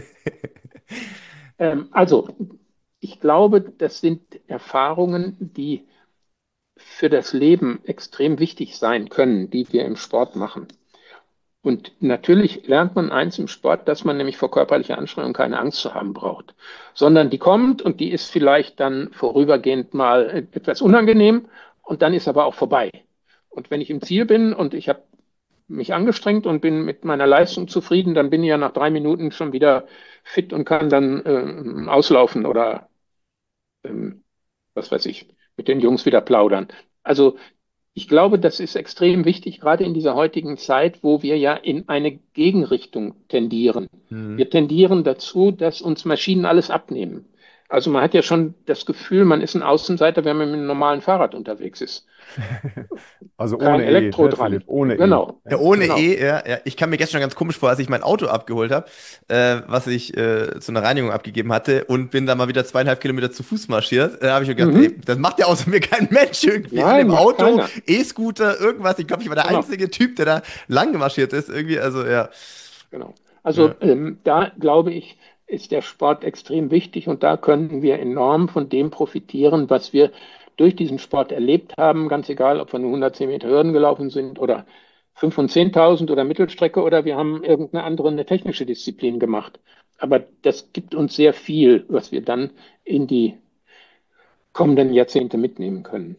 Ähm, also, ich glaube, das sind Erfahrungen, die für das Leben extrem wichtig sein können, die wir im Sport machen. Und natürlich lernt man eins im Sport, dass man nämlich vor körperlicher Anstrengung keine Angst zu haben braucht, sondern die kommt und die ist vielleicht dann vorübergehend mal etwas unangenehm und dann ist aber auch vorbei. Und wenn ich im Ziel bin und ich habe mich angestrengt und bin mit meiner Leistung zufrieden, dann bin ich ja nach drei Minuten schon wieder fit und kann dann äh, auslaufen oder ähm, was weiß ich, mit den Jungs wieder plaudern. Also ich glaube, das ist extrem wichtig, gerade in dieser heutigen Zeit, wo wir ja in eine Gegenrichtung tendieren. Mhm. Wir tendieren dazu, dass uns Maschinen alles abnehmen. Also man hat ja schon das Gefühl, man ist ein Außenseiter, wenn man mit einem normalen Fahrrad unterwegs ist. Also Kein ohne E, Elektro ne, dran. Philipp? Ohne E. Genau, Ja, ohne genau. E, ja, ja. Ich kam mir gestern ganz komisch vor, als ich mein Auto abgeholt habe, äh, was ich äh, zu einer Reinigung abgegeben hatte und bin da mal wieder zweieinhalb Kilometer zu Fuß marschiert. Da habe ich mir gedacht, ey, Mhm. das macht ja außer mir kein Mensch irgendwie. Alle Nein, im macht Auto, keiner. E-Scooter, irgendwas. Ich glaube, ich war der Genau, einzige Typ, der da lang gemarschiert ist irgendwie. Also ja. genau. Also Ja. ähm, da glaube ich, ist der Sport extrem wichtig und da können wir enorm von dem profitieren, was wir durch diesen Sport erlebt haben, ganz egal, ob wir nur hundertzehn Meter Hürden gelaufen sind oder fünf und zehntausend oder Mittelstrecke oder wir haben irgendeine andere, eine technische Disziplin gemacht. Aber das gibt uns sehr viel, was wir dann in die kommenden Jahrzehnte mitnehmen können.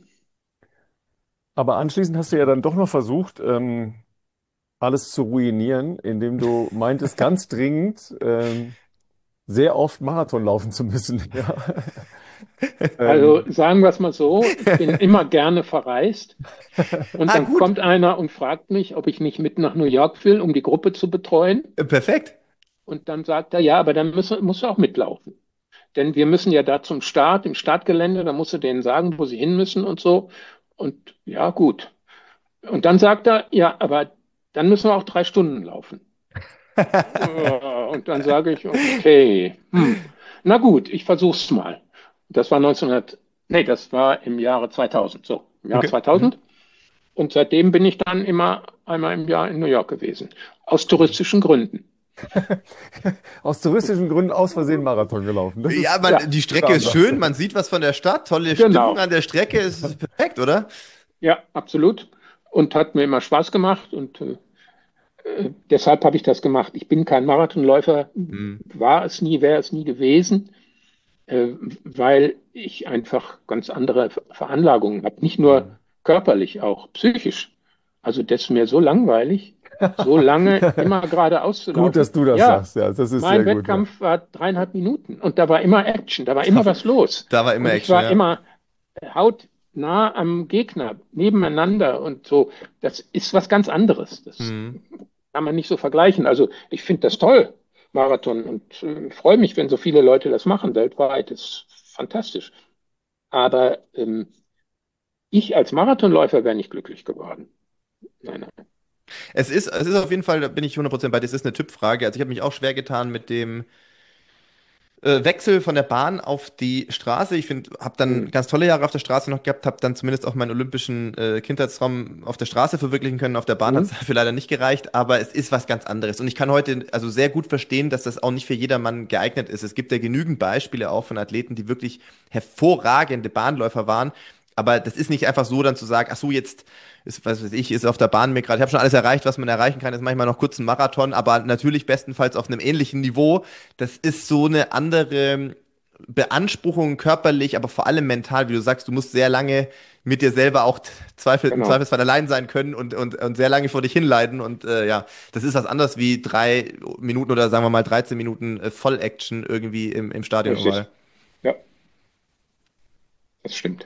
Aber anschließend hast du ja dann doch noch versucht, ähm, alles zu ruinieren, indem du meintest, ganz dringend ähm, sehr oft Marathon laufen zu müssen. Ja. Also Ähm, sagen wir es mal so, ich bin immer gerne verreist und Ah, dann gut. kommt einer und fragt mich, ob ich nicht mit nach New York will, um die Gruppe zu betreuen. Äh, Perfekt. Und dann sagt er, ja, aber dann müssen, musst du auch mitlaufen. Denn wir müssen ja da zum Start, im Startgelände, da musst du denen sagen, wo sie hin müssen und so. Und ja, gut. Und dann sagt er, ja, aber dann müssen wir auch drei Stunden laufen. Ja, und dann sage ich, okay, hm, na gut, ich versuch's mal. Das war neunzehnhundert, nee, das war im Jahre zweitausend, so, im Jahr Okay. zweitausend. Und seitdem bin ich dann immer einmal im Jahr in New York gewesen. Aus touristischen Gründen. Aus touristischen Gründen aus Versehen Marathon gelaufen. Das ist, Ja, man, ja, die Strecke ist schön, man sieht was von der Stadt, tolle Genau. Stimmung an der Strecke, ist ist perfekt, oder? Ja, absolut. Und hat mir immer Spaß gemacht und äh, äh, deshalb habe ich das gemacht. Ich bin kein Marathonläufer, Hm. war es nie, wäre es nie gewesen, äh, weil ich einfach ganz andere Ver- Veranlagungen habe. Nicht nur körperlich, auch psychisch. Also das ist mir so langweilig, so lange immer geradeaus zu gut, dass laufen. du das Ja, sagst. Ja, das ist mein sehr gut. Ja. Wettkampf war dreieinhalb Minuten und da war immer Action, da war immer was los. Da war immer Und ich Action, war ja. immer hautnah am Gegner, nebeneinander und so. Das ist was ganz anderes. Das Hm. kann man nicht so vergleichen. Also ich finde das toll, Marathon, und äh, freue mich, wenn so viele Leute das machen weltweit. Das ist fantastisch. Aber ähm, ich als Marathonläufer wäre nicht glücklich geworden. Nein, nein. Es ist, es ist auf jeden Fall, da bin ich hundert Prozent bei dir, es ist eine Typfrage. Also ich habe mich auch schwer getan mit dem äh, Wechsel von der Bahn auf die Straße. Ich finde, habe dann Mhm. ganz tolle Jahre auf der Straße noch gehabt, habe dann zumindest auch meinen olympischen äh, Kindheitstraum auf der Straße verwirklichen können. Auf der Bahn hat Mhm. es dafür leider nicht gereicht, aber es ist was ganz anderes. Und ich kann heute also sehr gut verstehen, dass das auch nicht für jedermann geeignet ist. Es gibt ja genügend Beispiele auch von Athleten, die wirklich hervorragende Bahnläufer waren. Aber das ist nicht einfach so, dann zu sagen, ach so, jetzt ist, was weiß ich, ist auf der Bahn mir gerade, ich habe schon alles erreicht, was man erreichen kann, jetzt mache ich mal noch kurz einen Marathon, aber natürlich bestenfalls auf einem ähnlichen Niveau. Das ist so eine andere Beanspruchung körperlich, aber vor allem mental, wie du sagst, du musst sehr lange mit dir selber auch Zweifel, im Genau. Zweifelsfall allein sein können und, und, und sehr lange vor dich hinleiden. Und äh, ja, das ist was anderes wie drei Minuten oder sagen wir mal dreizehn Minuten äh, Voll-Action irgendwie im, im Stadion. Richtig. Überall. Ja, das stimmt.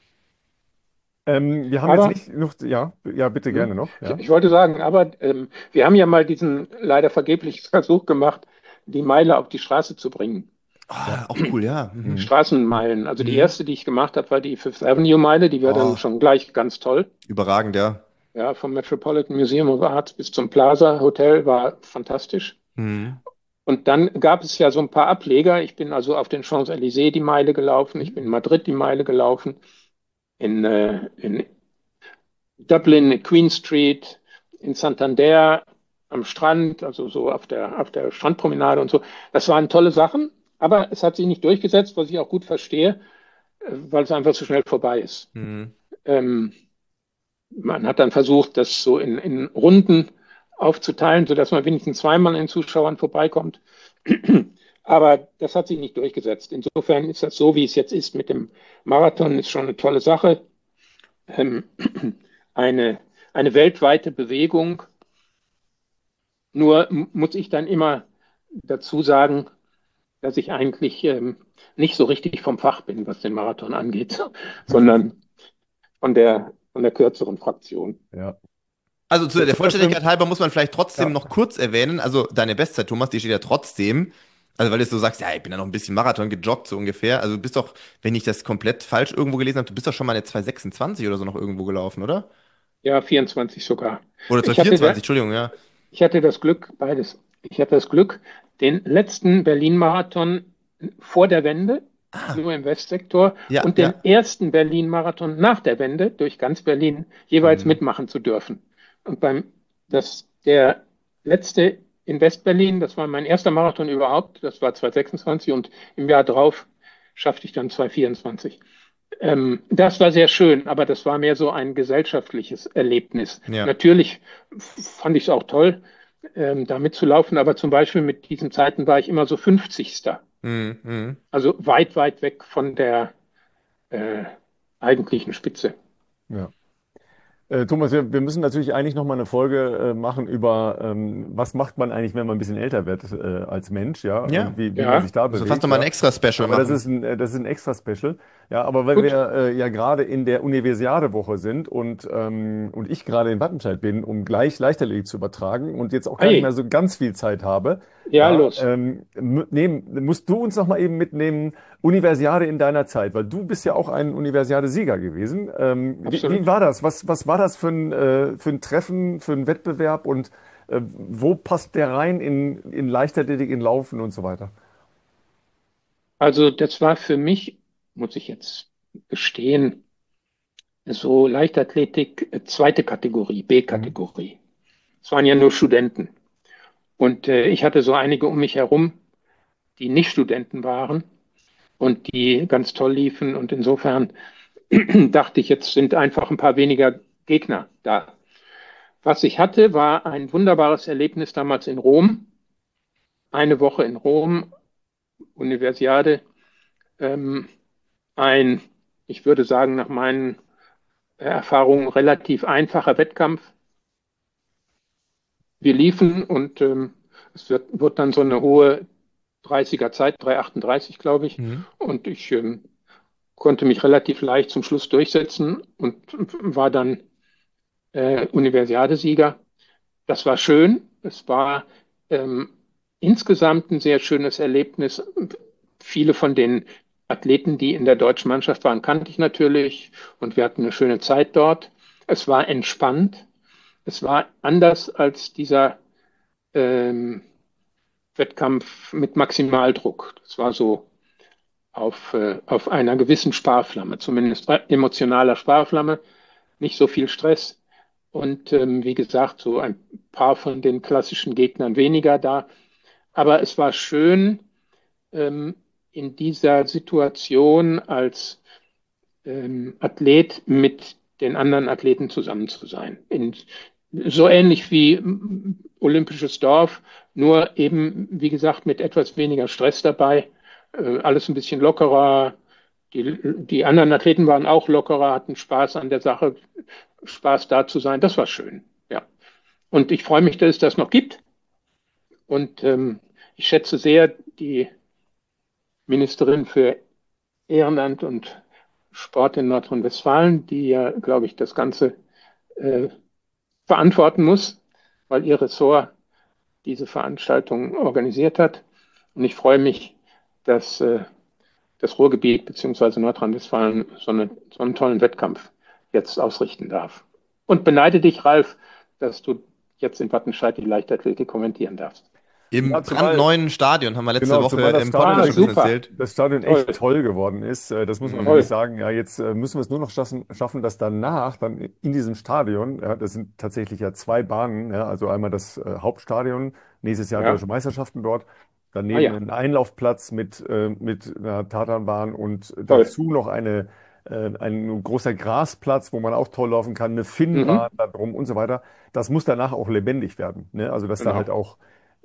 Ähm, wir haben Aber jetzt nicht noch, ja, ja, bitte gerne hm, noch. ich, Ja. ich wollte sagen, aber ähm, wir haben ja mal diesen leider vergeblichen Versuch gemacht, die Meile auf die Straße zu bringen. Ah, auch cool, ja. Mhm. Mhm. Straßenmeilen. Also die Mhm. erste, die ich gemacht habe, war die Fifth Avenue Meile. Die war dann Oh, schon gleich ganz toll. überragend, ja. Ja, vom Metropolitan Museum of Art bis zum Plaza Hotel war fantastisch. Mhm. Und dann gab es ja so ein paar Ableger. Ich bin also auf den Champs-Élysées die Meile gelaufen. Ich bin in Madrid die Meile gelaufen. In, äh, in Dublin, Queen Street, in Santander am Strand, also so auf der, auf der Strandpromenade und so. Das waren tolle Sachen, aber es hat sich nicht durchgesetzt, was ich auch gut verstehe, äh, weil es einfach zu schnell vorbei ist. Mhm. Ähm, Man hat dann versucht, das so in, in Runden aufzuteilen, sodass man wenigstens zweimal an den Zuschauern vorbeikommt. Aber das hat sich nicht durchgesetzt. Insofern ist das so, wie es jetzt ist mit dem Marathon, ist schon eine tolle Sache. Ähm, eine, eine weltweite Bewegung. Nur m- muss ich dann immer dazu sagen, dass ich eigentlich ähm, nicht so richtig vom Fach bin, was den Marathon angeht, sondern von der, von der kürzeren Fraktion. Ja. Also zu der Vollständigkeit Ja. halber muss man vielleicht trotzdem Ja. noch kurz erwähnen, also deine Bestzeit, Thomas, die steht ja trotzdem, also weil du so sagst, ja, ich bin ja noch ein bisschen Marathon gejoggt, so ungefähr. Also du bist doch, wenn ich das komplett falsch irgendwo gelesen habe, du bist doch schon mal eine zwei sechsundzwanzig oder so noch irgendwo gelaufen, oder? Ja, vierundzwanzig sogar. Oder Ich hatte, da, zwei vierundzwanzig, Entschuldigung, ja. ich hatte das Glück, beides. Ich hatte das Glück, den letzten Berlin-Marathon vor der Wende, nur im Westsektor, Ja, und ja. den ersten Berlin-Marathon nach der Wende durch ganz Berlin jeweils Mhm. mitmachen zu dürfen. Und beim, das, der letzte in West-Berlin, das war mein erster Marathon überhaupt, das war zwei sechsundzwanzig, und im Jahr drauf schaffte ich dann zwei vierundzwanzig. Ähm, das war sehr schön, aber das war mehr so ein gesellschaftliches Erlebnis. Ja. Natürlich fand ich es auch toll, ähm, da mitzulaufen, aber zum Beispiel mit diesen Zeiten war ich immer so fünfzigster. Mhm. Mhm. Also weit, weit weg von der äh, eigentlichen Spitze. Ja. Äh, Thomas, wir, wir müssen natürlich eigentlich noch mal eine Folge äh, machen über, ähm, was macht man eigentlich, wenn man ein bisschen älter wird äh, als Mensch, ja, Ja. und wie, wie Ja. man sich da Also bewegt. fast nochmal ein ja. extra Special Aber das machen. ist ein, äh, das ist ein extra Special. Ja, aber weil Gut. wir äh, ja gerade in der Universiade-Woche sind und, ähm, und ich gerade in Wattenscheid bin, um gleich Leichtathletik zu übertragen und jetzt auch gar Ei. nicht mehr so ganz viel Zeit habe, Ja, los. ähm, m- nehmen, musst du uns noch mal eben mitnehmen, Universiade in deiner Zeit, weil du bist ja auch ein Universiade-Sieger gewesen. Ähm, wie, Absolut. wie war das? Was, was war war das für ein, äh, für ein Treffen, für einen Wettbewerb und äh, wo passt der rein in, in Leichtathletik, in Laufen und so weiter? Also das war für mich, muss ich jetzt gestehen, so Leichtathletik, äh, zweite Kategorie, Mhm. B-Kategorie. Es waren ja nur Studenten. Und äh, ich hatte so einige um mich herum, die nicht Studenten waren und die ganz toll liefen. Und insofern dachte ich, jetzt sind einfach ein paar weniger Gegner da. Was ich hatte, war ein wunderbares Erlebnis damals in Rom. Eine Woche in Rom, Universiade. Ähm, ein, ich würde sagen, nach meinen Erfahrungen relativ einfacher Wettkampf. Wir liefen und ähm, es wird, wird dann so eine hohe dreißiger Zeit, drei achtunddreißig, glaube ich. Mhm. Und ich ähm, konnte mich relativ leicht zum Schluss durchsetzen und war dann äh, Universiadesieger. Das war schön. Es war ähm, insgesamt ein sehr schönes Erlebnis. Viele von den Athleten, die in der deutschen Mannschaft waren, kannte ich natürlich und wir hatten eine schöne Zeit dort. Es war entspannt. Es war anders als dieser ähm, Wettkampf mit Maximaldruck. Das war so auf, äh, auf einer gewissen Sparflamme, zumindest emotionaler Sparflamme, nicht so viel Stress. Und ähm, wie gesagt, so ein paar von den klassischen Gegnern weniger da. Aber es war schön, ähm, in dieser Situation als ähm, Athlet mit den anderen Athleten zusammen zu sein. In, so ähnlich wie mm, Olympisches Dorf, nur eben, wie gesagt, mit etwas weniger Stress dabei. Äh, alles ein bisschen lockerer. Die, die anderen Athleten waren auch lockerer, hatten Spaß an der Sache, Spaß da zu sein. Das war schön, ja. Und ich freue mich, dass es das noch gibt. Und ähm, ich schätze sehr die Ministerin für Ehrenamt und Sport in Nordrhein-Westfalen, die ja, glaube ich, das Ganze äh, verantworten muss, weil ihr Ressort diese Veranstaltung organisiert hat. Und ich freue mich, dass äh, das Ruhrgebiet bzw. Nordrhein-Westfalen so, eine, so einen tollen Wettkampf jetzt ausrichten darf. Und beneide dich, Ralf, dass du jetzt in Wattenscheid die Leichtathletik kommentieren darfst. Im Ja, zumal, brandneuen Stadion haben wir letzte genau, Woche zumal das im Stadion Ah, Podcast schon wirklich, super. erzählt. das Stadion Toll, echt toll geworden ist. Äh, Das muss man wirklich Mhm. toll. sagen. Ja, jetzt äh, müssen wir es nur noch schaffen, schaffen, dass danach dann in diesem Stadion, ja, das sind tatsächlich ja zwei Bahnen, ja, also einmal das äh, Hauptstadion, nächstes Jahr Ja, Deutsche Meisterschaften dort, ah daneben ja, ein Einlaufplatz mit, äh, mit einer Tatanbahn und toll. dazu noch eine, äh, ein großer Grasplatz, wo man auch toll laufen kann, eine Finnbahn Mhm, da drum und so weiter. Das muss danach auch lebendig werden, ne? Also dass da halt genau. auch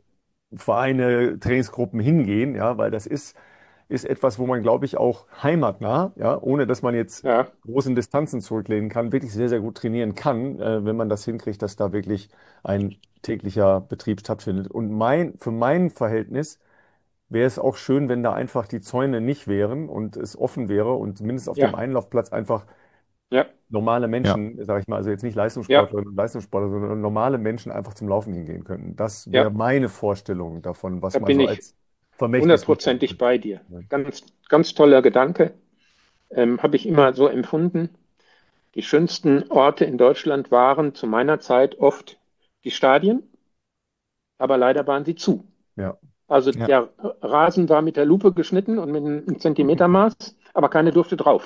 Vereine, Trainingsgruppen hingehen, ja, weil das ist, ist etwas, wo man, glaube ich, auch heimatnah, ja, ohne dass man jetzt Ja, großen Distanzen zurücklegen kann, wirklich sehr, sehr gut trainieren kann, äh, wenn man das hinkriegt, dass da wirklich ein täglicher Betrieb stattfindet. Und mein, für mein Verhältnis wäre es auch schön, wenn da einfach die Zäune nicht wären und es offen wäre und zumindest auf dem ja, Einlaufplatz einfach ja, normale Ja. Menschen, sage ich mal, also jetzt nicht ja, Leistungssportler und Leistungssportler, sondern normale Menschen einfach zum Laufen hingehen könnten. Das wäre ja. meine Vorstellung davon, was Da man bin so ich als Vermächtnis mitnehmen hundertprozentig könnte. bei dir. Ja. Ganz, ganz toller Gedanke. Ähm, habe ich immer so empfunden. Die schönsten Orte in Deutschland waren zu meiner Zeit oft die Stadien, aber leider waren sie zu. Ja. Also Ja. der Rasen war mit der Lupe geschnitten und mit einem Zentimetermaß, aber keine durfte drauf.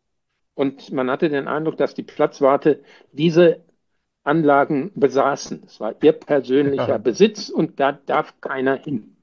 Und man hatte den Eindruck, dass die Platzwarte diese Anlagen besaßen. Es war ihr persönlicher Ja. Besitz und da darf keiner hin.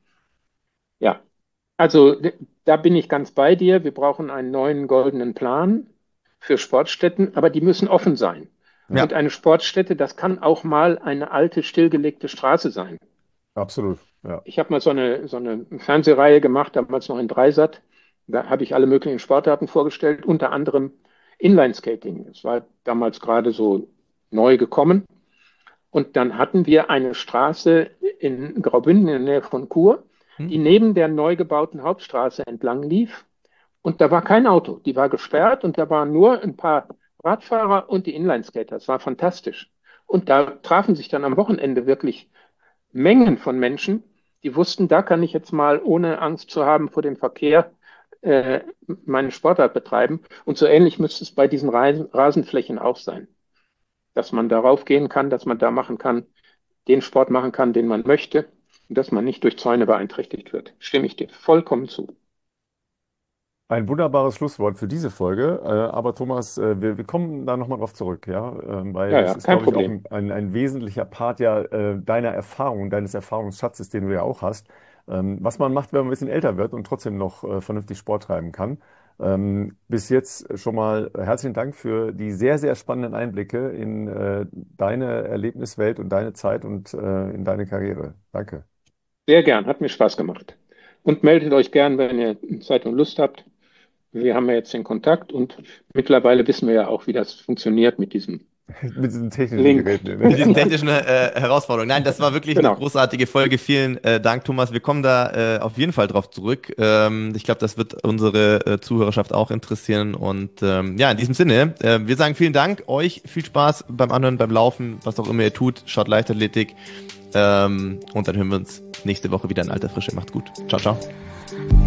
Ja, also da bin ich ganz bei dir. Wir brauchen einen neuen goldenen Plan für Sportstätten, aber die müssen offen sein. Ja. Und eine Sportstätte, das kann auch mal eine alte, stillgelegte Straße sein. Absolut. Ja. Ich habe mal so eine, so eine Fernsehreihe gemacht, damals noch in Dreisat. Da habe ich alle möglichen Sportarten vorgestellt, unter anderem Inlineskating. Es war damals gerade so neu gekommen. Und dann hatten wir eine Straße in Graubünden in der Nähe von Chur, Hm. die neben der neu gebauten Hauptstraße entlang lief. Und da war kein Auto, die war gesperrt und da waren nur ein paar Radfahrer und die Inlineskater. Das war fantastisch. Und da trafen sich dann am Wochenende wirklich Mengen von Menschen, die wussten, da kann ich jetzt mal ohne Angst zu haben vor dem Verkehr äh, meine Sportart betreiben. Und so ähnlich müsste es bei diesen Rasen, Rasenflächen auch sein. dass man darauf gehen kann, dass man da machen kann, den Sport machen kann, den man möchte und dass man nicht durch Zäune beeinträchtigt wird. Stimme ich dir vollkommen zu. Ein wunderbares Schlusswort für diese Folge. Äh, aber Thomas, äh, wir, wir kommen da nochmal drauf zurück, ja, äh, weil ja, das ja, ist, kein glaube ich, auch Problem. ein, ein, ein wesentlicher Part ja äh, deiner Erfahrung, deines Erfahrungsschatzes, den du ja auch hast. Ähm, was man macht, wenn man ein bisschen älter wird und trotzdem noch äh, vernünftig Sport treiben kann. Ähm, bis jetzt schon mal herzlichen Dank für die sehr, sehr spannenden Einblicke in äh, deine Erlebniswelt und deine Zeit und äh, in deine Karriere. Danke. Sehr gern, hat mir Spaß gemacht. Und meldet euch gern, wenn ihr Zeit und Lust habt. Wir haben ja jetzt den Kontakt und mittlerweile wissen wir ja auch, wie das funktioniert mit diesem Mit diesen technischen Link. Geräten. Mit diesen technischen äh, Herausforderungen. Nein, das war wirklich Genau. eine großartige Folge. Vielen äh, Dank, Thomas. Wir kommen da äh, auf jeden Fall drauf zurück. Ähm, ich glaube, das wird unsere äh, Zuhörerschaft auch interessieren. Und ähm, ja, in diesem Sinne, äh, wir sagen vielen Dank. Euch viel Spaß beim Anhören, beim Laufen, was auch immer ihr tut. Schaut Leichtathletik. Ähm, und dann hören wir uns nächste Woche wieder in alter Frische. Macht's gut. Ciao, ciao.